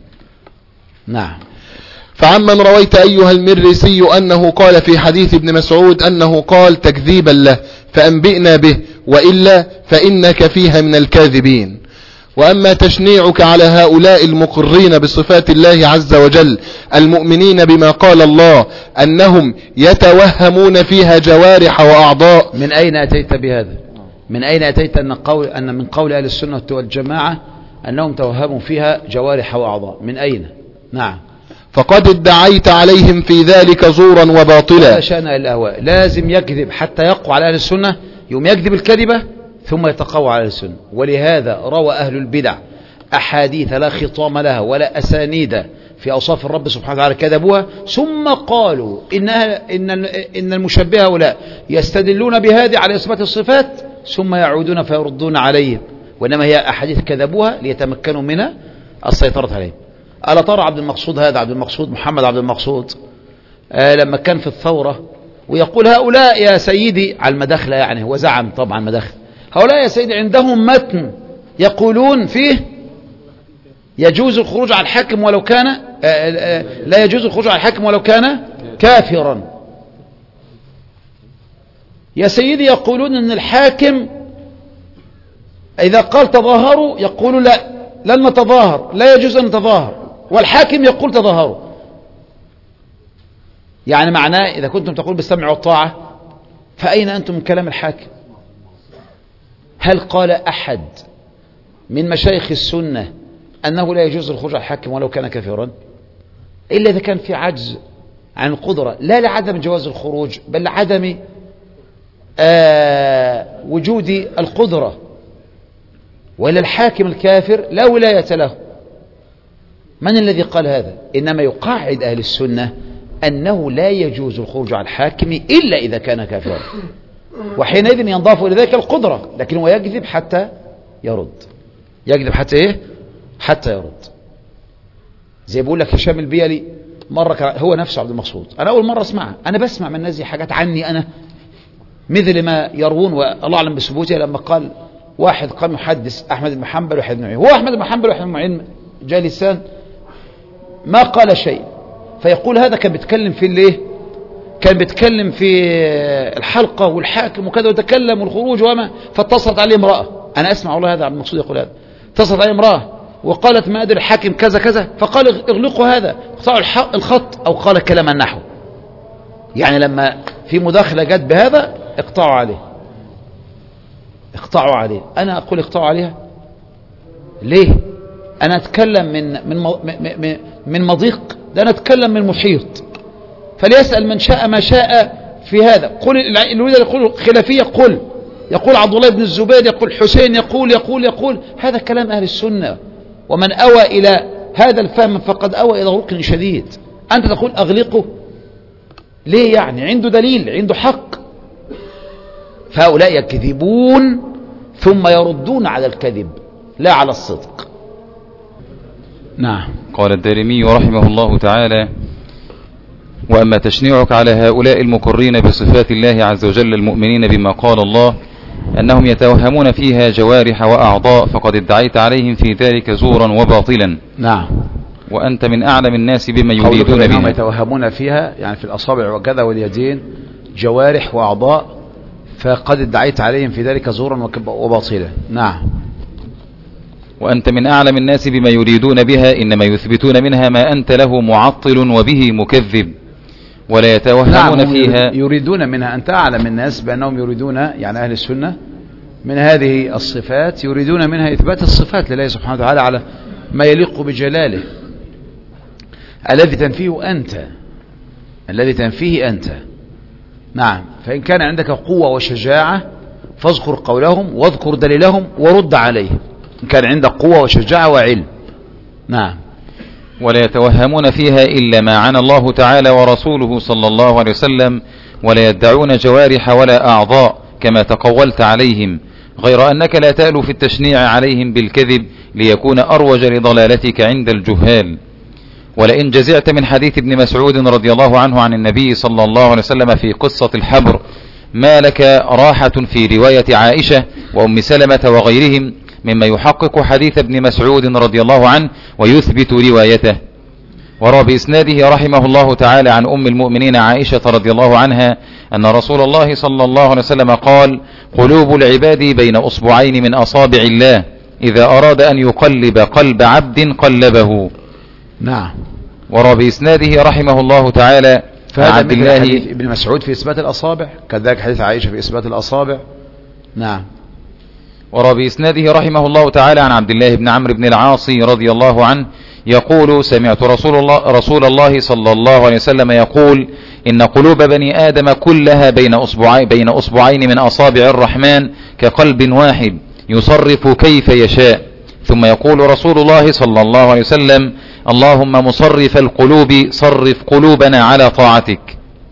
نعم. فعمن رويت أيها المرسي أنه قال في حديث ابن مسعود أنه قال تكذيبا له فأنبئنا به، وإلا فإنك فيها من الكاذبين. وأما تشنيعك على هؤلاء المقرين بصفات الله عز وجل المؤمنين بما قال الله أنهم يتوهمون فيها جوارح وأعضاء، من أين أتيت بهذا؟ من أين أتيت أن, قول أن من قول أهل السنة والجماعة أنهم توهموا فيها جوارح وأعضاء؟ من أين؟ نعم. فقد ادعيت عليهم في ذلك زورا وباطلا. لا شأن الأهواء، لازم يكذب حتى يقوى على أهل السنة، يوم يكذب الكذبة ثم يتقوى على السنة. ولهذا روى أهل البدع أحاديث لا خطام لها ولا أسانيد في أوصاف الرب سبحانه وتعالى كذبوها، ثم قالوا إنها إن إن المشبهة هؤلاء يستدلون بهذه على إثبات الصفات ثم يعودون فيردون عليهم، وإنما هي أحاديث كذبوها ليتمكنوا من السيطرة عليهم. ألا ترى عبد المقصود هذا عبد المقصود محمد عبد المقصود آه لما كان في الثورة ويقول هؤلاء يا سيدي على المداخلة، يعني هو زعم طبعا مداخل، هؤلاء يا سيدي عندهم متن يقولون فيه يجوز الخروج على الحاكم ولو كان آآ آآ لا يجوز الخروج على الحاكم ولو كان كافرا. يا سيدي يقولون ان الحاكم اذا قال تظاهروا يقولوا لا لن نتظاهر، لا يجوز ان نتظاهر، والحاكم يقول تظاهروا. يعني معناه اذا كنتم تقول بالسمع والطاعة فاين انتم من كلام الحاكم؟ هل قال أحد من مشايخ السنة أنه لا يجوز الخروج على الحاكم ولو كان كافرا؟ إلا إذا كان في عجز عن القدرة، لا لعدم جواز الخروج بل لعدم آه وجود القدرة. ولا الحاكم الكافر لا ولاية له. من الذي قال هذا؟ إنما يقاعد أهل السنة أنه لا يجوز الخروج على الحاكم إلا إذا كان كافرا، وحينئذ ينضاف إلى ذلك القدرة، لكن هو يكذب حتى يرد. يكذب حتى إيه؟ حتى يرد. زي بيقول لك هشام البيلي مرة هو نفسه عبد المقصود، أنا أول مرة أسمعها، أنا بسمع من الناس حاجات عني أنا مثل ما يروون والله أعلم بثبوتها، لما قال واحد قام يحدث أحمد بن حنبل وحيد بن معين، هو أحمد بن حنبل وحيد بن معين جالسان ما قال شيء، فيقول هذا كان بيتكلم في الايه؟ كان بيتكلم في الحلقة والحاكم وكذا وتكلم والخروج وما، فاتصلت عليه امرأة، أنا أسمع والله هذا عبد المقصود يقول هذا، اتصلت عليه امرأة وقالت ما أدري الحاكم كذا كذا، فقال اغلقوا هذا، اقطعوا الخط، أو قال كلاما نحو، يعني لما في مداخلة جت بهذا اقطعوا عليه، اقطعوا عليه. أنا أقول اقطعوا عليها ليه؟ أنا أتكلم من من من من مضيق، ده أنا أتكلم من محيط، فليسأل من شاء ما شاء في هذا. قل الولد يقول خلافية، قل يقول عبد الله بن الزبير، يقول حسين، يقول يقول يقول هذا كلام أهل السنة، ومن أوى إلى هذا الفهم فقد أوى إلى ركن شديد. أنت تقول أغلقه ليه؟ يعني عنده دليل، عنده حق، فهؤلاء يكذبون ثم يردون على الكذب لا على الصدق. نعم. قال الدارمي رحمه الله تعالى: وأما تشنيعك على هؤلاء المقرين بصفات الله عز وجل المؤمنين بما قال الله أنهم يتوهمون فيها جوارح وأعضاء فقد ادعيت عليهم في ذلك زورا وباطلا. نعم. وأنت من أعلم الناس بما يريدون يريدون بها، بها. يتوهمون فيها يعني في الأصابع وكذا واليدين جوارح وأعضاء فقد ادعيت عليهم في ذلك زورا وباطلا. نعم. وأنت من أعلم الناس بما يريدون بها إنما يثبتون منها ما أنت له معطل وبه مكذب ولا يتوهمون نعم فيها. يريدون منها، أنت أعلم الناس بأنهم يريدون يعني أهل السنة من هذه الصفات يريدون منها إثبات الصفات لله سبحانه وتعالى على ما يليق بجلاله الذي تنفيه أنت الذي تنفيه أنت. نعم. فإن كان عندك قوة وشجاعة فاذكر قولهم واذكر دليلهم ورد عليهم إن كان عندك قوة وشجاعة وعلم. نعم. ولا يتوهمون فيها إلا ما عن الله تعالى ورسوله صلى الله عليه وسلم ولا يدعون جوارح ولا أعضاء كما تقولت عليهم، غير أنك لا تألو في التشنيع عليهم بالكذب ليكون أروج لضلالتك عند الجهال. ولئن جزعت من حديث ابن مسعود رضي الله عنه عن النبي صلى الله عليه وسلم في قصة الحبر ما لك راحة في رواية عائشة وأم سلمة وغيرهم مما يحقق حديث ابن مسعود رضي الله عنه ويثبت روايته. وروى بإسناده رحمه الله تعالى عن أم المؤمنين عائشة رضي الله عنها أن رسول الله صلى الله عليه وسلم قال: قلوب العباد بين أصبعين من أصابع الله إذا أراد أن يقلب قلب عبد قلبه. نعم. وروى بإسناده رحمه الله تعالى عن عبد الله حديث ابن مسعود في إثبات الأصابع كذلك حديث عائشة في إثبات الأصابع. نعم. وروى بإسناده رحمه الله تعالى عن عبد الله بن عمرو بن العاص رضي الله عنه يقول: سمعت رسول الله, رسول الله صلى الله عليه وسلم يقول: إن قلوب بني آدم كلها بين أصبعين, بين أصبعين من أصابع الرحمن كقلب واحد يصرف كيف يشاء. ثم يقول رسول الله صلى الله عليه وسلم: اللهم مصرف القلوب صرف قلوبنا على طاعتك.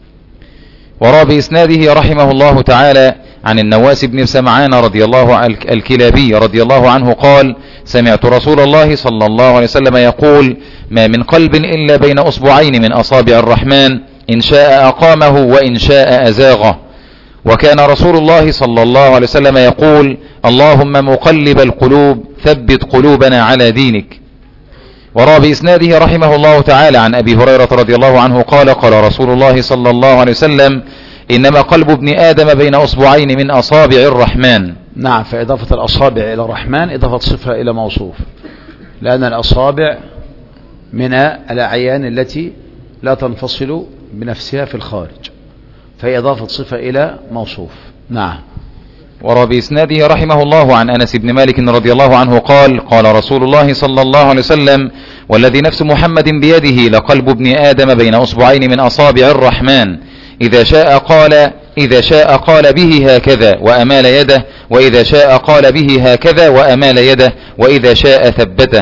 وروى بإسناده رحمه الله تعالى عن النواس بن سمعان رضي الله الكلابي رضي الله عنه قال: سمعت رسول الله صلى الله عليه وسلم يقول: ما من قلب إلا بين أصبعين من أصابع الرحمن إن شاء أقامه وإن شاء أزاغه. وكان رسول الله صلى الله عليه وسلم يقول: اللهم مقلب القلوب ثبت قلوبنا على دينك. وروى بإسناده رحمه الله تعالى عن أبي هريرة رضي الله عنه قال: قال رسول الله صلى الله عليه وسلم: إنما قلب ابن آدم بين أصبعين من أصابع الرحمن. نعم. فإضافة الأصابع إلى الرحمن إضافة صفة إلى موصوف، لأن الأصابع من الأعيان التي لا تنفصل بنفسها في الخارج، فهي إضافة صفة إلى موصوف. نعم. وروى بإسناده رحمه الله عن أنس بن مالك رضي الله عنه قال: قال رسول الله صلى الله عليه وسلم: والذي نفس محمد بيده لقلب ابن آدم بين أصبعين من أصابع الرحمن إذا شاء قال إذا شاء قال به هكذا وأمال يده، وإذا شاء قال به هكذا وأمال يده، وإذا شاء ثبته.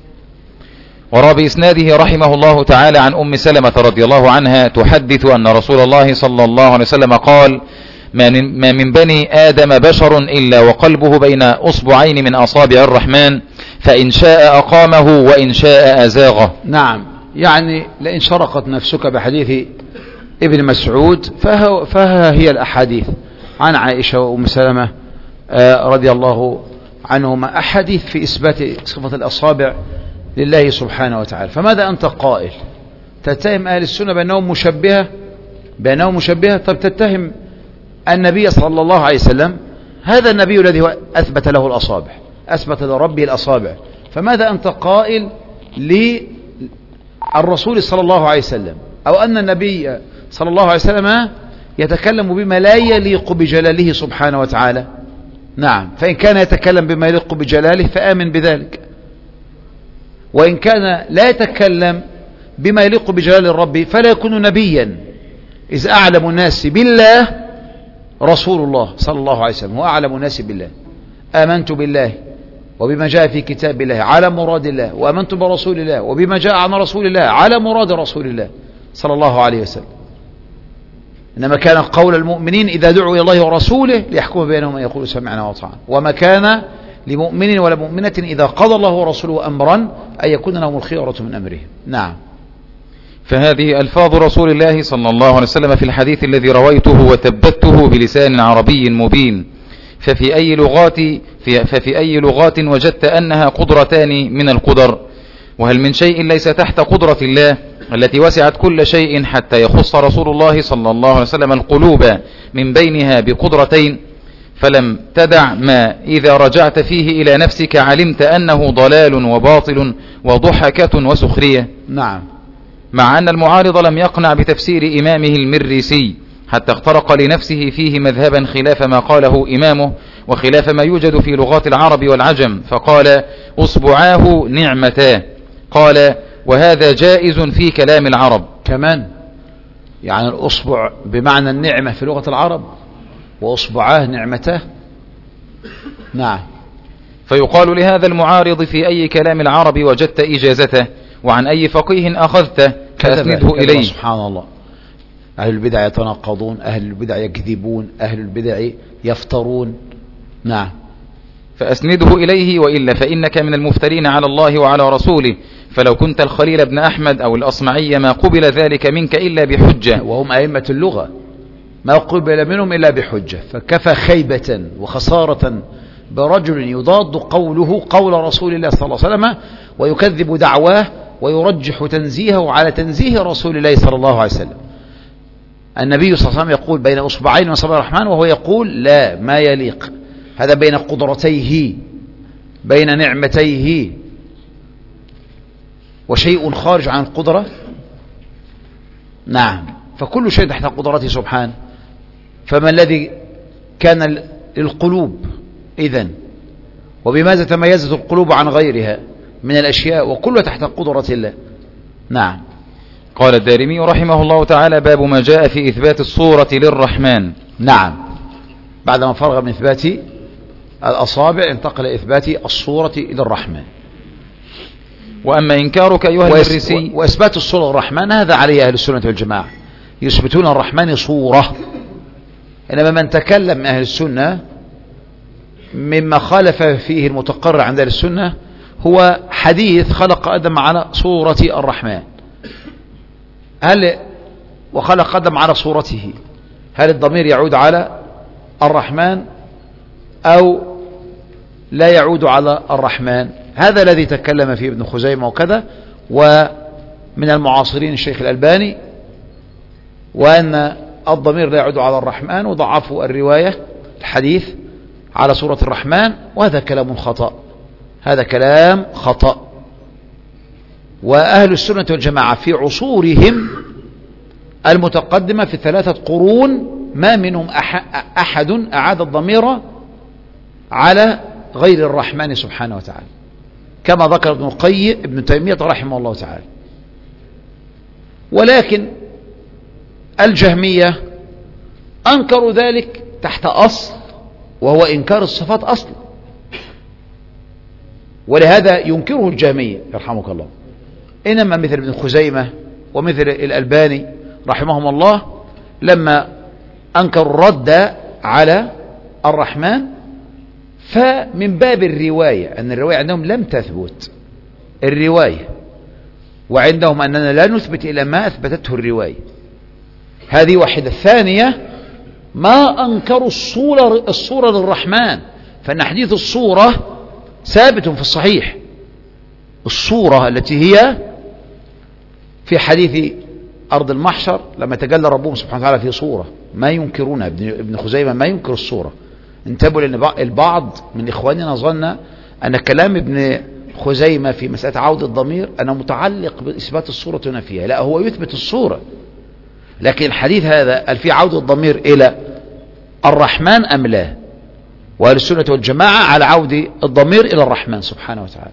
وروى بإسناده رحمه الله تعالى عن أم سلمة رضي الله عنها تحدث أن رسول الله صلى الله عليه وسلم قال: ما من بني آدم بشر إلا وقلبه بين أصبعين من أصابع الرحمن فإن شاء أقامه وإن شاء أزاغه. نعم. يعني لئن شرقت نفسك بحديث ابن مسعود فها, فها هي الأحاديث عن عائشة وأم سلمة رضي الله عنهما أحاديث في إثبات صفة الأصابع لله سبحانه وتعالى. فماذا أنت قائل؟ تتهم أهل السنة بأنهم مشبهة بأنهم مشبهة طب تتهم النبي صلى الله عليه وسلم، هذا النبي الذي أثبت له الأصابع، أثبت لربه الأصابع، فماذا أنت قائل للرسول صلى الله عليه وسلم أو أن النبي صلى الله عليه وسلم يتكلم بما لا يليق بجلاله سبحانه وتعالى؟ نعم. فإن كان يتكلم بما يليق بجلاله فآمن بذلك، وإن كان لا يتكلم بما يليق بجلال الرب فلا يكون نبيا، إذ أعلم الناس بالله رسول الله صلى الله عليه وسلم، هو أعلم الناس بالله. آمنت بالله وبما جاء في كتاب الله على مراد الله، وآمنت برسول الله وبما جاء عن رسول الله على مراد رسول الله صلى الله عليه وسلم. إنما كان قول المؤمنين إذا دعوا إلى الله ورسوله ليحكم بينهم أن يقولوا سمعنا وأطعنا، وما كان لمؤمن ولا مؤمنة إذا قضى الله ورسوله أمرا أن يكون لهم الخيرة من أمرهم. نعم. فهذه ألفاظ رسول الله صلى الله عليه وسلم في الحديث الذي رويته وثبته بلسان عربي مبين، ففي أي لغات في ففي أي لغات وجدت أنها قدرتان من القدر؟ وهل من شيء ليس تحت قدرة الله التي وسعت كل شيء حتى يخص رسول الله صلى الله عليه وسلم القلوب من بينها بقدرتين؟ فلم تدع ما إذا رجعت فيه إلى نفسك علمت أنه ضلال وباطل وضحكة وسخرية. نعم. مع أن المعارض لم يقنع بتفسير إمامه المريسي حتى اخترق لنفسه فيه مذهبا خلاف ما قاله إمامه وخلاف ما يوجد في لغات العرب والعجم، فقال أصبعاه نعمتا، قال وهذا جائز في كلام العرب كمان، يعني الأصبع بمعنى النعمة في لغة العرب وأصبعاه نعمته. نعم. فيقال لهذا المعارض في أي كلام العرب وجدت إجازته وعن أي فقيه أخذته فأسنده إليه. سبحان الله، أهل البدع يتناقضون، أهل البدع يكذبون، أهل البدع يفترون. نعم. فأسنده إليه، وإلا فإنك من المفترين على الله وعلى رسوله، فلو كنت الخليل بن أحمد أو الأصمعي ما قبل ذلك منك إلا بحجة، وهم أئمة اللغة ما قبل منهم إلا بحجة، فكفى خيبة وخسارة برجل يضاد قوله قول رسول الله صلى الله عليه وسلم ويكذب دعواه ويرجح تنزيهه على تنزيه رسول الله صلى الله عليه وسلم. النبي صلى الله عليه وسلم يقول بين أصبعين من أصابع الرحمن، وهو يقول لا، ما يليق، هذا بين قدرتيه، بين نعمتيه، وشيء خارج عن القدرة. نعم. فكل شيء تحت قدرته سبحانه. فما الذي كان للقلوب إذن؟ وبماذا تميزت القلوب عن غيرها من الأشياء؟ وكلها تحت قدرة الله. نعم. قال الدارمي رحمه الله تعالى: باب ما جاء في إثبات الصورة للرحمن. نعم. بعدما فرغ من إثبات الأصابع انتقل إلى إثبات الصورة للرحمن. وأما إنكارك أيها المرسي وإثبات الصورة للرحمن هذا عليه أهل السنة والجماعة، يثبتون الرحمن صورة. إنما من تكلم من أهل السنة مما خالف فيه المتقرر عند أهل السنة هو حديث خلق آدم على صورة الرحمن. هل وخلق آدم على صورته، هل الضمير يعود على الرحمن أو لا يعود على الرحمن؟ هذا الذي تكلم فيه ابن خزيمة وكذا، ومن المعاصرين الشيخ الألباني، وأن الضمير لا يعود على الرحمن، وضعفوا الرواية الحديث على صورة الرحمن، وهذا كلام خطأ، هذا كلام خطأ. وأهل السنة والجماعة في عصورهم المتقدمة في ثلاثة قرون ما منهم أحد أعاد الضمير على غير الرحمن سبحانه وتعالى، كما ذكر ابن القيم ابن تيمية رحمه الله تعالى. ولكن الجهمية أنكروا ذلك تحت أصل، وهو إنكار الصفات أصلا، ولهذا ينكره الجهمية يرحمك الله. إنما مثل ابن خزيمة ومثل الألباني رحمهم الله لما أنكروا الرد على الرحمن، فمن باب الرواية، أن الرواية عندهم لم تثبت الرواية، وعندهم أننا لا نثبت إلى ما أثبتته الرواية. هذه واحدة. الثانية ما أنكروا الصورة, الصورة للرحمن، فإن حديث الصورة ثابت في الصحيح، الصورة التي هي في حديث أرض المحشر لما تجلى ربهم سبحانه وتعالى في صورة، ما ينكرونها. ابن خزيمة ما ينكر الصورة. انتبهوا، لأن البعض من إخواننا ظن أن كلام ابن خزيمة في مسألة عودة الضمير أنه متعلق بإثبات الصورة ونفيها. لا، هو يثبت الصورة، لكن الحديث هذا هل في عودة الضمير إلى الرحمن أم لا؟ وأهل السنة والجماعة على عودة الضمير إلى الرحمن سبحانه وتعالى.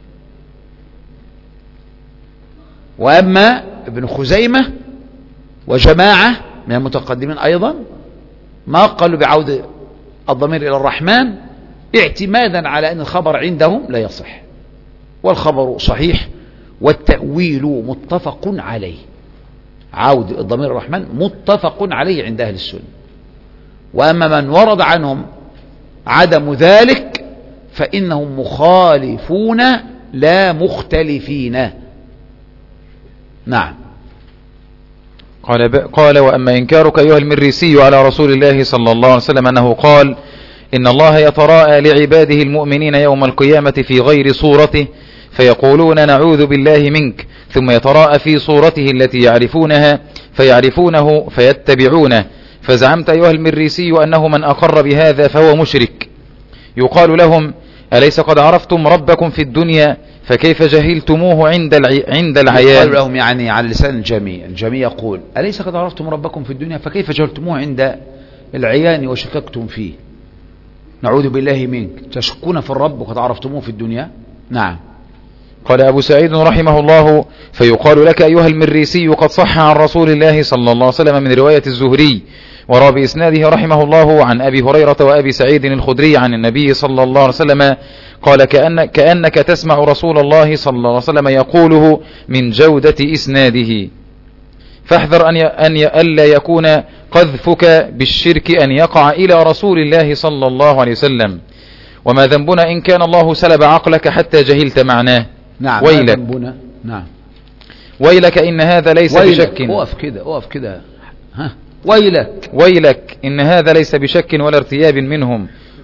وأما ابن خزيمة وجماعة من المتقدمين أيضا ما قالوا بعودة الضمير إلى الرحمن اعتمادا على أن الخبر عندهم لا يصح، والخبر صحيح والتأويل متفق عليه. عود الضمير الرحمن متفق عليه عند أهل السنة. وأما من ورد عنهم عدم ذلك فإنهم مخالفون لا مختلفين. نعم. قال, قال وأما إنكارك أيها المريسي على رسول الله صلى الله عليه وسلم أنه قال إن الله يتراءى لعباده المؤمنين يوم القيامة في غير صورته فيقولون نعوذ بالله منك، ثم يتراءى في صورته التي يعرفونها فيعرفونه فيتبعونه، فزعمت أيها المريسي أنه من أقر بهذا فهو مشرك. يقال لهم أليس قد عرفتم ربكم في الدنيا فكيف جهلتموه عند العي... عند العيان؟ يقال لهم يعني على لسان الجميع، الجميع يقول أليس قد عرفتم ربكم في الدنيا فكيف جهلتموه عند العيان وشككتم فيه؟ نعوذ بالله منك، تشكون في الرب وقد عرفتموه في الدنيا. نعم. قال أبو سعيد رحمه الله فيقال لك أيها المريسي قد صح عن رسول الله صلى الله عليه وسلم من رواية الزهري وروى بإسناده رحمه الله عن أبي هريرة وأبي سعيد الخدري عن النبي صلى الله عليه وسلم قال كأن كأنك تسمع رسول الله صلى الله عليه وسلم يقوله من جودة إسناده، فاحذر أن أن ألا يكون قذفك بالشرك أن يقع إلى رسول الله صلى الله عليه وسلم. وما ذنبنا إن كان الله سلب عقلك حتى جهلت معناه. نعم. ويلك. نعم. ويلك إن هذا ليس ويلك. بشك. وقف كده وقف كده. ها. ويلك. ويلك إن هذا ليس بشك ولا ارتياب منهم.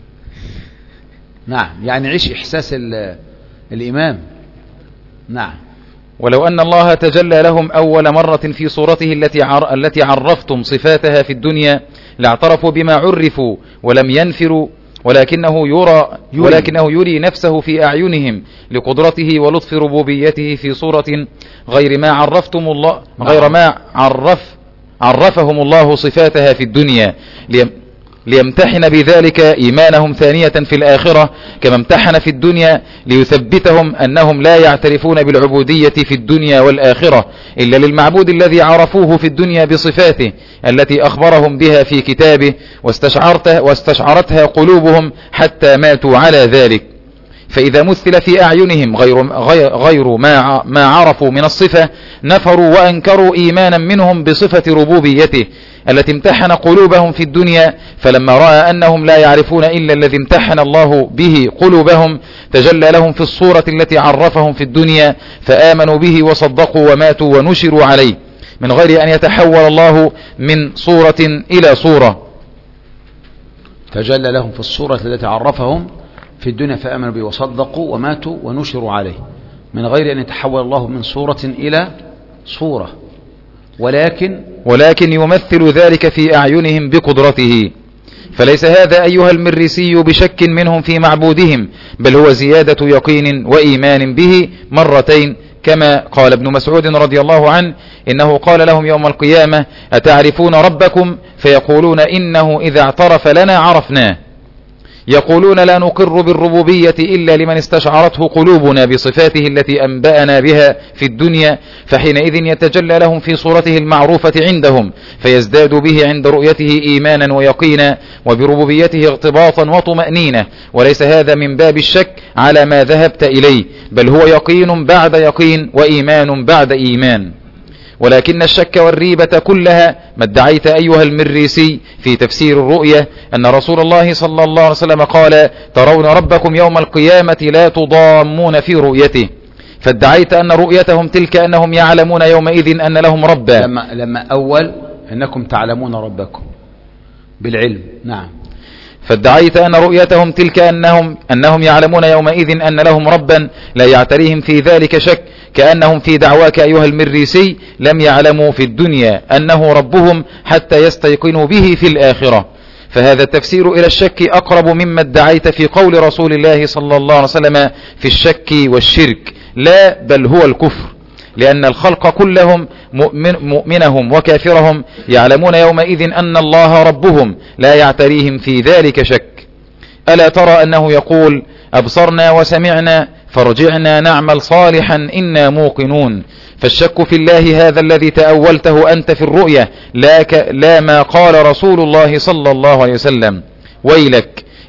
نعم، يعني عيش إحساس الإمام. نعم. ولو أن الله تجلى لهم أول مرة في صورته التي عر... التي عرفتم صفاتها في الدنيا لاعترفوا بما عرفوا ولم ينفروا، ولكنه يرى يري. ولكنه يري نفسه في أعينهم لقدرته ولطف ربوبيته في صورة غير ما عرفتم الله غير ما عرف عرفهم الله صفاتها في الدنيا ليم ليمتحن بذلك إيمانهم ثانية في الآخرة كما امتحن في الدنيا ليثبتهم أنهم لا يعترفون بالعبودية في الدنيا والآخرة إلا للمعبود الذي عرفوه في الدنيا بصفاته التي أخبرهم بها في كتابه واستشعرتها قلوبهم حتى ماتوا على ذلك. فإذا مثل في أعينهم غير, غير ما, ما عرفوا من الصفة نفروا وأنكروا إيمانا منهم بصفة ربوبيته التي امتحن قلوبهم في الدنيا، فلما رأى أنهم لا يعرفون إلا الذي امتحن الله به قلوبهم تجلى لهم في الصورة التي عرفهم في الدنيا فآمنوا به وصدقوا وماتوا ونشروا عليه من غير أن يتحول الله من صورة إلى صورة. تجلى لهم في الصورة التي عرفهم في الدنيا فآمنوا به وصدقوا وماتوا ونشروا عليه من غير أن يتحول الله من صورة إلى صورة، ولكن ولكن يمثل ذلك في أعينهم بقدرته. فليس هذا أيها المريسي بشك منهم في معبودهم، بل هو زيادة يقين وإيمان به مرتين، كما قال ابن مسعود رضي الله عنه إنه قال لهم يوم القيامة أتعرفون ربكم؟ فيقولون إنه إذا اعترف لنا عرفناه. يقولون لا نقر بالربوبية إلا لمن استشعرته قلوبنا بصفاته التي أنبأنا بها في الدنيا، فحينئذ يتجلى لهم في صورته المعروفة عندهم فيزداد به عند رؤيته إيمانا ويقينا وبربوبيته اغتباطا وطمأنينة. وليس هذا من باب الشك على ما ذهبت إليه، بل هو يقين بعد يقين وإيمان بعد إيمان. ولكن الشك والريبة كلها ما ادعيت أيها المريسي في تفسير الرؤية أن رسول الله صلى الله عليه وسلم قال ترون ربكم يوم القيامة لا تضامون في رؤيته، فادعيت أن رؤيتهم تلك أنهم يعلمون يومئذ أن لهم ربا. لما, لما أول أنكم تعلمون ربكم بالعلم. نعم. فادعيت أن رؤيتهم تلك أنهم, أنهم يعلمون يومئذ أن لهم ربا لا يعتريهم في ذلك شك، كأنهم في دعواك أيها المريسي لم يعلموا في الدنيا أنه ربهم حتى يستيقنوا به في الآخرة. فهذا التفسير إلى الشك أقرب مما ادعيت في قول رسول الله صلى الله عليه وسلم في الشك والشرك، لا بل هو الكفر، لأن الخلق كلهم مؤمن مؤمنهم وكافرهم يعلمون يومئذ أن الله ربهم لا يعتريهم في ذلك شك. ألا ترى أنه يقول أبصرنا وسمعنا فارجعنا نعمل صالحا إنا موقنون. فالشك في الله هذا الذي تأولته أنت في الرؤية لا, ك... لا ما قال رسول الله صلى الله عليه وسلم. ويلك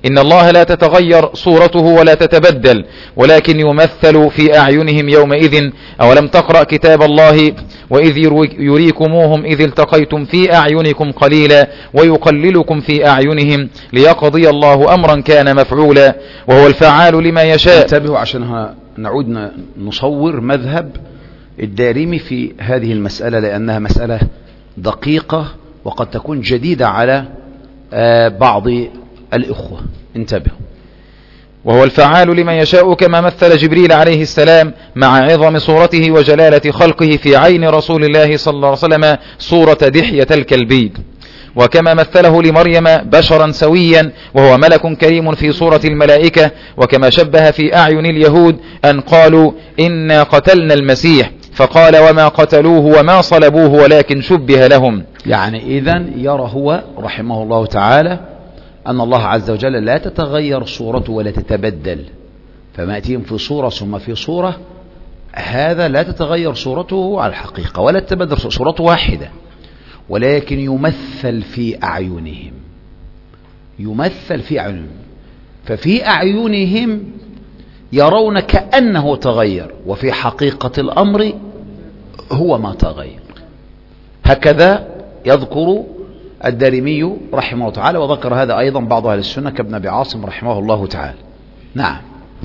إن الله لا تتغير صورته ولا تتبدل ولكن يمثل في أعينهم يومئذ. أولم تقرأ كتاب الله وإذ يريكموهم إذ التقيتم في أعينكم قليلا ويقللكم في أعينهم ليقضي الله أمرا كان مفعولا وهو الفعال لما يشاء. انتبهوا عشان نعود نصور مذهب الدارمي في هذه المسألة لأنها مسألة دقيقة وقد تكون جديدة على بعض الإخوة. انتبهوا. وهو الفعال لما يشاء كما مثل جبريل عليه السلام مع عظم صورته وجلالة خلقه في عين رسول الله صلى الله عليه وسلم صورة دحية الكلبي وكما مثله لمريم بشرا سويا وهو ملك كريم في صورة الملائكة وكما شبه في أعين اليهود أن قالوا إنا قتلنا المسيح فقال وما قتلوه وما صلبوه ولكن شبه لهم. يعني إذن يرى هو رحمه الله تعالى أن الله عز وجل لا تتغير صورته ولا تتبدل فما يأتيهم في صورة ثم في صورة هذا لا تتغير صورته على الحقيقة ولا تتبدل صورته واحدة ولكن يمثل في أعينهم يمثل في أعينهم ففي أعينهم يرون كأنه تغير وفي حقيقة الأمر هو ما تغير. هكذا يذكر الدارمي رحمه الله تعالى وذكر هذا أيضا بعض أهل السنة كابن أبي عاصم رحمه الله تعالى. نعم.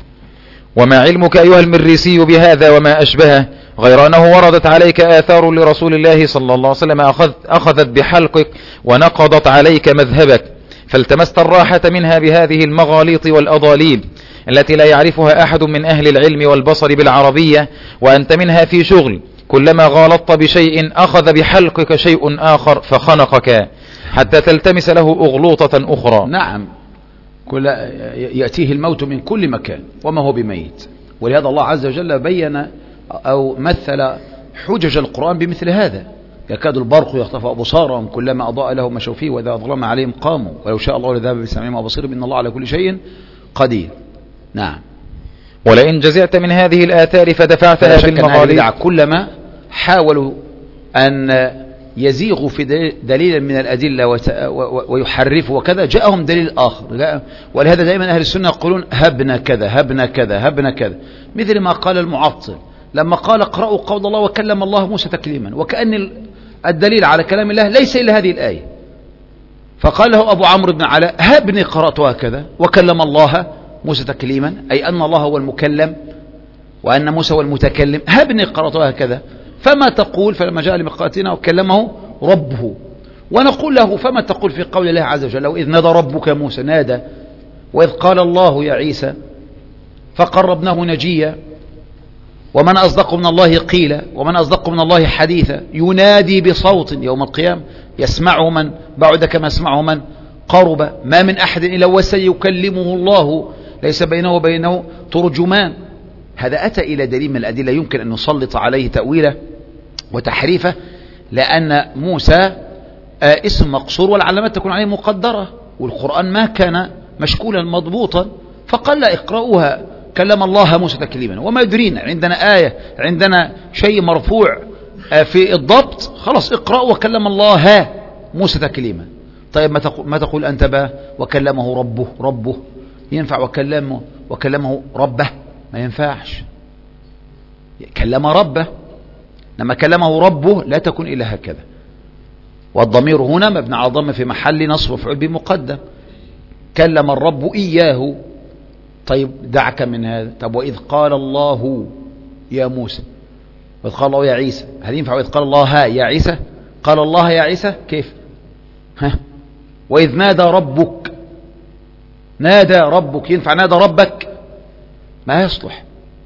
وما علمك أيها المريسي بهذا وما أشبهه غير أنه وردت عليك آثار لرسول الله صلى الله عليه وسلم أخذ أخذت بحلقك ونقضت عليك مذهبك فالتمست الراحة منها بهذه المغاليط والأضاليل التي لا يعرفها أحد من أهل العلم والبصر بالعربية وأنت منها في شغل كلما غالطت بشيء أخذ بحلقك شيء آخر فخنقك حتى تلتمس له أغلوطة أخرى. نعم. كل يأتيه الموت من كل مكان وما هو بميت ولهذا الله عز وجل بين أو مثل حجج القرآن بمثل هذا يكاد البرق يخطف أبصارهم كلما أضاء لهم مشوا فيه وإذا أظلم عليهم قاموا ولو شاء الله لذهب بسمعهم وبصيرهم إن الله على كل شيء قدير. نعم. ولئن جزعت من هذه الآثار فدفعتها بالمغاليط كلما حاولوا أن يزيغوا في دليل من الأدلة ويحرفوا وكذا جاءهم دليل آخر ولهذا دائما أهل السنة يقولون هبنا كذا هبنا كذا هبنا كذا مثل ما قال المعطل لما قال اقرأوا قول الله وكلم الله موسى تكليما وكأن الدليل على كلام الله ليس إلا هذه الآية فقال له أبو عمرو بن علاء هبني قرأت هكذا وكلم الله موسى تكليما أي أن الله هو المكلم وأن موسى هو المتكلم هبني قرأت هكذا فما تقول فلما جاء لميقاتنا وكلمه ربه ونقول له فما تقول في قول الله عز وجل وإذ نادى ربك موسى نادى وإذ قال الله يا عيسى فقربناه نجيا ومن أصدق من الله قيلا ومن أصدق من الله حديثا ينادي بصوت يوم القيامة يسمعه من بعد كما يسمعه من قرب ما من أحد إلا وسيكلمه الله ليس بينه وبينه ترجمان. هذا أتى إلى دليل من الأدلة يمكن أن نسلط عليه تأويله وتحريفه لأن موسى اسم مقصور والعلامات تكون عليه مقدرة والقرآن ما كان مشكولا مضبوطا فقال لا اقرأوها كلم الله موسى تكليما وما يدرينا عندنا آية عندنا شيء مرفوع في الضبط خلاص اقرأوا وكلم الله موسى تكليما. طيب ما تقول, ما تقول أنت بقى وكلمه ربه ربه ينفع وكلمه وكلمه ربه ما ينفعش كلم ربه لما كلمه ربه لا تكون إلا هكذا والضمير هنا مبني على ضم في محل نصب مفعول به مقدم كلم الرب إياه. طيب دعك من هذا. طب وإذ قال الله يا موسى وإذ قال الله يا عيسى هل ينفع وإذ قال الله يا عيسى قال الله يا عيسى كيف ها وإذ نادى ربك نادى ربك ينفع نادى ربك ما يصلح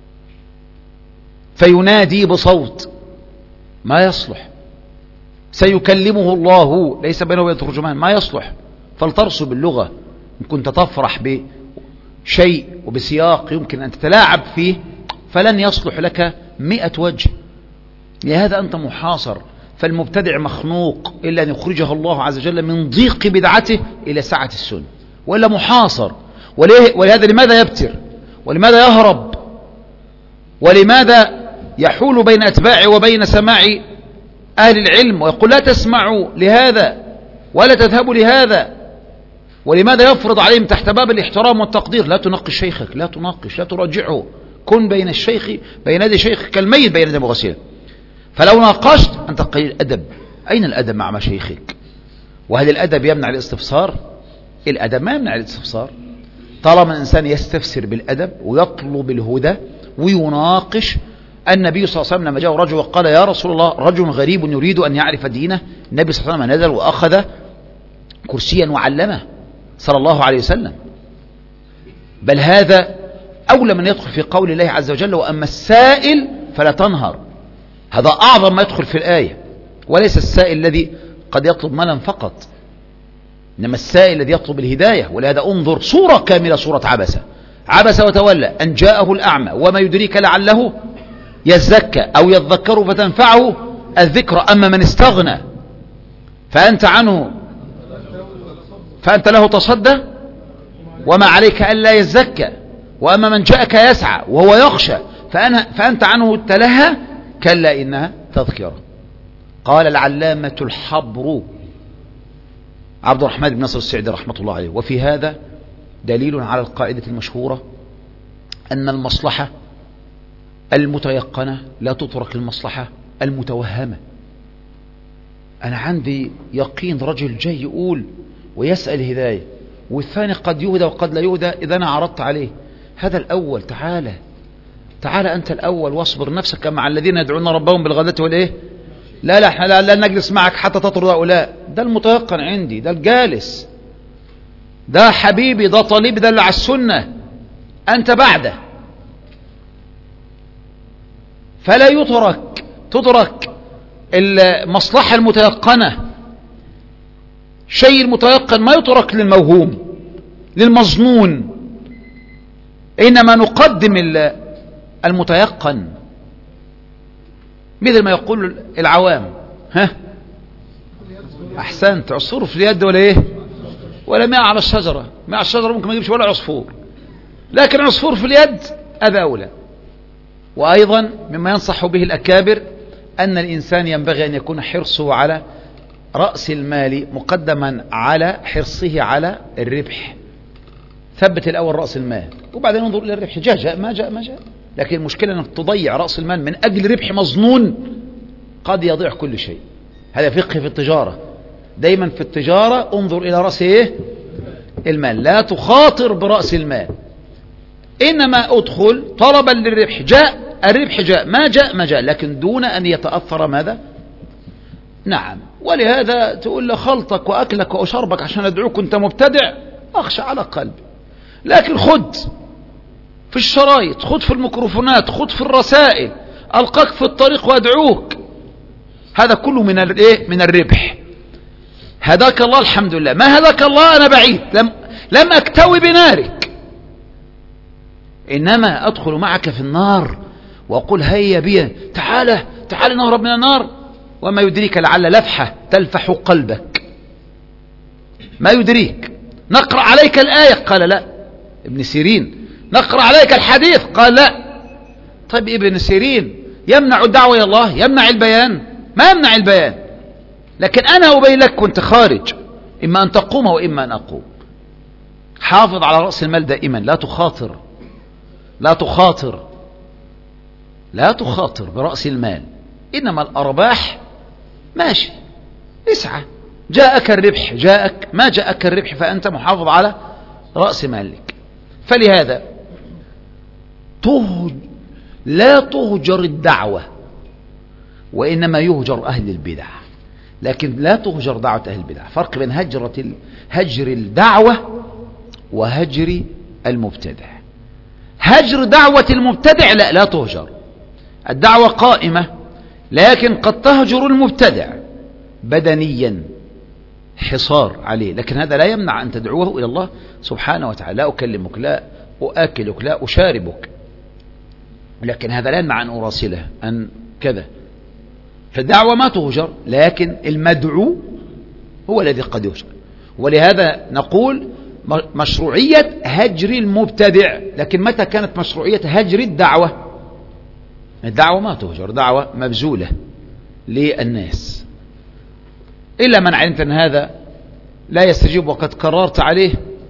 فينادي بصوت ما يصلح سيكلمه الله ليس بينه وبين ترجمان ما يصلح. فلترسب اللغة إن كنت تفرح بشيء وبسياق يمكن أن تتلاعب فيه فلن يصلح لك مئة وجه لهذا أنت محاصر. فالمبتدع مخنوق إلا أن يخرجه الله عز وجل من ضيق بدعته إلى سعة السنة وإلا محاصر. ولهذا لماذا يبتر ولماذا يهرب ولماذا يحول بين أتباعه وبين سماع أهل العلم ويقول لا تسمعوا لهذا ولا تذهبوا لهذا ولماذا يفرض عليهم تحت باب الاحترام والتقدير؟ لا تناقش شيخك، لا تناقش، لا تراجعه، كن بين الشيخ بين يدي شيخك كالميت بين يدي مغسله. فلو ناقشت أنت قليل الأدب. أين الأدب مع مشايخك؟ وهل الأدب يمنع الاستفسار؟ الأدب ما يمنع الاستفسار طالما الإنسان يستفسر بالأدب ويطلب الهدى ويناقش. النبي صلى الله عليه وسلم لما جاء رجل وقال يا رسول الله رجل غريب يريد أن يعرف دينه، النبي صلى الله عليه وسلم نزل وأخذ كرسيا وعلمه صلى الله عليه وسلم. بل هذا أولى من يدخل في قول الله عز وجل وأما السائل فلا تنهر. هذا أعظم ما يدخل في الآية، وليس السائل الذي قد يطلب مالا فقط، إنما السائل الذي يطلب الهداية. ولهذا انظر صورة كاملة، صورة عبسة عبس وتولى أن جاءه الأعمى وما يدريك لعله يزكى أو يذكر فتنفعه الذكر. أما من استغنى فأنت عنه فأنت له تصدى وما عليك ألا يزكى. وأما من جاءك يسعى وهو يخشى فأنا فأنت عنه تلهى كلا إنها تذكرة. قال العلامة الحبر عبد الرحمن بن ناصر السعدي رحمة الله عليه: وفي هذا دليل على القاعدة المشهورة أن المصلحة المتيقنة لا تترك المصلحة المتوهمة. أنا عندي يقين رجل جاي يقول ويسأل هداية، والثاني قد يهدى وقد لا يهدى. إذا أنا عرضت عليه هذا الأول، تعالى تعالى أنت الأول واصبر نفسك مع الذين يدعون ربهم بالغداة والإيه. لا لا احنا لا, لا نجلس معك حتى تطرد هؤلاء. ده المتيقن عندي، ده الجالس، ده حبيبي، ده طالب، ده اللي على السنة، أنت بعده. فلا يترك تترك المصلحة المتيقنة. شيء المتيقن ما يترك للموهوم للمظنون، إنما نقدم المتيقن. مثل ما يقول العوام: ها أحسنت، عصفور في اليد ولا إيه ولا ماء على الشجرة. ماء على الشجرة ممكن ما يجيبش ولا عصفور، لكن عصفور في اليد هذا أولى. وأيضا مما ينصح به الأكابر أن الإنسان ينبغي أن يكون حرصه على رأس المال مقدما على حرصه على الربح. ثبت الأول رأس المال وبعدين انظر إلى الربح. جاء جاء ما جاء ما جاء. لكن المشكلة أنك تضيع رأس المال من أجل ربح مظنون، قد يضيع كل شيء. هذا فقه في التجارة. دايما في التجارة انظر إلى رأس إيه؟ المال، لا تخاطر برأس المال، إنما أدخل طلبا للربح. جاء الربح جاء، ما جاء ما جاء، لكن دون أن يتأثر ماذا؟ نعم. ولهذا تقول له خلطك وأكلك وشربك عشان أدعوك أنت مبتدع، أخشى على قلبي. لكن خد في الشرايط، خد في الميكروفونات، خد في الرسائل، ألقاك في الطريق وأدعوك. هذا كله من الايه؟ من الربح. هداك الله الحمد لله، ما هداك الله أنا بعيد، لم لم أكتوي بنارك، إنما أدخل معك في النار وأقول هيا بي، تعالى تعالى نهرب من النار، وما يدريك لعل لفحة تلفح قلبك. ما يدريك. نقرأ عليك الآية، قال لا. ابن سيرين. نقرأ عليك الحديث، قال لا. طيب ابن سيرين يمنع الدعوة إلى الله؟ يمنع البيان؟ ما يمنع البيان. لكن أنا أبين لك كنت خارج، إما أن تقوم وإما أن أقوم. حافظ على رأس المال دائما، لا تخاطر لا تخاطر لا تخاطر برأس المال، إنما الأرباح ماشي، اسعى. جاءك الربح جاءك، ما جاءك الربح فأنت محافظ على رأس مالك. فلهذا تهج لا تهجر الدعوة، وإنما يهجر أهل البدع، لكن لا تهجر دعوة أهل البدع. فرق بين هجرة هجر الدعوة وهجر المبتدع. هجر دعوة المبتدع لا لا تهجر. الدعوة قائمة، لكن قد تهجر المبتدع بدنيا، حصار عليه، لكن هذا لا يمنع أن تدعوه إلى الله سبحانه وتعالى. لا أكلمك، لا أؤكلك، لا أشاربك، لكن هذا لا يمنع أن أراسله أن كذا. فالدعوة ما تهجر، لكن المدعو هو الذي قد يهجر. ولهذا نقول مشروعية هجر المبتدع. لكن متى كانت مشروعية هجر الدعوة؟ الدعوة ما تهجر، دعوة مبذولة للناس، إلا من علمت أن هذا لا يستجيب وقد كررت عليه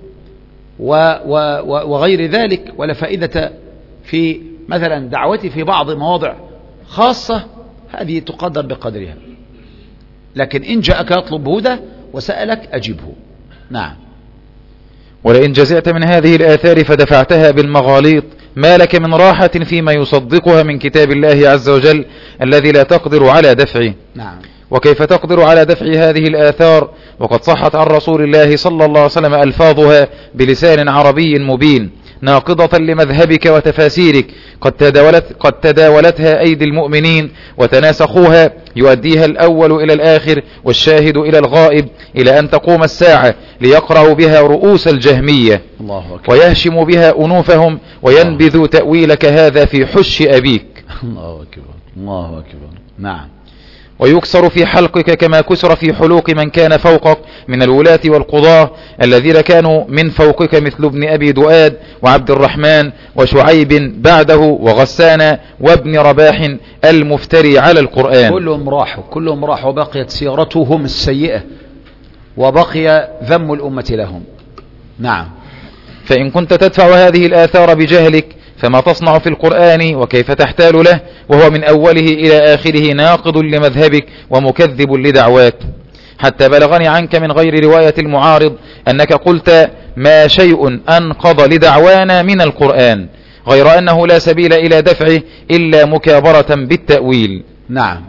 وغير ذلك، ولا فائدة في مثلا دعوتي في بعض مواضع خاصة، هذه تقدر بقدرها. لكن إن جاءك يطلب هدى وسألك أجبه. نعم. ولئن جزعت من هذه الآثار فدفعتها بالمغاليط ما لك من راحة فيما يصدقها من كتاب الله عز وجل الذي لا تقدر على دفعه. نعم. وكيف تقدر على دفع هذه الآثار وقد صحت عن رسول الله صلى الله عليه وسلم ألفاظها بلسان عربي مبين ناقضة لمذهبك وتفاسيرك قد تداولت قد تداولتها أيدي المؤمنين وتناسخوها، يؤديها الأول إلى الآخر والشاهد إلى الغائب إلى أن تقوم الساعة، ليقرأوا بها رؤوس الجهمية الله أكبر. ويهشموا بها أنوفهم وينبذوا تأويلك هذا في حش أبيك. الله أكبر. الله أكبر. نعم. ويكسر في حلقك كما كسر في حلوق من كان فوقك من الولاة والقضاة الذين كانوا من فوقك مثل ابن أبي دؤاد وعبد الرحمن وشعيب بعده وغسان وابن رباح المفتري على القرآن. كلهم راحوا كلهم راحوا وبقيت سيرتهم السيئة وبقي ذم الأمة لهم. نعم. فإن كنت تدفع هذه الآثار بجهلك فما تصنع في القرآن وكيف تحتال له وهو من أوله إلى آخره ناقض لمذهبك ومكذب لدعواك، حتى بلغني عنك من غير رواية المعارض أنك قلت ما شيء أنقض لدعوانا من القرآن غير أنه لا سبيل إلى دفعه إلا مكابرة بالتأويل. نعم.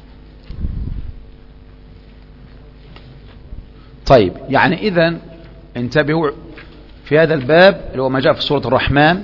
طيب، يعني إذن انتبهوا في هذا الباب اللي هو ما جاء في سورة الرحمن.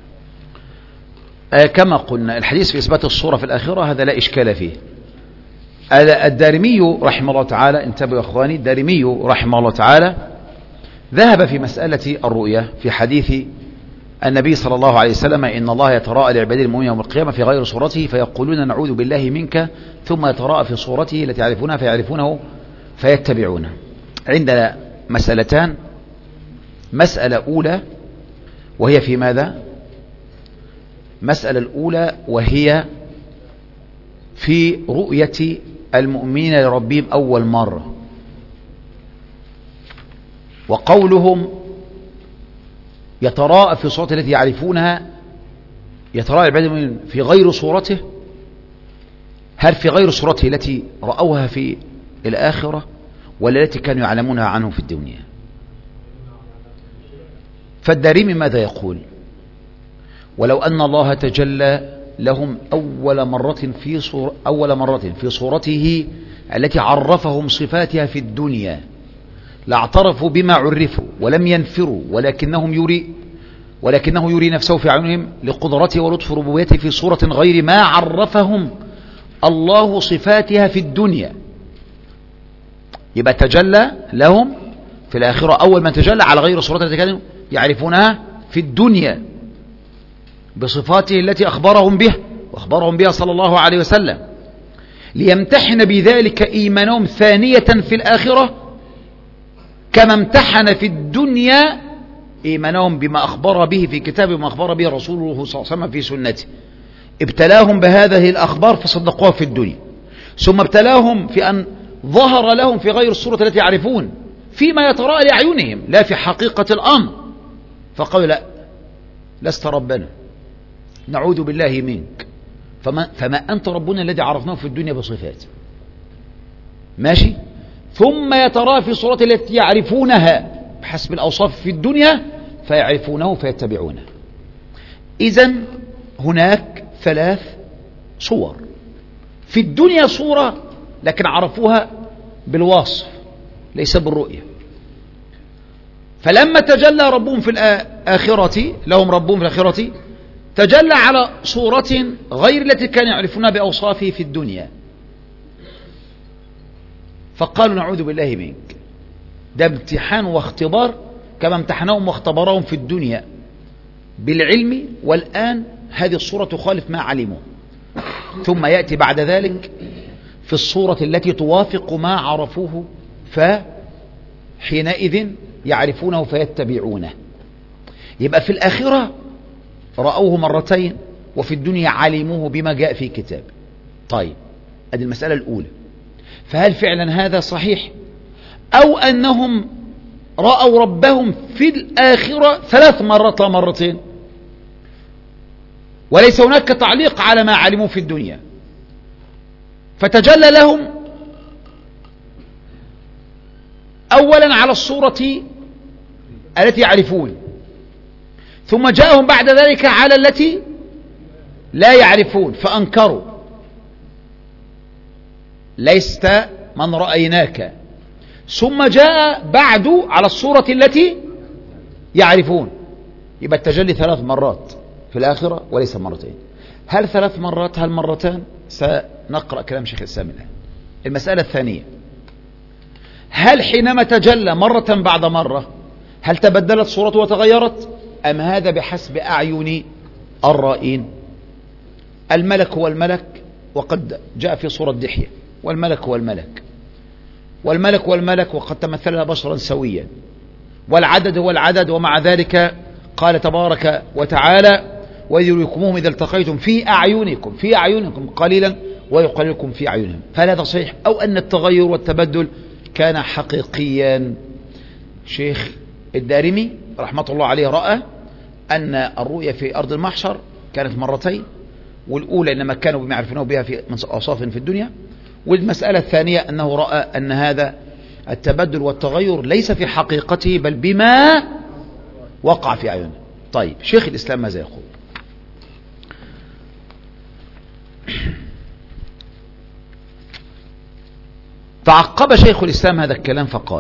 آه كما قلنا الحديث في إثبات الصورة في الآخرة هذا لا إشكال فيه. الدارمي رحمه الله تعالى، انتبهوا يا أخواني، الدارمي رحمه الله تعالى ذهب في مسألة الرؤية في حديث النبي صلى الله عليه وسلم إن الله يتراءى لعباده المؤمنين يوم القيامة في غير صورته فيقولون نعوذ بالله منك، ثم يتراءى في صورته التي يعرفونها فيعرفونه فيتبعونه. عندنا مسألتان، مسألة أولى وهي في ماذا؟ مسألة الأولى وهي في رؤية المؤمنين لربهم أول مرة، وقولهم يتراءى في صورته التي يعرفونها، يتراءى عباد المؤمنين في غير صورته، هل في غير صورته التي رأوها في الآخرة ولا التي كانوا يعلمونها عنه في الدنيا؟ فالدارمي ماذا يقول؟ ولو أن الله تجلى لهم أول مرة في صور أول مرة في صورته التي عرفهم صفاتها في الدنيا لاعترفوا بما عرفوا ولم ينفروا، ولكنهم يري ولكنه يري نفسه في عيونهم لقدرته ولطف ربوبيته في صورة غير ما عرفهم الله صفاتها في الدنيا. يبقى تجلى لهم في الآخرة أول من تجلى على غير صورته التي كانوا يعرفونها في الدنيا بصفاته التي أخبرهم بها وأخبرهم بها صلى الله عليه وسلم، ليمتحن بذلك إيمانهم ثانية في الآخرة كما امتحن في الدنيا إيمانهم بما أخبر به في كتابه وما أخبر به رسوله صلى الله عليه وسلم في سنته. ابتلاهم بهذه الأخبار فصدقوها في الدنيا، ثم ابتلاهم في أن ظهر لهم في غير الصورة التي يعرفون فيما يتراءى لأعينهم لا في حقيقة الأمر، فقالوا لا لست ربنا نعوذ بالله منك، فما, فما أنت ربنا الذي عرفناه في الدنيا بصفات ماشي. ثم يتراءى في الصورة التي يعرفونها بحسب الأوصاف في الدنيا فيعرفونه فيتبعونه. إذن هناك ثلاث صور في الدنيا، صورة لكن عرفوها بالوصف ليس بالرؤية، فلما تجلى ربهم في الآخرة لهم ربهم في الآخرة تجلى على صورة غير التي كانوا يعرفونها بأوصافه في الدنيا، فقالوا نعوذ بالله منك. ده امتحان واختبار كما امتحناهم واختبرهم في الدنيا بالعلم، والآن هذه الصورة تخالف ما علموا، ثم يأتي بعد ذلك في الصورة التي توافق ما عرفوه فحينئذ يعرفونه فيتبعونه. يبقى في الآخرة رأوه مرتين وفي الدنيا علموه بما جاء في كتاب. طيب هذه المسألة الأولى، فهل فعلا هذا صحيح أو أنهم رأوا ربهم في الآخرة ثلاث مرات لا مرتين، وليس هناك تعليق على ما علموا في الدنيا، فتجلى لهم أولا على الصورة التي يعرفون، ثم جاءهم بعد ذلك على التي لا يعرفون فأنكروا، ليست من رأيناك، ثم جاء بعد على الصورة التي يعرفون. يبقى التجلي ثلاث مرات في الآخرة وليس مرتين. هل ثلاث مرات هل مرتان؟ سنقرأ كلام شيخ الإسلام الآن. المسألة الثانية، هل حينما تجلى مرة بعد مرة هل تبدلت صورته وتغيرت، أم هذا بحسب أعين الرائين؟ الملك هو الملك، وقد جاء في صورة دحية، والملك هو الملك، والملك هو الملك وقد تمثلها بشرا سويا، والعدد هو العدد، ومع ذلك قال تبارك وتعالى ويريكموهم إذا التقيتم في أعينكم في أعينكم قليلا ويقللكم في أعينهم. فهل هذا صحيح، أو أن التغير والتبدل كان حقيقيا؟ شيخ الدارمي رحمة الله عليه رأى أن الرؤية في أرض المحشر كانت مرتين، والأولى إنما كانوا بما يعرفونه بها في أوصاف في الدنيا، والمسألة الثانية أنه رأى أن هذا التبدل والتغير ليس في حقيقته بل بما وقع في أعينه. طيب شيخ الإسلام ماذا يقول؟ تعقب شيخ الإسلام هذا الكلام فقال: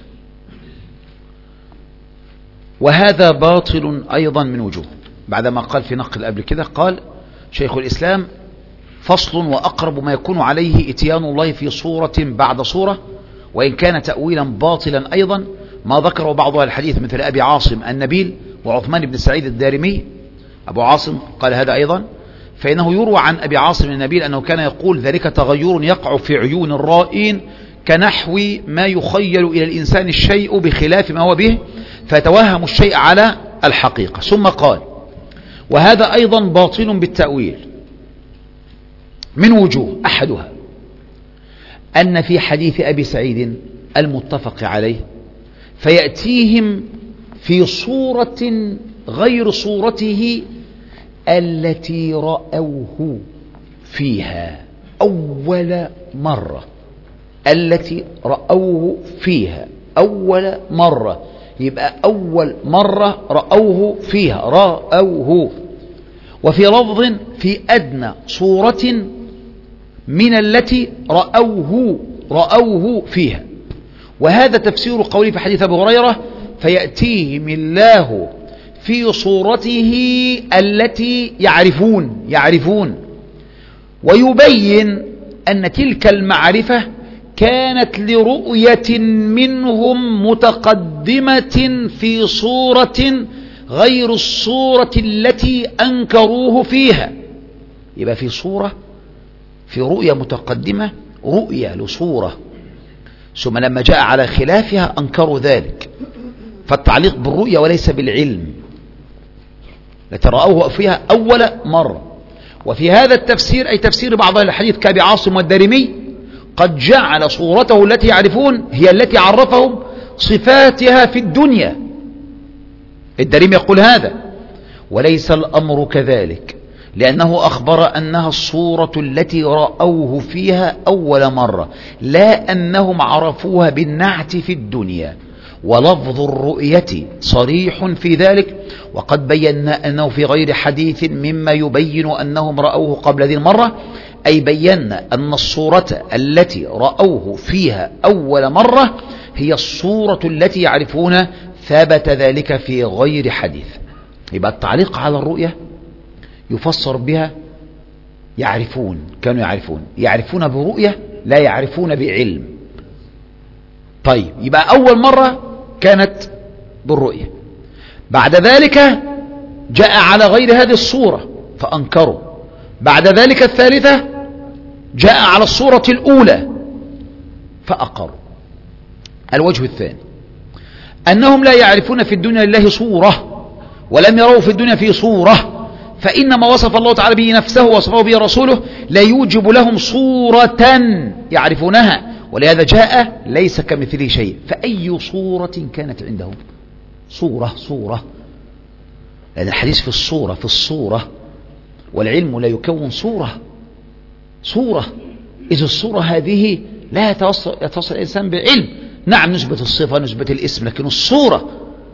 وهذا باطل أيضا من وجوه. بعدما قال في نقل قبل كده قال شيخ الإسلام: فصل وأقرب ما يكون عليه إتيان الله في صورة بعد صورة، وإن كان تأويلا باطلا أيضا ما ذكره بعض أهل الحديث مثل أبي عاصم النبيل وعثمان بن سعيد الدارمي. أبو عاصم قال هذا أيضا، فإنه يروى عن أبي عاصم النبيل أنه كان يقول: ذلك تغير يقع في عيون الرائين كنحو ما يخيل إلى الإنسان الشيء بخلاف ما هو به فيتوهم الشيء على الحقيقة. ثم قال: وهذا أيضا باطل بالتأويل من وجوه، أحدها أن في حديث أبي سعيد المتفق عليه فيأتيهم في صورة غير صورته التي رأوه فيها أول مرة، التي رأوه فيها أول مرة، يبقى أول مرة رأوه فيها رأوه. وفي لفظ في أدنى صورة من التي رأوه رأوه فيها. وهذا تفسير قوله في حديث أبي هريرة: فيأتيهم الله في صورته التي يعرفون يعرفون ويبين أن تلك المعرفة كانت لرؤية منهم متقدمة في صورة غير الصورة التي أنكروه فيها. يبقى في صورة، في رؤية متقدمة، رؤية لصورة، ثم لما جاء على خلافها أنكروا ذلك. فالتعليق بالرؤية وليس بالعلم، التي رأوه فيها أول مرة. وفي هذا التفسير أي تفسير بعض الحديث كأبي عاصم والدارمي قد جعل صورته التي يعرفون هي التي عرفهم صفاتها في الدنيا. الدارمي يقول هذا، وليس الأمر كذلك، لأنه أخبر أنها الصورة التي رأوه فيها أول مرة، لا أنهم عرفوها بالنعت في الدنيا. ولفظ الرؤية صريح في ذلك، وقد بينا أنه في غير حديث مما يبين أنهم رأوه قبل هذه المرة، أي بينا أن الصورة التي رأوه فيها أول مرة هي الصورة التي يعرفون، ثبت ذلك في غير حديث. يبقى التعليق على الرؤية يفسر بها يعرفون، كانوا يعرفون يعرفون برؤية لا يعرفون بعلم. طيب يبقى أول مرة كانت بالرؤية، بعد ذلك جاء على غير هذه الصورة فأنكروا، بعد ذلك الثالثة جاء على الصورة الأولى فأقروا. الوجه الثاني أنهم لا يعرفون في الدنيا لله صورة، ولم يروا في الدنيا في صورة، فإنما وصف الله تعالى به نفسه وصفه به رسوله لا يوجب لهم صورة يعرفونها، ولهذا جاء ليس كمثله شيء. فأي صورة كانت عندهم؟ صورة صورة لأن الحديث في الصورة في الصورة والعلم لا يكون صورة صورة. إذا الصورة هذه لا يتوصل, يتوصل الإنسان بعلم. نعم نثبت الصفة نثبت الاسم، لكن الصورة.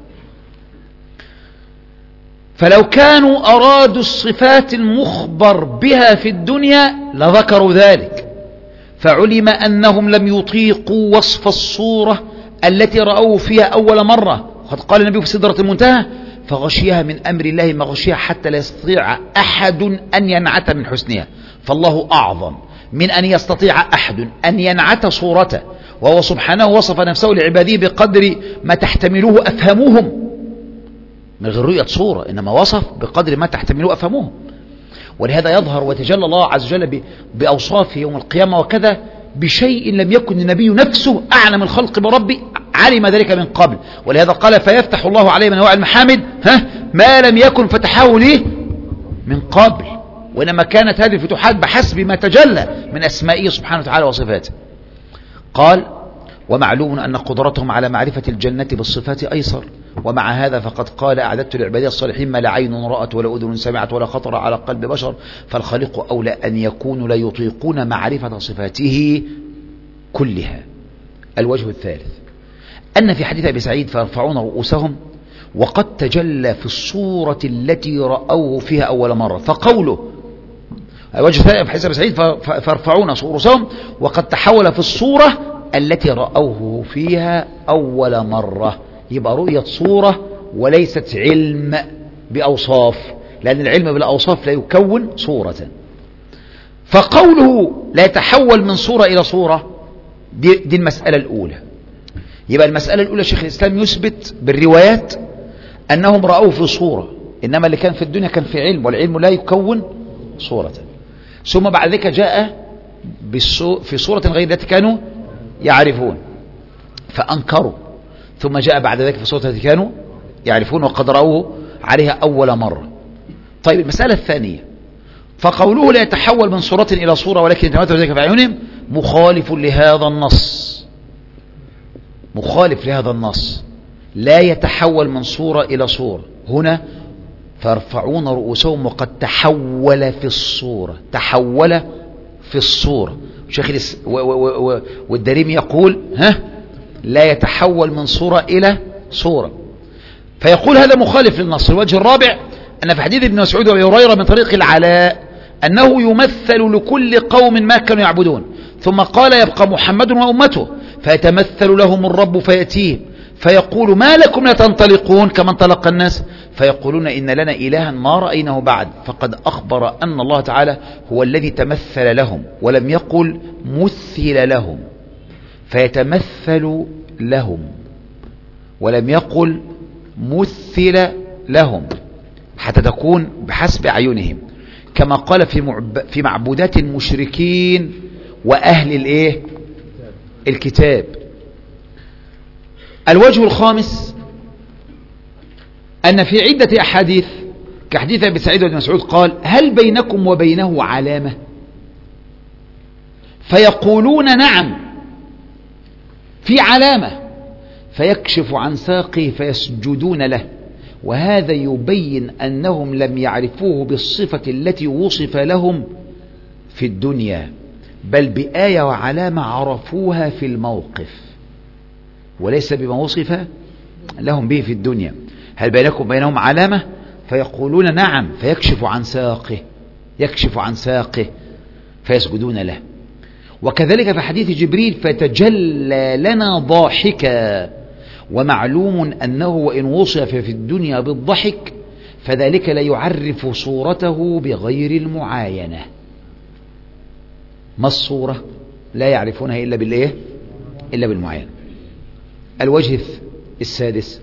فلو كانوا أرادوا الصفات المخبر بها في الدنيا لذكروا ذلك، فعلم أنهم لم يطيقوا وصف الصورة التي رأوه فيها أول مرة. قد قال النبي في سدرة المنتهى: فغشيها من أمر الله ما غشيها حتى لا يستطيع أحد أن ينعت من حسنها. فالله أعظم من أن يستطيع أحد أن ينعت صورته، وهو سبحانه وصف نفسه لعباده بقدر ما تحتمله أفهمهم من غير رؤية صورة، إنما وصف بقدر ما تحتمله أفهمهم. ولهذا يظهر ويتجلى الله عز وجل بأوصافه يوم القيامة وكذا بشيء لم يكن النبي نفسه أعلم الخلق بربي علم ذلك من قبل. ولهذا قال: فيفتح الله عليه من أنواع المحامد ها ما لم يكن فتحه ليه من قبل. وإنما كانت هذه الفتوحات بحسب ما تجلى من أسمائه سبحانه وتعالى وصفاته. قال: ومعلوم أن قدرتهم على معرفة الجنة بالصفات أيسر، ومع هذا فقد قال: أعددت لعبادي الصالحين ما لا عين رأت ولا أذن سمعت ولا خطر على قلب بشر. فالخالق أولى أن يكونوا لا يطيقون معرفة صفاته كلها. الوجه الثالث أن في حديث أبي سعيد: فيرفعون رؤوسهم، وقد تجلى في الصورة التي رأوه فيها أول مرة. فقوله الوجه الثالث في حديث أبي سعيد: فيرفعون رؤوسهم وقد تحول في الصورة التي رأوه فيها أول مرة. يبقى رؤية صورة وليست علم بأوصاف، لأن العلم بالأوصاف لا يكون صورة. فقوله لا يتحول من صورة إلى صورة دي, دي المسألة الأولى. يبقى المسألة الأولى شيخ الإسلام يثبت بالروايات أنهم رأوه في صورة، إنما اللي كان في الدنيا كان في علم، والعلم لا يكون صورة. ثم بعد ذلك جاء في صورة غير التي كانوا يعرفون فأنكروا، ثم جاء بعد ذلك في صورة التي كانوا يعرفون وقد رأوه عليها أول مرة. طيب المسألة الثانية: فقوله لا يتحول من صورة إلى صورة ولكن يتمثل ذلك في أعينهم مخالف لهذا النص. مخالف لهذا النص. لا يتحول من صورة إلى صورة. هنا فيرفعون رؤوسهم وقد تحول في الصورة، تحول في الصورة. شيخ والدارمي يقول ها لا يتحول من صورة إلى صورة، فيقول هذا مخالف للنص. الوجه الرابع أن في حديث ابن مسعود وابي هريرة من طريق العلاء أنه يمثل لكل قوم ما كانوا يعبدون، ثم قال: يبقى محمد وأمته، فيتمثل لهم الرب فيأتيهم فيقول: ما لكم لا تنطلقون كما انطلق الناس؟ فيقولون: إن لنا إلها ما رأيناه بعد. فقد أخبر أن الله تعالى هو الذي تمثل لهم ولم يقل مثل لهم، فيتمثل لهم ولم يقل مثل لهم حتى تكون بحسب أعينهم، كما قال في في معبودات المشركين وأهل الإيه الكتاب. الوجه الخامس أن في عدة أحاديث كحديث أبي سعيد وابن مسعود قال: هل بينكم وبينه علامة؟ فيقولون: نعم في علامة. فيكشف عن ساقه فيسجدون له، وهذا يبين أنهم لم يعرفوه بالصفة التي وصف لهم في الدنيا، بل بآية وعلامة عرفوها في الموقف وليس بما وصف لهم به في الدنيا. هل بينكم بينهم علامة؟ فيقولون: نعم. فيكشف عن ساقه يكشف عن ساقه فيسجدون له. وكذلك في حديث جبريل: فتجلى لنا ضاحكا. ومعلوم أنه وإن وصف في الدنيا بالضحك فذلك لا يعرف صورته بغير المعاينة. ما الصورة؟ لا يعرفونها إلا بالإيه؟ إلا بالمعاينة. الوجه السادس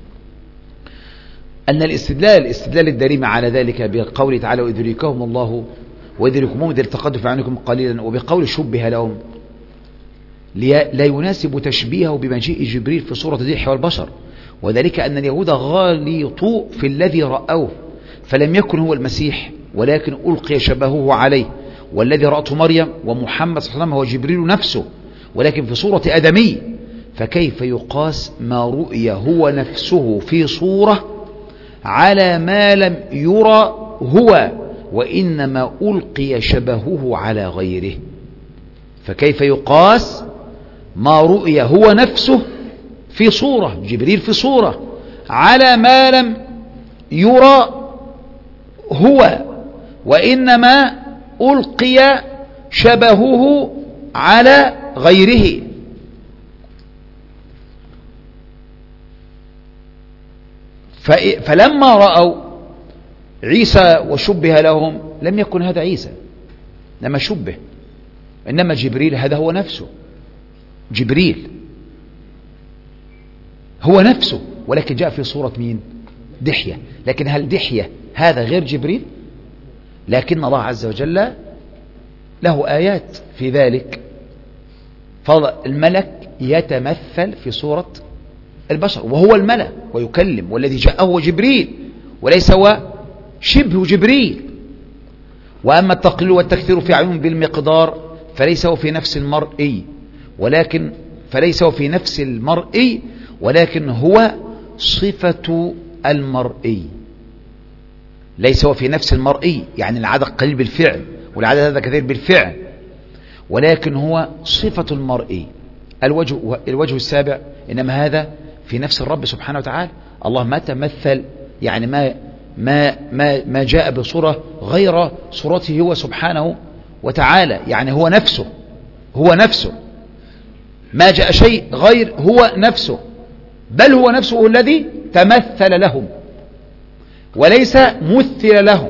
أن الاستدلال الاستدلال الدريم على ذلك بقوله تعالى: ويدركهم الله ويدركهم إذ التقدوا في عنكم قليلا، وبقول شبه لهم لا يناسب تشبيهه بمجيء جبريل في صورة ذي والبشر، وذلك أن اليهود غالطوا في الذي رأوه، فلم يكن هو المسيح ولكن ألقي شبهه عليه، والذي رأته مريم ومحمد صلى الله عليه وسلم هو جبريل نفسه، ولكن في صورة آدمي، فكيف يقاس ما رؤي هو نفسه في صورة على ما لم يرى هو وإنما ألقي شبهه على غيره؟ فكيف يقاس ما رؤي هو نفسه في صورة، جبريل في صورة، على ما لم يرى هو وإنما ألقي شبهه على غيره؟ فلما رأوا عيسى وشبه لهم لم يكن هذا عيسى لما شبه، إنما جبريل هذا هو نفسه، جبريل هو نفسه، ولكن جاء في صورة مين؟ دحية. لكن هل دحية هذا غير جبريل؟ لكن الله عز وجل له آيات في ذلك، فالملك يتمثل في صورة البشر وهو الملك ويكلم، والذي جاءه هو جبريل وليس هو شبه جبريل. وأما التقليل والتكثير في عيون بالمقدار فليس هو في نفس المرئي، ولكن فليس هو في نفس المرئي ولكن هو صفة المرئي، ليس هو في نفس المرئي، يعني العدد قليل بالفعل والعدد هذا كثير بالفعل، ولكن هو صفة المرئي. الوجه, الوجه السابع إنما هذا في نفس الرب سبحانه وتعالى. الله ما تمثل، يعني ما ما ما ما جاء بصورة غير صورته هو سبحانه وتعالى، يعني هو نفسه، هو نفسه ما جاء شيء غير هو نفسه، بل هو نفسه الذي تمثل لهم وليس مثل لهم.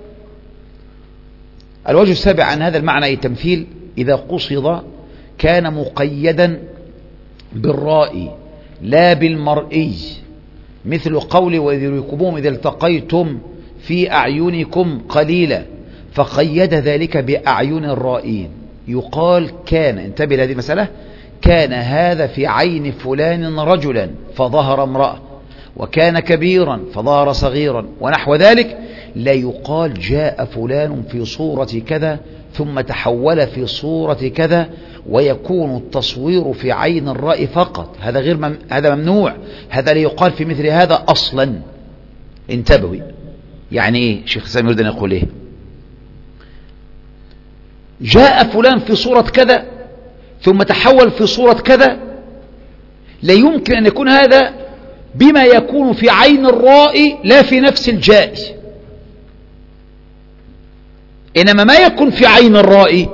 الوجه السابع عن هذا المعنى أي تمثيل إذا قصد كان مقيدا بالرائي لا بالمرئي، مثل قول وإذ يريكموهم إذا التقيتم في أعينكم قليلا، فقيد ذلك بأعين الرائين. يقال كان، انتبه لهذه المسألة، كان هذا في عين فلان رجلا فظهر امرأة، وكان كبيرا فظهر صغيرا، ونحو ذلك. لا يقال جاء فلان في صورة كذا ثم تحول في صورة كذا، ويكون التصوير في عين الرأي فقط، هذا غير مم... هذا ممنوع، هذا لا يقال في مثل هذا أصلا. انتبهوا، يعني ايه شيخ سامي يريد أن يقول ايه؟ جاء فلان في صورة كذا ثم تحول في صورة كذا، لا يمكن أن يكون هذا بما يكون في عين الرائي لا في نفس الجائي، إنما ما يكون في عين الرائي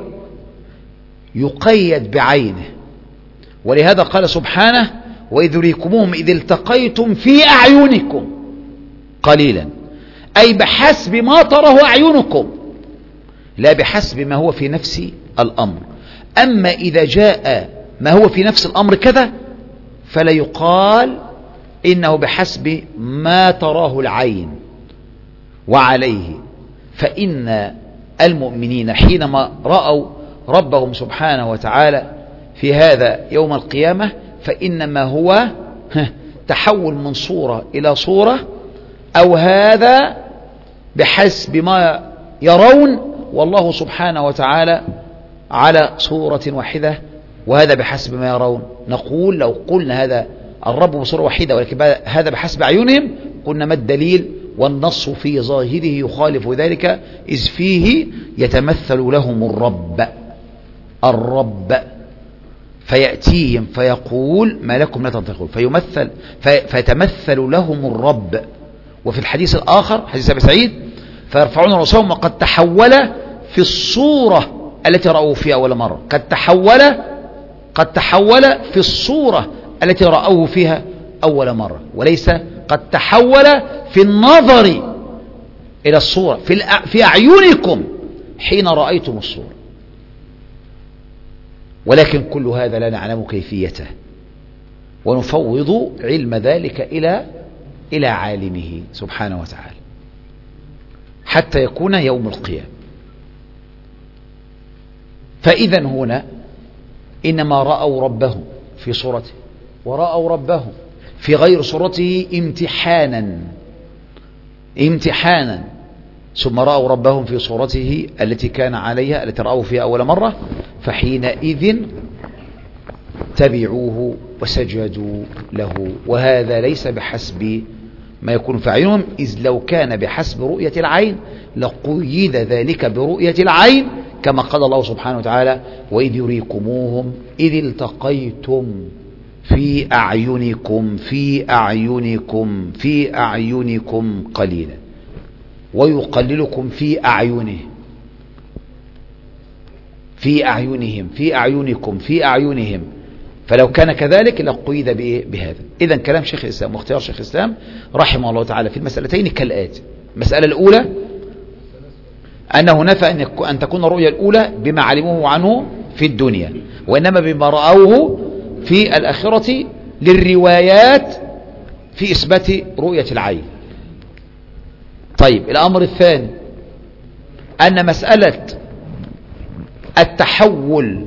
يقيد بعينه. ولهذا قال سبحانه وإذ يريكموهم إذ التقيتم في أعينكم قليلا، أي بحسب ما تراه أعينكم لا بحسب ما هو في نفس الأمر. أما إذا جاء ما هو في نفس الأمر كذا فلا يقال إنه بحسب ما تراه العين. وعليه فإن المؤمنين حينما رأوا ربهم سبحانه وتعالى في هذا يوم القيامة فإنما هو تحول من صورة إلى صورة، أو هذا بحسب ما يرون، والله سبحانه وتعالى على صورة واحدة، وهذا بحسب ما يرون. نقول لو قلنا هذا الرب بصورة واحدة ولكن هذا بحسب أعينهم قلنا ما الدليل؟ والنص في ظاهره يخالف ذلك، إذ فيه يتمثل لهم الرب الرب فيأتيهم فيقول ما لكم لا تنطقون، فيمثل فيتمثل لهم الرب. وفي الحديث الآخر حديث أبي سعيد فيرفعون رؤوسهم وقد تحول في الصورة التي رأوا فيها أول مرة، قد تحول قد تحول في الصورة التي رأوه فيها أول مرة، وليس قد تحول في النظر إلى الصورة في, في أعينكم حين رأيتم الصورة. ولكن كل هذا لا نعلم كيفيته، ونفوض علم ذلك إلى إلى عالمه سبحانه وتعالى حتى يكون يوم القيامة. فإذا هنا إنما رأوا ربهم في صورته ورأوا ربهم في غير صورته امتحانا امتحانا ثم رأوا ربهم في صورته التي كان عليها التي رأوا فيها أول مرة، فحينئذ تبعوه وسجدوا له. وهذا ليس بحسب ما يكون في أعينهم، إذ لو كان بحسب رؤية العين لقيد ذلك برؤية العين، كما قال الله سبحانه وتعالى: وإذ يريكموهم إذ التقيتم في أعينكم في أعينكم في أعينكم قليلا ويقللكم في أعينه في أعينهم في أعينكم في أعينهم. فلو كان كذلك لقيد بهذا. إذن كلام شيخ الإسلام واختيار شيخ الإسلام رحمه الله تعالى في المسألتين كالآتي: المسألة الأولى أنه نفى أن تكون الرؤية الأولى بما علموه عنه في الدنيا، وإنما بما رأوه في الآخرة للروايات في إثبات رؤية العين. طيب، الأمر الثاني أن مسألة التحول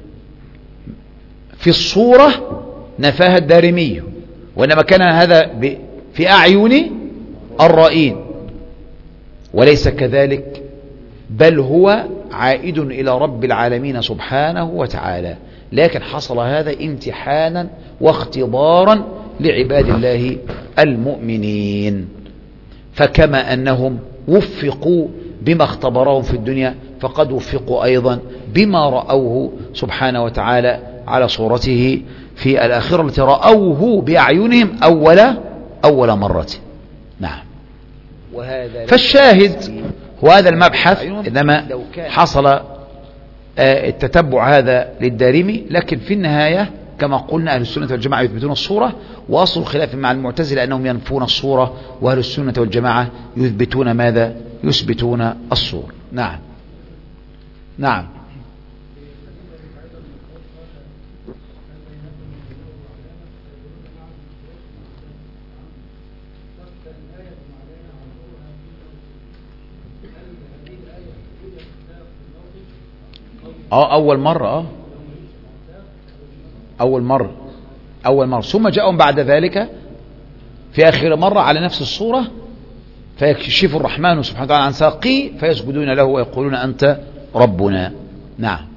في الصورة نفاها الدارمي، وإنما كان هذا في أعين الرائين، وليس كذلك، بل هو عائد إلى رب العالمين سبحانه وتعالى، لكن حصل هذا امتحانا واختبارا لعباد الله المؤمنين. فكما أنهم وفقوا بما اختبرهم في الدنيا، فقد وفقوا أيضا بما رأوه سبحانه وتعالى على صورته في الآخرة التي رأوه بأعينهم أول أول مرة. نعم. فالشاهد هو هذا المبحث، إنما حصل التتبع هذا للدارمي، لكن في النهاية كما قلنا أهل السنة والجماعة يثبتون الصورة، وأصل الخلاف مع المعتزلة أنهم ينفون الصورة، وأهل السنة والجماعة يثبتون ماذا؟ يثبتون الصورة. نعم نعم. اه اول مرة اه اول مرة اول مرة ثم جاءهم بعد ذلك في اخر مرة على نفس الصورة، فيكشف الرحمن سبحانه وتعالى عن ساقيه فيسجدون له ويقولون انت ربنا. نعم.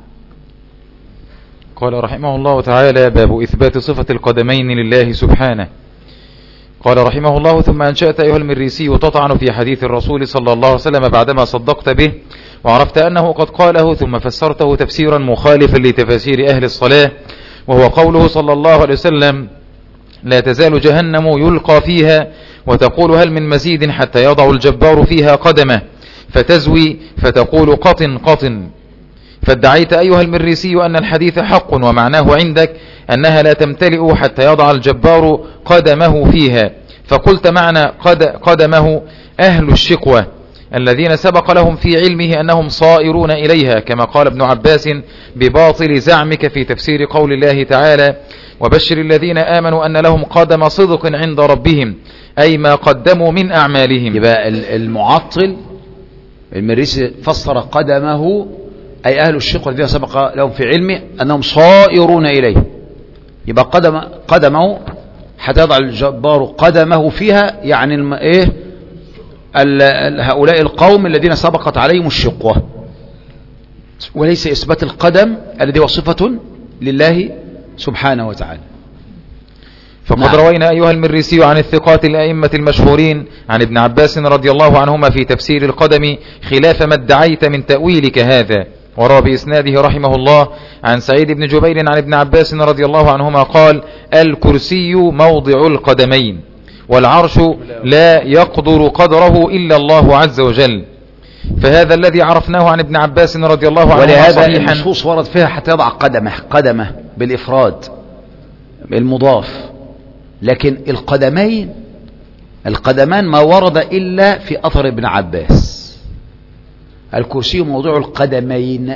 قال رحمه الله تعالى: باب إثبات صفة القدمين لله سبحانه. قال رحمه الله: ثم أنشأت أيها المريسي تطعن في حديث الرسول صلى الله عليه وسلم بعدما صدقت به وعرفت أنه قد قاله، ثم فسرته تفسيرا مخالفا لتفاسير أهل الصلاة، وهو قوله صلى الله عليه وسلم: لا تزال جهنم يلقى فيها وتقول هل من مزيد حتى يضع الجبار فيها قدمه فتزوي فتقول قطن قطن. فادعيت أيها المريسي أن الحديث حق، ومعناه عندك أنها لا تمتلئ حتى يضع الجبار قدمه فيها، فقلت معنى قد قدمه أهل الشقوة الذين سبق لهم في علمه أنهم صائرون إليها، كما قال ابن عباس بباطل زعمك في تفسير قول الله تعالى: وبشر الذين آمنوا أن لهم قدم صدق عند ربهم، أي ما قدموا من أعمالهم. يبقى المعطل المريسي فسر قدمه أي أهل الشقوة الذين سبق لهم في علمه أنهم صائرون إليه، يبقى قدم قدمه حتى يضع الجبار قدمه فيها، يعني الم... إيه هؤلاء القوم الذين سبقت عليهم الشقوة، وليس إثبات القدم الذي هو صفة لله سبحانه وتعالى. فقد نعم. روينا أيها المريسي عن الثقات الأئمة المشهورين عن ابن عباس رضي الله عنهما في تفسير القدم خلاف ما ادعيت من تأويلك هذا. وروى بإسناده رحمه الله عن سعيد بن جبير عن ابن عباس رضي الله عنهما قال: الكرسي موضع القدمين، والعرش لا يقدر قدره إلا الله عز وجل. فهذا الذي عرفناه عن ابن عباس رضي الله عنه، ولهذا النصوص ورد فيها حتى يضع قدمه قدمه بالإفراد بالمضاف، لكن القدمين القدمان ما ورد إلا في أثر ابن عباس. الكرسي موضوع القدمين،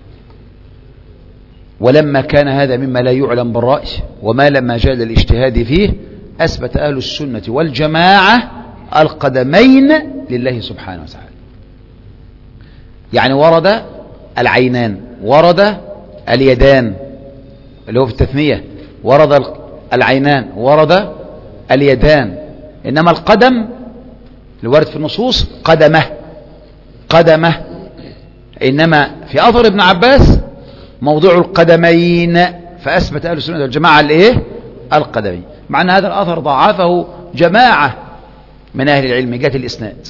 ولما كان هذا مما لا يعلم بالرأي وما لما جاء الاجتهاد فيه، أثبت أهل السنة والجماعة القدمين لله سبحانه وتعالى. يعني ورد العينان، ورد اليدان اللي هو في التثنية، ورد العينان، ورد اليدان، إنما القدم الوارد في النصوص قدمه قدمه إنما في أثر ابن عباس موضوع القدمين فأثبت أهل السنة والجماعة الإيه؟ القدمين، مع أن هذا الأثر ضعفه جماعة من أهل العلم جهة الإسناد،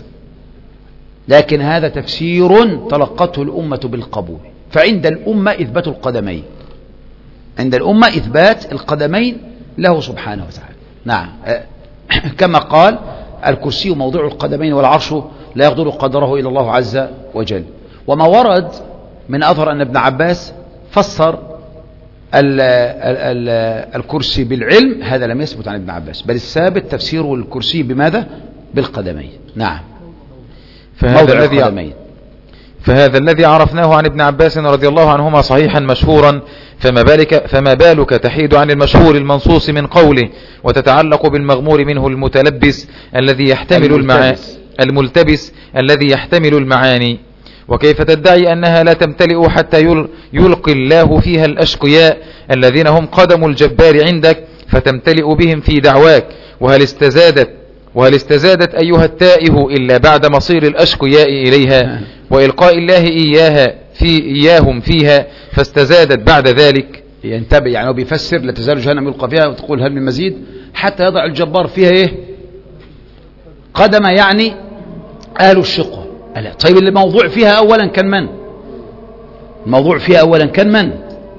لكن هذا تفسير تلقته الأمة بالقبول. فعند الأمة إثبات القدمين، عند الأمة إثبات القدمين له سبحانه وتعالى. نعم، كما قال الكرسي موضع القدمين والعرش لا يقدر قدره إلا الله عز وجل. وما ورد من أثر أن ابن عباس فسر ال ال ال الكرسي بالعلم، هذا لم يثبت عن ابن عباس، بل الثابت تفسير الكرسي بماذا؟ بالقدمين. نعم، فهذا الذي فهذا الذي عرفناه عن ابن عباس رضي الله عنهما صحيحا مشهورا، فما بالك, فما بالك تحيد عن المشهور المنصوص من قوله وتتعلق بالمغمور منه المتلبس الذي يحتمل المعاني الملتبس الذي يحتمل المعاني. وكيف تدعي أنها لا تمتلئ حتى يلقي الله فيها الأشقياء الذين هم قدم الجبار عندك فتمتلئ بهم في دعواك؟ وهل استزادت وهل استزادت أيها التائه إلا بعد مصير الأشقياء إليها وإلقاء الله إياها في إياهم فيها فاستزادت بعد ذلك؟ ينتبه، يعني هو بيفسر لا تزال جهنم يلقى فيها وتقول هل من مزيد، حتى يضع الجبار فيها إيه؟ قدم، يعني أهل الشقة. طيب الموضوع فيها أولا كان من؟ الموضوع فيها أولا كان من؟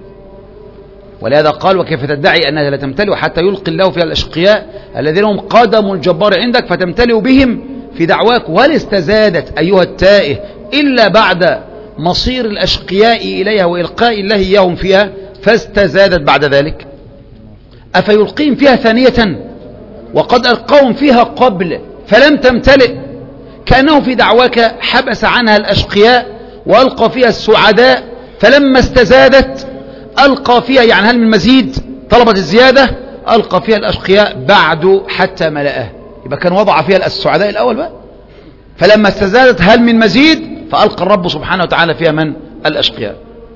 ولهذا قال وكيف تدعي أنها لا تمتلئ حتى يلقي الله فيها الأشقياء الذين هم قدم الجبار عندك فتمتلئ بهم في دعواك. وهل استزادت أيها التائه إلا بعد مصير الأشقياء إليها وإلقاء الله إياهم فيها فاستزادت بعد ذلك؟ أفيلقيهم فيها ثانية وقد ألقاهم فيها قبل فلم تمتلئ، كأنه في دعواك حبس عنها الأشقياء وألقى فيها السعداء، فلما استزادت ألقى فيها، يعني هل من مزيد؟ طلبت الزيادة، ألقى فيها الأشقياء بعد حتى ملأه، يبقى كان وضع فيها السعداء الأول بقى، فلما استزادت هل من مزيد؟ فألقى الرب سبحانه وتعالى فيها من؟ الأشقياء.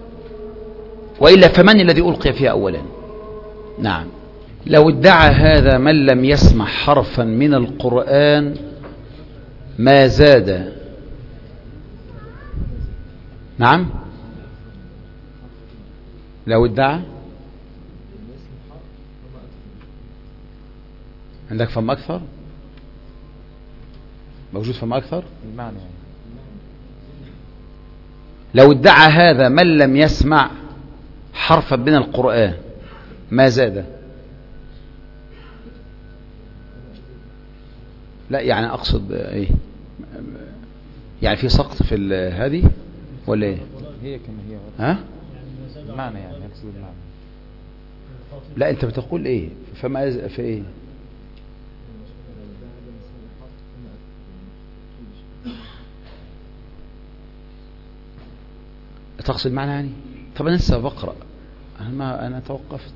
وإلا فمن الذي ألقي فيها أولا؟ نعم، لو ادعى هذا من لم يسمع حرفا من القرآن ما زاد. نعم، لو ادعى. عندك فم أكثر؟ موجود فم أكثر؟ المعنى يعني. لو ادعى هذا من لم يسمع حرفا من القرآن ما زاد. لا يعني أقصد إيه؟ يعني في سقط في هذه ولا إيه؟ هي كما هي. ها؟ المعنى يعني يقصد المعنى. لا أنت بتقول إيه؟ فما في إيه؟ تقصد معنى يعني؟ طب أنا لسه بقرأ، أنا ما أنا توقفت.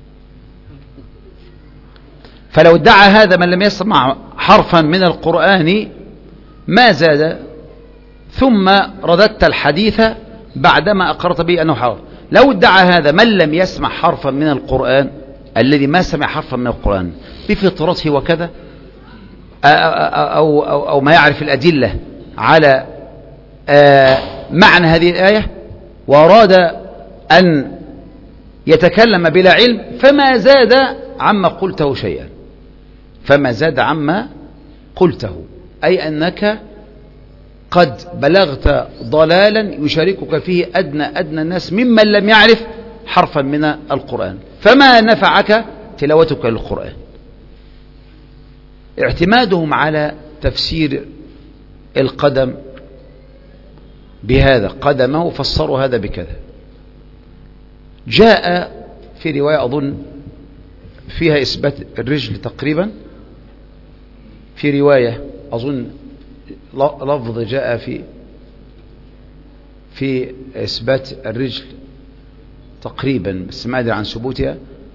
فلو ادعى هذا من لم يسمع حرفا من القرآن ما زاد، ثم رددت الحديث بعدما أقرت به أنه حرف. لو ادعى هذا من لم يسمع حرفا من القرآن الذي ما سمع حرفا من القرآن بفطرته وكذا أو, أو, أو ما يعرف الأدلة على معنى هذه الآية وأراد أن يتكلم بلا علم فما زاد عما قلته شيئا، فما زاد عما قلته، أي أنك قد بلغت ضلالا يشاركك فيه أدنى أدنى الناس ممن لم يعرف حرفا من القرآن، فما نفعك تلاوتك للقرآن. اعتمادهم على تفسير القدم بهذا، قدمه فسروا هذا بكذا. جاء في رواية أظن فيها إثبات الرجل تقريبا، في رواية أظن لفظ جاء في في إثبات الرجل تقريبا بس ما أدري عن ثبوتها.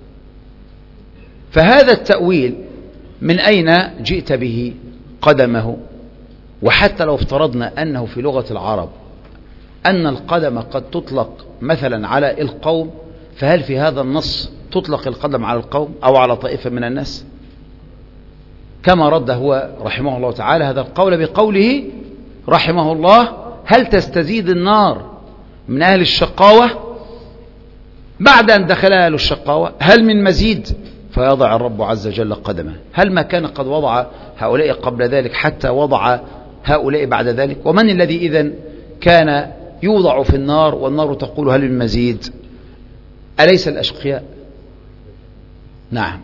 فهذا التأويل من أين جئت به قدمه؟ وحتى لو افترضنا أنه في لغة العرب أن القدم قد تطلق مثلا على القوم، فهل في هذا النص تطلق القدم على القوم أو على طائفة من الناس؟ كما رد هو رحمه الله تعالى هذا القول بقوله رحمه الله: هل تستزيد النار من أهل الشقاوة بعد أن دخلها الشقاوة هل من مزيد؟ فيضع الرب عز وجل قدمه. هل ما كان قد وضع هؤلاء قبل ذلك حتى وضع هؤلاء بعد ذلك؟ ومن الذي إذن كان يوضع في النار والنار تقول هل من مزيد؟ أليس الأشقياء؟ نعم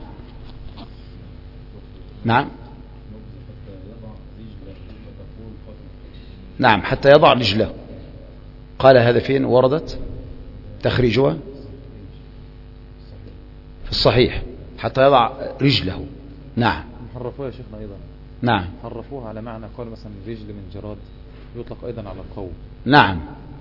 نعم نعم حتى يضع رجله. قال هذا فين وردت تخريجها؟ في الصحيح حتى يضع رجله. نعم حرفوها يا شيخنا أيضا. نعم حرفوها على معنى قال مثلا رجل من جراد يطلق أيضا على القوم. نعم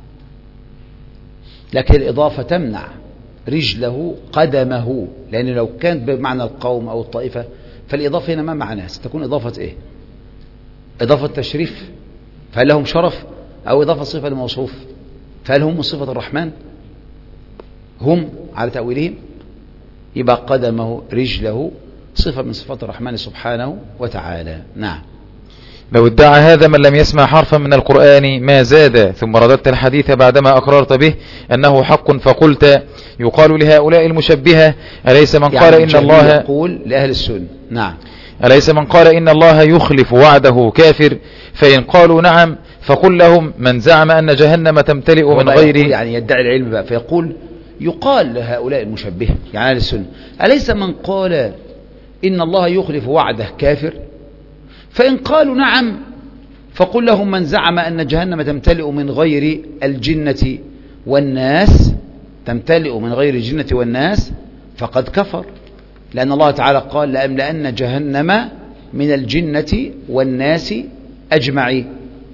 لكن الإضافة تمنع رجله قدمه، لأن لو كانت بمعنى القوم أو الطائفة فالإضافة هنا ما معناها، ستكون إضافة إيه؟ إضافة تشريف، فهل لهم شرف؟ أو إضافة صفة لموصوف، فهل هم صفة الرحمن؟ هم على تأويلهم. يبقى قدمه رجله صفة من صفات الرحمن سبحانه وتعالى. نعم. لو ادعى هذا من لم يسمع حرفا من القرآن ما زاد، ثم رددت الحديث بعدما أقررت به أنه حق فقلت يقال لهؤلاء المشبهة أليس من قال يعني إن الله يقول لأهل السنة نعم أليس من قال إن الله يخلف وعده كافر؟ فإن قالوا نعم فقل لهم من زعم أن جهنم تمتلئ من غير، يعني يدعي العلم بقى فيقول يقال لهؤلاء المشبهة يعني أهل السنة أليس من قال إن الله يخلف وعده كافر؟ فإن قالوا نعم فقل لهم من زعم أن جهنم تمتلئ من غير الجنة والناس تمتلئ من غير الجنة والناس فقد كفر، لأن الله تعالى قال لأملأن جهنم من الجنة والناس أجمعين.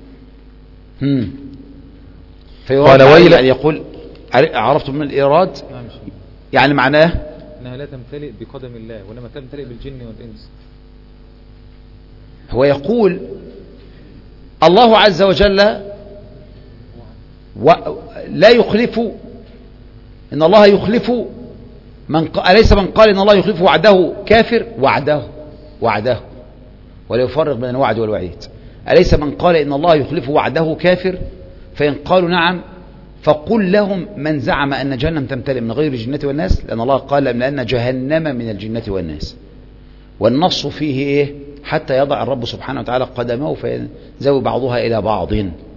قال ويل يعني يقول عرفتم من الإيراد يعني معناه أنها لا تمتلئ بقدم الله ولما تمتلئ بالجن والإنس. هو يقول الله عز وجل لا يخلف، إن الله يخلف من ق... أليس من قال إن الله يخلف وعده كافر؟ وعده وعده ولا يفرق بين الوعد والوعيد. أليس من قال إن الله يخلف وعده كافر؟ فإن قالوا نعم فقل لهم من زعم أن جهنم تمتلئ من غير الجنة والناس، لأن الله قال لأن جهنم من الجنة والناس، والنص فيه إيه؟ حتى يضع الرب سبحانه وتعالى قدمه فينزوي بعضها إلى بعض،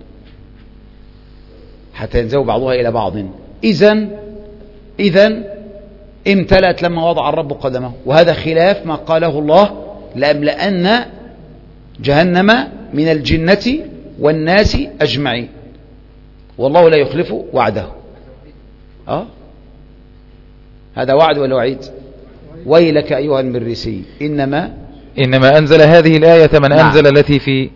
حتى ينزوي بعضها إلى بعض. إذن إذن امتلأت لما وضع الرب قدمه، وهذا خلاف ما قاله الله لأملأن جهنم من الجنة والناس أجمعين، والله لا يخلف وعده. أه؟ هذا وعد ولا وعيد؟ ويلك أيها المريسي إنما إنما أنزل هذه الآية من نعم. أنزل التي في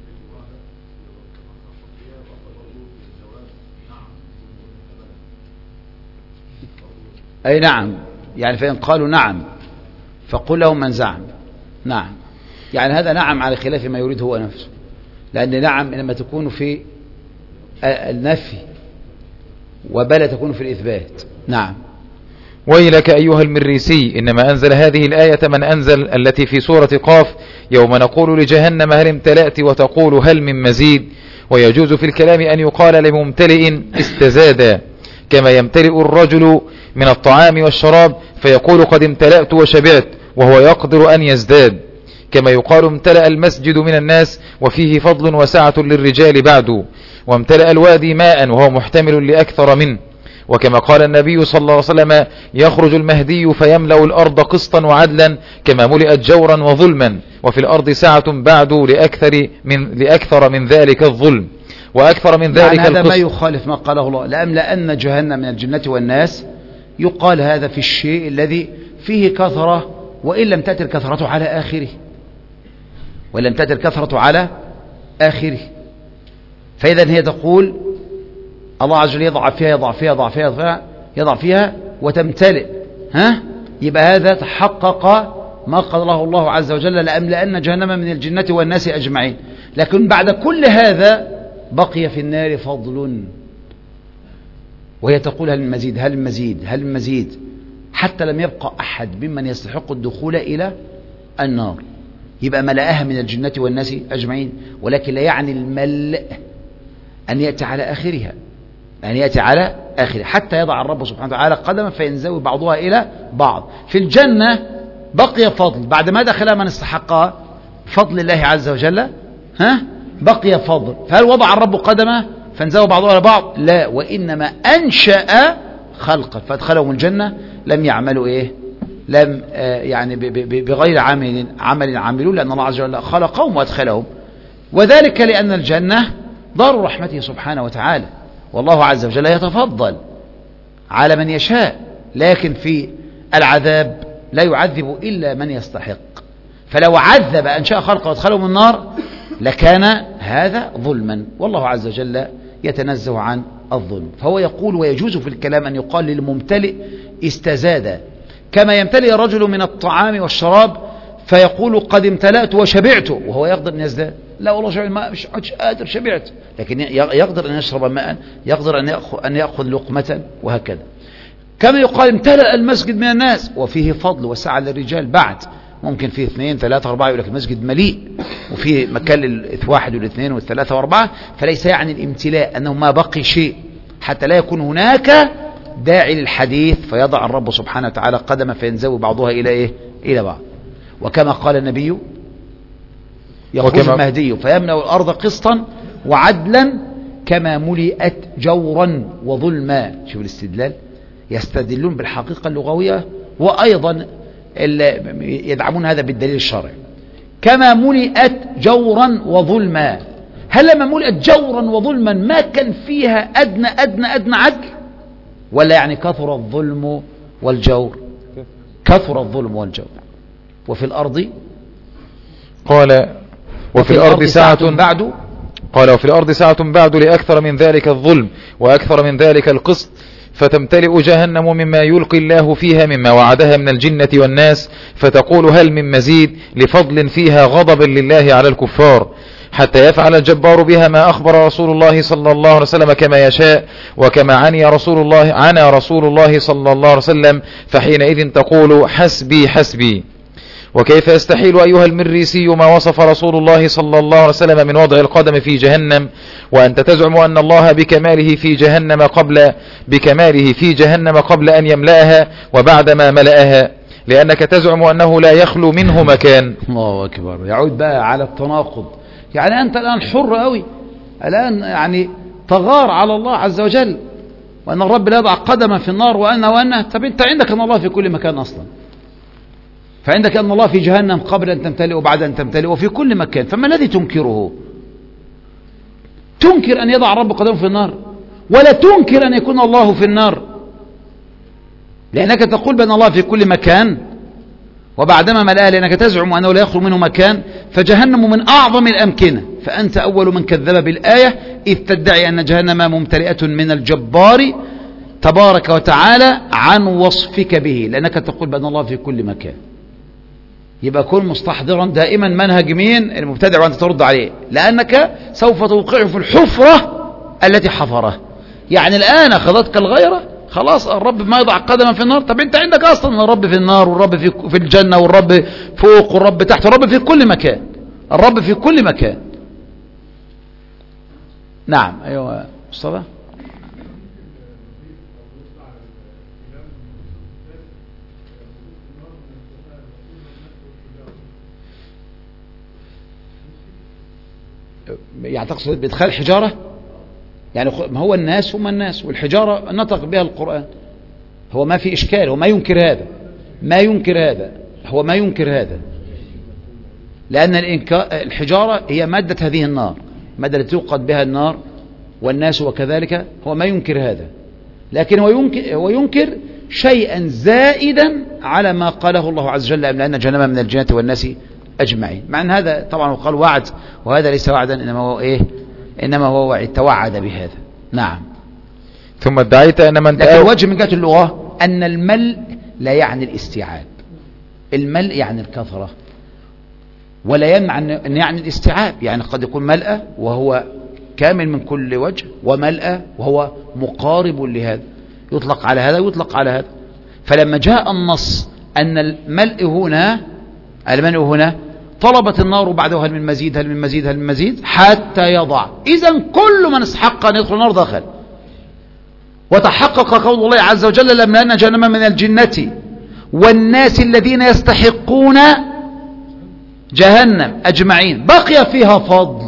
أي نعم، يعني فإن قالوا نعم فقل لهم من زعم. نعم يعني هذا نعم على خلاف ما يريد هو نفسه، لأن نعم إنما تكون في النفي وبلا تكون في الإثبات. نعم. ويلك أيها المريسي إنما أنزل هذه الآية من أنزل التي في سورة قاف يوم نقول لجهنم هل امتلأت وتقول هل من مزيد. ويجوز في الكلام أن يقال لممتلئ استزاد كما يمتلئ الرجل من الطعام والشراب فيقول قد امتلأت وشبعت وهو يقدر أن يزداد، كما يقال امتلأ المسجد من الناس وفيه فضل وسعة للرجال بعد، وامتلأ الوادي ماء وهو محتمل لأكثر منه. وكما قال النبي صلى الله عليه وسلم يخرج المهدي فيملأ الأرض قسطا وعدلا كما ملئت جورا وظلما، وفي الأرض سعة بعد لأكثر من, لأكثر من ذلك الظلم وأكثر من ذلك يعني هذا القسط. ما يخالف ما قاله الله لأملأن جهنم من الجنة والناس. يقال هذا في الشيء الذي فيه كثرة وإن لم تأتي الكثرة على آخره، وإن لم تأتي الكثرة على آخره. فإذا هي تقول الله عز وجل يضع فيها يضع فيها يضع فيها يضع فيها, يضع فيها وتمتلئ، ها يبقى هذا تحقق ما قاله الله عز وجل لأملأن جهنم من الجنة والناس أجمعين. لكن بعد كل هذا بقي في النار فضل، وهي تقول هل المزيد هل المزيد هل المزيد، حتى لم يبقى أحد ممن يستحق الدخول إلى النار. يبقى ملأها من الجنة والناس أجمعين، ولكن لا يعني الملء أن يأتي على آخرها، أن يأتي على آخره، حتى يضع الرب سبحانه وتعالى قدما فينزوي بعضها إلى بعض. في الجنة بقي فضل بعد ما دخلها من استحقها فضل الله عز وجل، ها بقي فضل. فهل وضع الرب قدمه فانزوى بعضها إلى بعض؟ لا، وإنما أنشأ خلقه فادخلهم الجنة لم يعملوا إيه لم آه يعني بغير عمل عمل عملوا، لأن الله عز وجل خلقهم وادخلهم، وذلك لأن الجنة دار رحمته سبحانه وتعالى، والله عز وجل يتفضل على من يشاء، لكن في العذاب لا يعذب إلا من يستحق. فلو عذب أنشاء خلقه وادخلهم النار لكان هذا ظلما، والله عز وجل يتنزه عن الظلم. فهو يقول ويجوز في الكلام أن يقال للممتلئ استزاد، كما يمتلئ الرجل من الطعام والشراب فيقول قد امتلأت وشبعت، وهو يقدر أن يزداد. لا والله شبعت، ما مش قادر، شبعت، لكن يقدر أن يشرب ماء، يقدر أن يأخذ, أن يأخذ لقمة، وهكذا. كما يقال امتلأ المسجد من الناس، وفيه فضل وسعة للرجال بعد، ممكن فيه اثنين ثلاثة أربعة، يقول لك المسجد مليء وفيه مكان للواحد والاثنين والثلاثة وأربعة، فليس يعني الامتلاء أنه ما بقي شيء، حتى لا يكون هناك داعي للحديث فيضع الرب سبحانه وتعالى قدما فينزوي بعضها إلى إيه إلى بعض. وكما قال النبي يخرج المهدي فيملأ الأرض قسطا وعدلا كما ملئت جورا وظلما. شوف الاستدلال، يستدلون بالحقيقة اللغوية وأيضا يدعمون هذا بالدليل الشرعي. كما ملئت جورا وظلما، هل لما ملئت جورا وظلما ما كان فيها أدنى أدنى أدنى عدل، ولا يعني كثر الظلم والجور؟ كثر الظلم والجور. وفي الأرض قال وفي الأرض ساعة بعد قال وفي الأرض ساعة بعد لأكثر من ذلك الظلم وأكثر من ذلك القسط، فتمتلئ جهنم مما يلقي الله فيها مما وعدها من الجنة والناس، فتقول هل من مزيد، لفضل فيها غضب لله على الكفار، حتى يفعل الجبار بها ما أخبر رسول الله صلى الله عليه وسلم كما يشاء، وكما عني رسول الله عنا رسول الله صلى الله عليه وسلم، فحينئذ تقول حسبي حسبي. وكيف يستحيل أيها المريسي ما وصف رسول الله صلى الله عليه وسلم من وضع القدم في جهنم، وأنت تزعم أن الله بكماله في جهنم قبل بكماله في جهنم قبل أن يملأها وبعدما ملأها، لأنك تزعم أنه لا يخلو منه مكان. الله أكبر، يعود بقى على التناقض. يعني أنت الآن حر قوي، الآن يعني تغار على الله عز وجل، وأن الرب لا يضع قدما في النار وأنه وأنه. طب أنت عندك أن الله في كل مكان أصلا، فعندك أن الله في جهنم قبل أن تمتلئ وبعد أن تمتلئ وفي كل مكان، فما الذي تنكره؟ تنكر أن يضع الرب قدمه في النار، ولا تنكر أن يكون الله في النار، لأنك تقول بأن الله في كل مكان وبعدما ملأها، لأنك تزعم أنه لا يخلو منه مكان، فجهنم من أعظم الأمكنة، فأنت أول من كذب بالآية إذ تدعي أن جهنم ممتلئة من الجبار تبارك وتعالى عن وصفك به، لأنك تقول بأن الله في كل مكان. يبقى كن مستحضرا دائما منهج مين المبتدع وأنت ترد عليه، لأنك سوف توقعه في الحفرة التي حفره. يعني الآن أخذتك الغيرة، خلاص الرب ما يضع قدما في النار. طب أنت عندك أصلا الرب في النار، والرب في في الجنة، والرب فوق، والرب تحت، والرب في كل مكان، الرب في كل مكان. نعم. أيوة مصطفى. يعني تقصد بإدخال حجارة؟ يعني ما هو الناس هم الناس، والحجارة نطق بها القرآن، هو ما في إشكال، هو ما ينكر هذا، ما ينكر هذا، هو ما ينكر هذا، لأن الحجارة هي مادة هذه النار، مادة التي توقد بها النار والناس وكذلك، هو ما ينكر هذا، لكن هو ينكر, هو ينكر شيئا زائدا على ما قاله الله عز وجل، لأن جهنم من الجنة والناس أجمعين. مع أن هذا طبعا قال وعد، وهذا ليس وعدا، إنما هو إيه إنما هو وعد، توعد بهذا. نعم. ثم ادعيت أن من لكن الوجه من جهة اللغة أن الملء لا يعني الاستيعاب، الملء يعني الكثرة، ولا يمنع أن يعني الاستيعاب، يعني قد يكون ملأ وهو كامل من كل وجه، وملأ وهو مقارب لهذا، يطلق على هذا ويطلق على هذا. فلما جاء النص أن الملء هنا الملء هنا طلبت النار بعده هل من مزيد هل من مزيد هل من مزيد حتى يضع، إذن كل من استحق أن يدخل النار دخل، وتحقق قول الله عز وجل لأملأن جهنم من الجنة والناس الذين يستحقون جهنم أجمعين، بقي فيها فضل،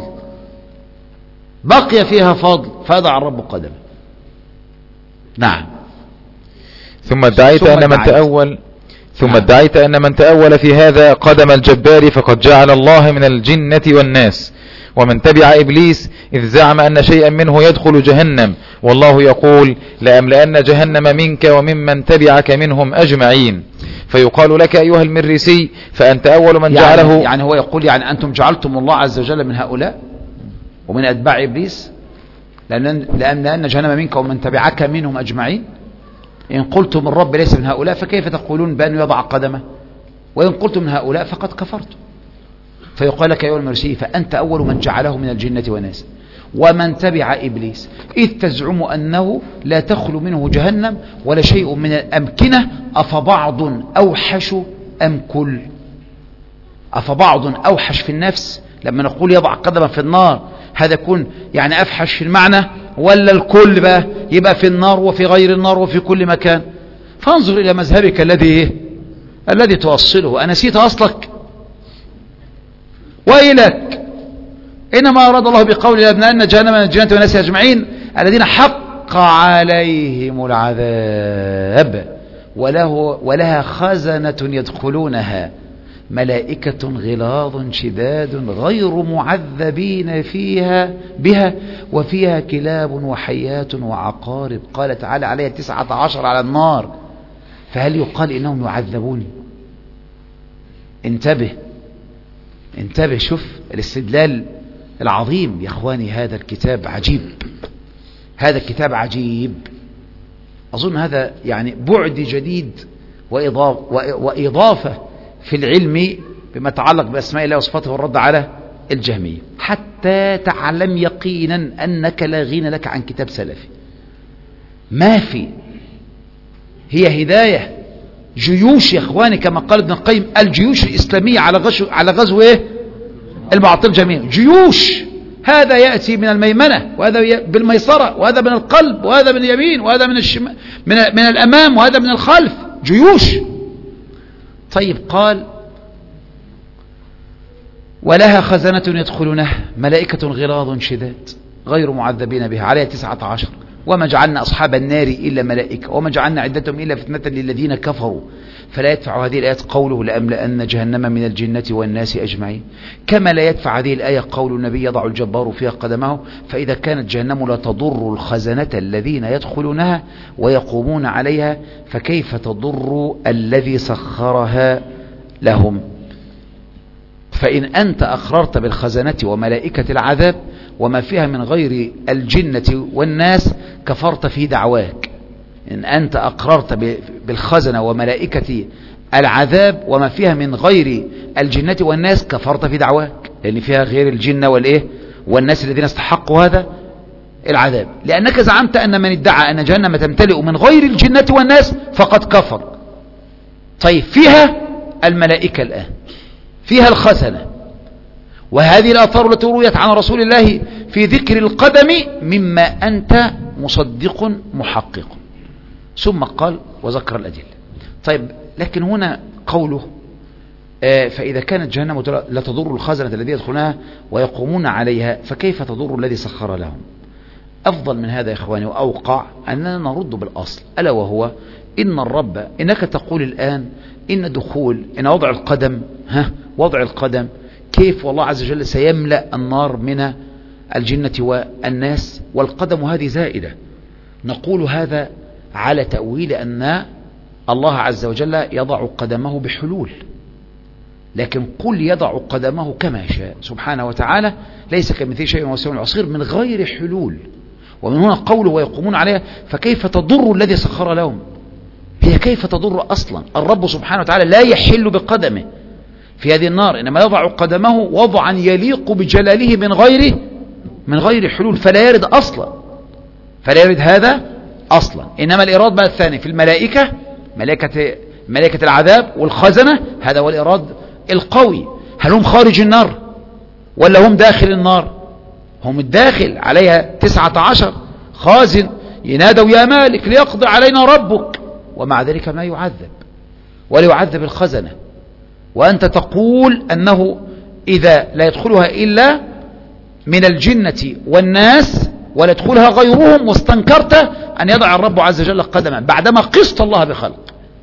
بقي فيها فضل فيضع الرب قدمه. نعم. ثم ادعيت أن من تأول ثم ادعيت أن من تأول في هذا قدم الجبار فقد جعل الله من الجنة والناس، ومن تبع إبليس إذ زعم أن شيئا منه يدخل جهنم، والله يقول لأملأن جهنم منك وممن تبعك منهم أجمعين. فيقال لك أيها المريسي فأنت أول من يعني جعله. يعني هو يقول يعني أنتم جعلتم الله عز وجل من هؤلاء ومن أتباع إبليس، لأملأن جهنم منك ومن تبعك منهم أجمعين. إن قلتم الرب ليس من هؤلاء فكيف تقولون بأنه يضع قدمه؟ وإن قلتم من هؤلاء فقد كفرتم. فيقال لك أيها المرسي فأنت أول من جعله من الجنة والناس ومن تبع إبليس، إذ تزعم أنه لا تخلو منه جهنم ولا شيء من الأمكنة، أفبعض أوحش أم كل؟ أفبعض أوحش في النفس لما نقول يضع قدما في النار، هذا يكون يعني أفحش في المعنى، ولا الكل بقى يبقى في النار وفي غير النار وفي كل مكان؟ فانظر إلى مذهبك الذي إيه؟ الذي توصله. أنسيت أصلك وإلك. إنما أراد الله بقول لأملأن جهنم من الجنة والناس أجمعين الذين حق عليهم العذاب وله ولها خزنة يدخلونها ملائكة غلاظ شداد غير معذبين فيها بها وفيها كلاب وحيات وعقارب. قال تعالى عليها تسعة عشر على النار، فهل يقال إنهم يعذبون؟ انتبه انتبه، شوف الاستدلال العظيم يا اخواني. هذا الكتاب عجيب، هذا الكتاب عجيب. أظن هذا يعني بعد جديد وإضافة, وإضافة في العلم بما يتعلق بأسماء الله وصفاته والرد على الجهمية، حتى تعلم يقينا أنك لا غنى لك عن كتاب سلفي. ما في، هي هداية جيوش يا اخواني، كما قال ابن القيم الجيوش الإسلامية على غزو على غزو ايه؟ الباطل جميعا. جيوش، هذا يأتي من الميمنة وهذا بالميسرة وهذا من القلب وهذا من اليمين وهذا من الشمال، من, من الأمام وهذا من الخلف، جيوش. طيب قال ولها خزنة يدخلونها ملائكة غلاظ شداد غير معذبين بها عليها تسعة عشر وما جعلنا أصحاب النار إلا ملائكة وما جعلنا عدتهم إلا فتنة للذين كفروا. فلا يدفع هذه الآية قوله لأملأن جهنم من الجنة والناس أجمعين، كما لا يدفع هذه الآية قول النبي يضع الجبار فيها قدمه. فإذا كانت جهنم لا تضر الخزنة الذين يدخلونها ويقومون عليها، فكيف تضر الذي سخرها لهم؟ فإن أنت أقررت بالخزنة وملائكة العذاب وما فيها من غير الجنة والناس كفرت في دعواك. إن أنت أقررت بالخزنة وملائكة العذاب وما فيها من غير الجنة والناس كفرت في دعواك، لأن فيها غير الجنة والإيه والناس الذين استحقوا هذا العذاب، لأنك زعمت أن من ادعى أن جهنم تمتلئ من غير الجنة والناس فقد كفر. طيب فيها الملائكة الآن، فيها الخزنة، وهذه الآثار التي رويت عن رسول الله في ذكر القدم مما أنت مصدق محقق. ثم قال وذكر الأدلة. طيب لكن هنا قوله آه فإذا كانت جهنم لا تضر الخزنة الذين يدخلونها ويقومون عليها فكيف تضر الذي سخر لهم؟ أفضل من هذا يا إخواني وأوقع أننا نرد بالأصل، ألا وهو إن الرب، إنك تقول الآن إن دخول إن وضع القدم ها وضع القدم كيف والله عز وجل سيملأ النار من الجنة والناس، والقدم هذه زائدة. نقول هذا على تأويل أن الله عز وجل يضع قدمه بحلول، لكن قل يضع قدمه كما شاء سبحانه وتعالى، ليس كمثله شيء وهو السميع البصير، من غير حلول. ومن هنا قوله ويقومون عليها فكيف تضر الذي سخر لهم؟ هي كيف تضر أصلا؟ الرب سبحانه وتعالى لا يحل بقدمه في هذه النار، إنما يضع قدمه وضعا يليق بجلاله من غير من غير حلول، فلا يرد أصلا، فلا يرد هذا أصلا. إنما الإراد بقى الثاني في الملائكة، ملائكة ملائكة العذاب والخزنة، هذا هو الإراد القوي. هل هم خارج النار ولا هم داخل النار؟ هم الداخل، عليها تسعة عشر خازن ينادوا يا مالك ليقضي علينا ربك، ومع ذلك ما يعذب ولا يعذب الخزنة، وأنت تقول أنه إذا لا يدخلها إلا من الجنة والناس ولا يدخلها غيرهم، واستنكرت أن يضع الرب عز وجل قدما بعدما قصت الله بخلق.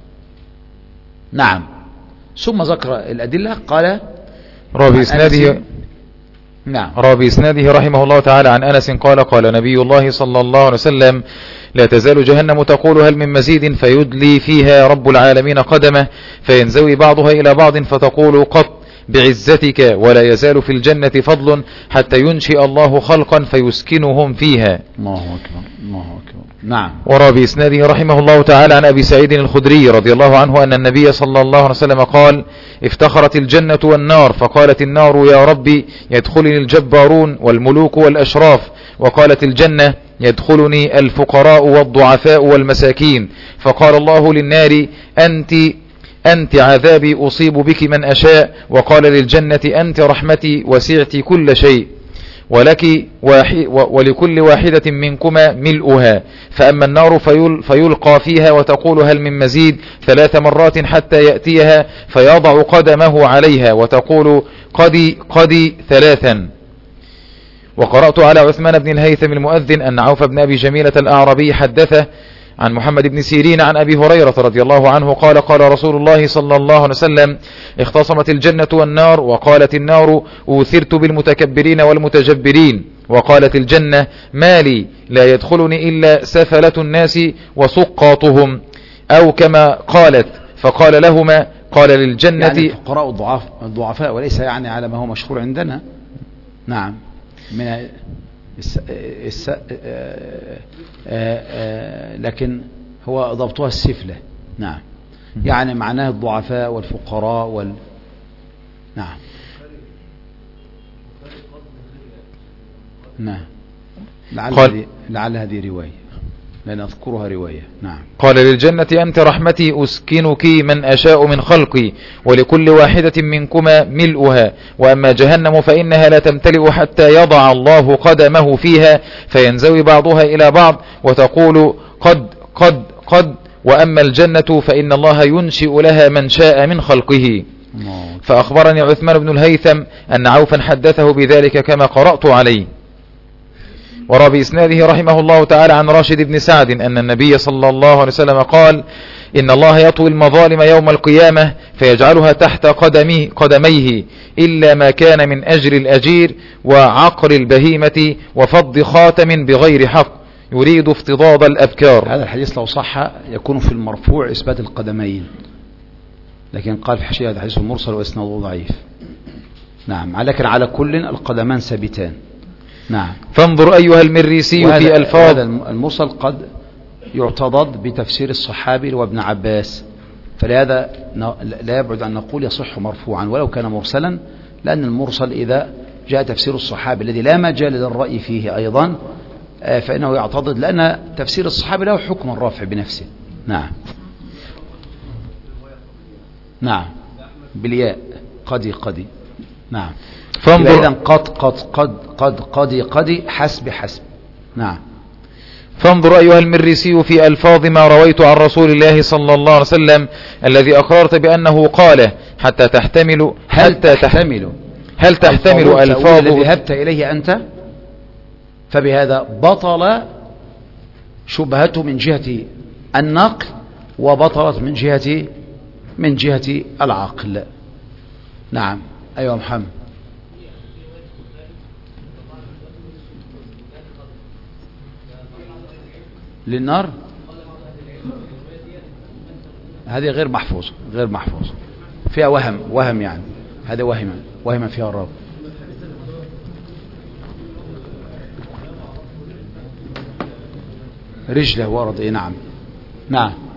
نعم. ثم ذكر الأدلة قال رابي إسناده نعم رابي إسناده رحمه الله تعالى عن أنس قال قال نبي الله صلى الله عليه وسلم لا تزال جهنم تقول هل من مزيد فيدلي فيها رب العالمين قدمه فينزوي بعضها إلى بعض فتقول قط بعزتك، ولا يزال في الجنة فضل حتى ينشئ الله خلقا فيسكنهم فيها. الله أكبر الله أكبر. نعم. ورابي إسناده رحمه الله تعالى عن أبي سعيد الخدري رضي الله عنه أن النبي صلى الله عليه وسلم قال افتخرت الجنة والنار، فقالت النار يا ربي يدخلني الجبارون والملوك والأشراف، وقالت الجنة يدخلني الفقراء والضعفاء والمساكين، فقال الله للنار أنت أنت عذابي أصيب بك من أشاء، وقال للجنة أنت رحمتي وسعت كل شيء، ولك واحد ولكل واحدة منكما ملؤها، فأما النار فيل فيلقى فيها وتقول هل من مزيد ثلاث مرات حتى يأتيها فيضع قدمه عليها وتقول قدي قدي ثلاثا. وقرأت على عثمان بن الهيثم المؤذن أن عوف بن أبي جميلة الأعرابي حدثه عن محمد بن سيرين عن أبي هريرة رضي الله عنه قال قال رسول الله صلى الله عليه وسلم اختصمت الجنة والنار، وقالت النار أوثرت بالمتكبرين والمتجبرين، وقالت الجنة مالي لا يدخلني إلا سفلة الناس وسقاطهم، أو كما قالت، فقال لهما قال للجنة يعني الفقراء الضعاف الضعفاء، وليس يعني على ما هو مشهور عندنا. نعم. من الس... الس... آآ آآ لكن هو ضبطها السفلة. نعم. يعني معناه الضعفاء والفقراء وال نعم نعم لعل قال... هذه لعل هذه رواية لا نذكرها رواية. نعم. قال للجنة أنت رحمتي أسكنك من أشاء من خلقي، ولكل واحدة منكما ملؤها، وأما جهنم فإنها لا تمتلئ حتى يضع الله قدمه فيها فينزوي بعضها إلى بعض وتقول قد قد قد، وأما الجنة فإن الله ينشئ لها من شاء من خلقه. فأخبرني عثمان بن الهيثم أن عوفا حدثه بذلك كما قرأت عليه. ورابي إسناده رحمه الله تعالى عن راشد بن سعد أن النبي صلى الله عليه وسلم قال إن الله يطوي المظالم يوم القيامة فيجعلها تحت قدمي قدميه إلا ما كان من أجر الأجير وعقر البهيمة وفض خاتم بغير حق يريد افتضاض الأبكار. هذا الحديث لو صح يكون في المرفوع إثبات القدمين، لكن قال في حشية هذا الحديث المرسل وإسناده ضعيف. نعم. لكن على كل القدمان ثابتان. نعم. فانظر أيها المريسي في ألفاظ. هذا المرسل قد يعتضد بتفسير الصحابي وابن عباس، فلهذا لا يبعد أن نقول يصح مرفوعا ولو كان مرسلا، لأن المرسل إذا جاء تفسير الصحابي الذي لا مجال للرأي فيه أيضا فإنه يعتضد، لأن تفسير الصحابي له حكم الرفع بنفسه. نعم. نعم. بالياء قدي قدي. نعم. فانظر إذا قد قد قد قد قدي قدي حسب حسب. نعم. فانظر أيها المريسي في ألفاظ ما رويت عن رسول الله صلى الله عليه وسلم الذي أقررت بأنه قاله حتى تحتمل هل تحتمل هل تحتمل ألفاظ الذي ذهبت إليه أنت، فبهذا بطل شبهته من جهة النقل وبطلت من جهة من جهة العقل. نعم. أيها محمد. للنار هذه غير محفوظة غير محفوظة فيها وهم وهم يعني هذا وهم وهم فيها الرب. رجله ورد. اي نعم. نعم.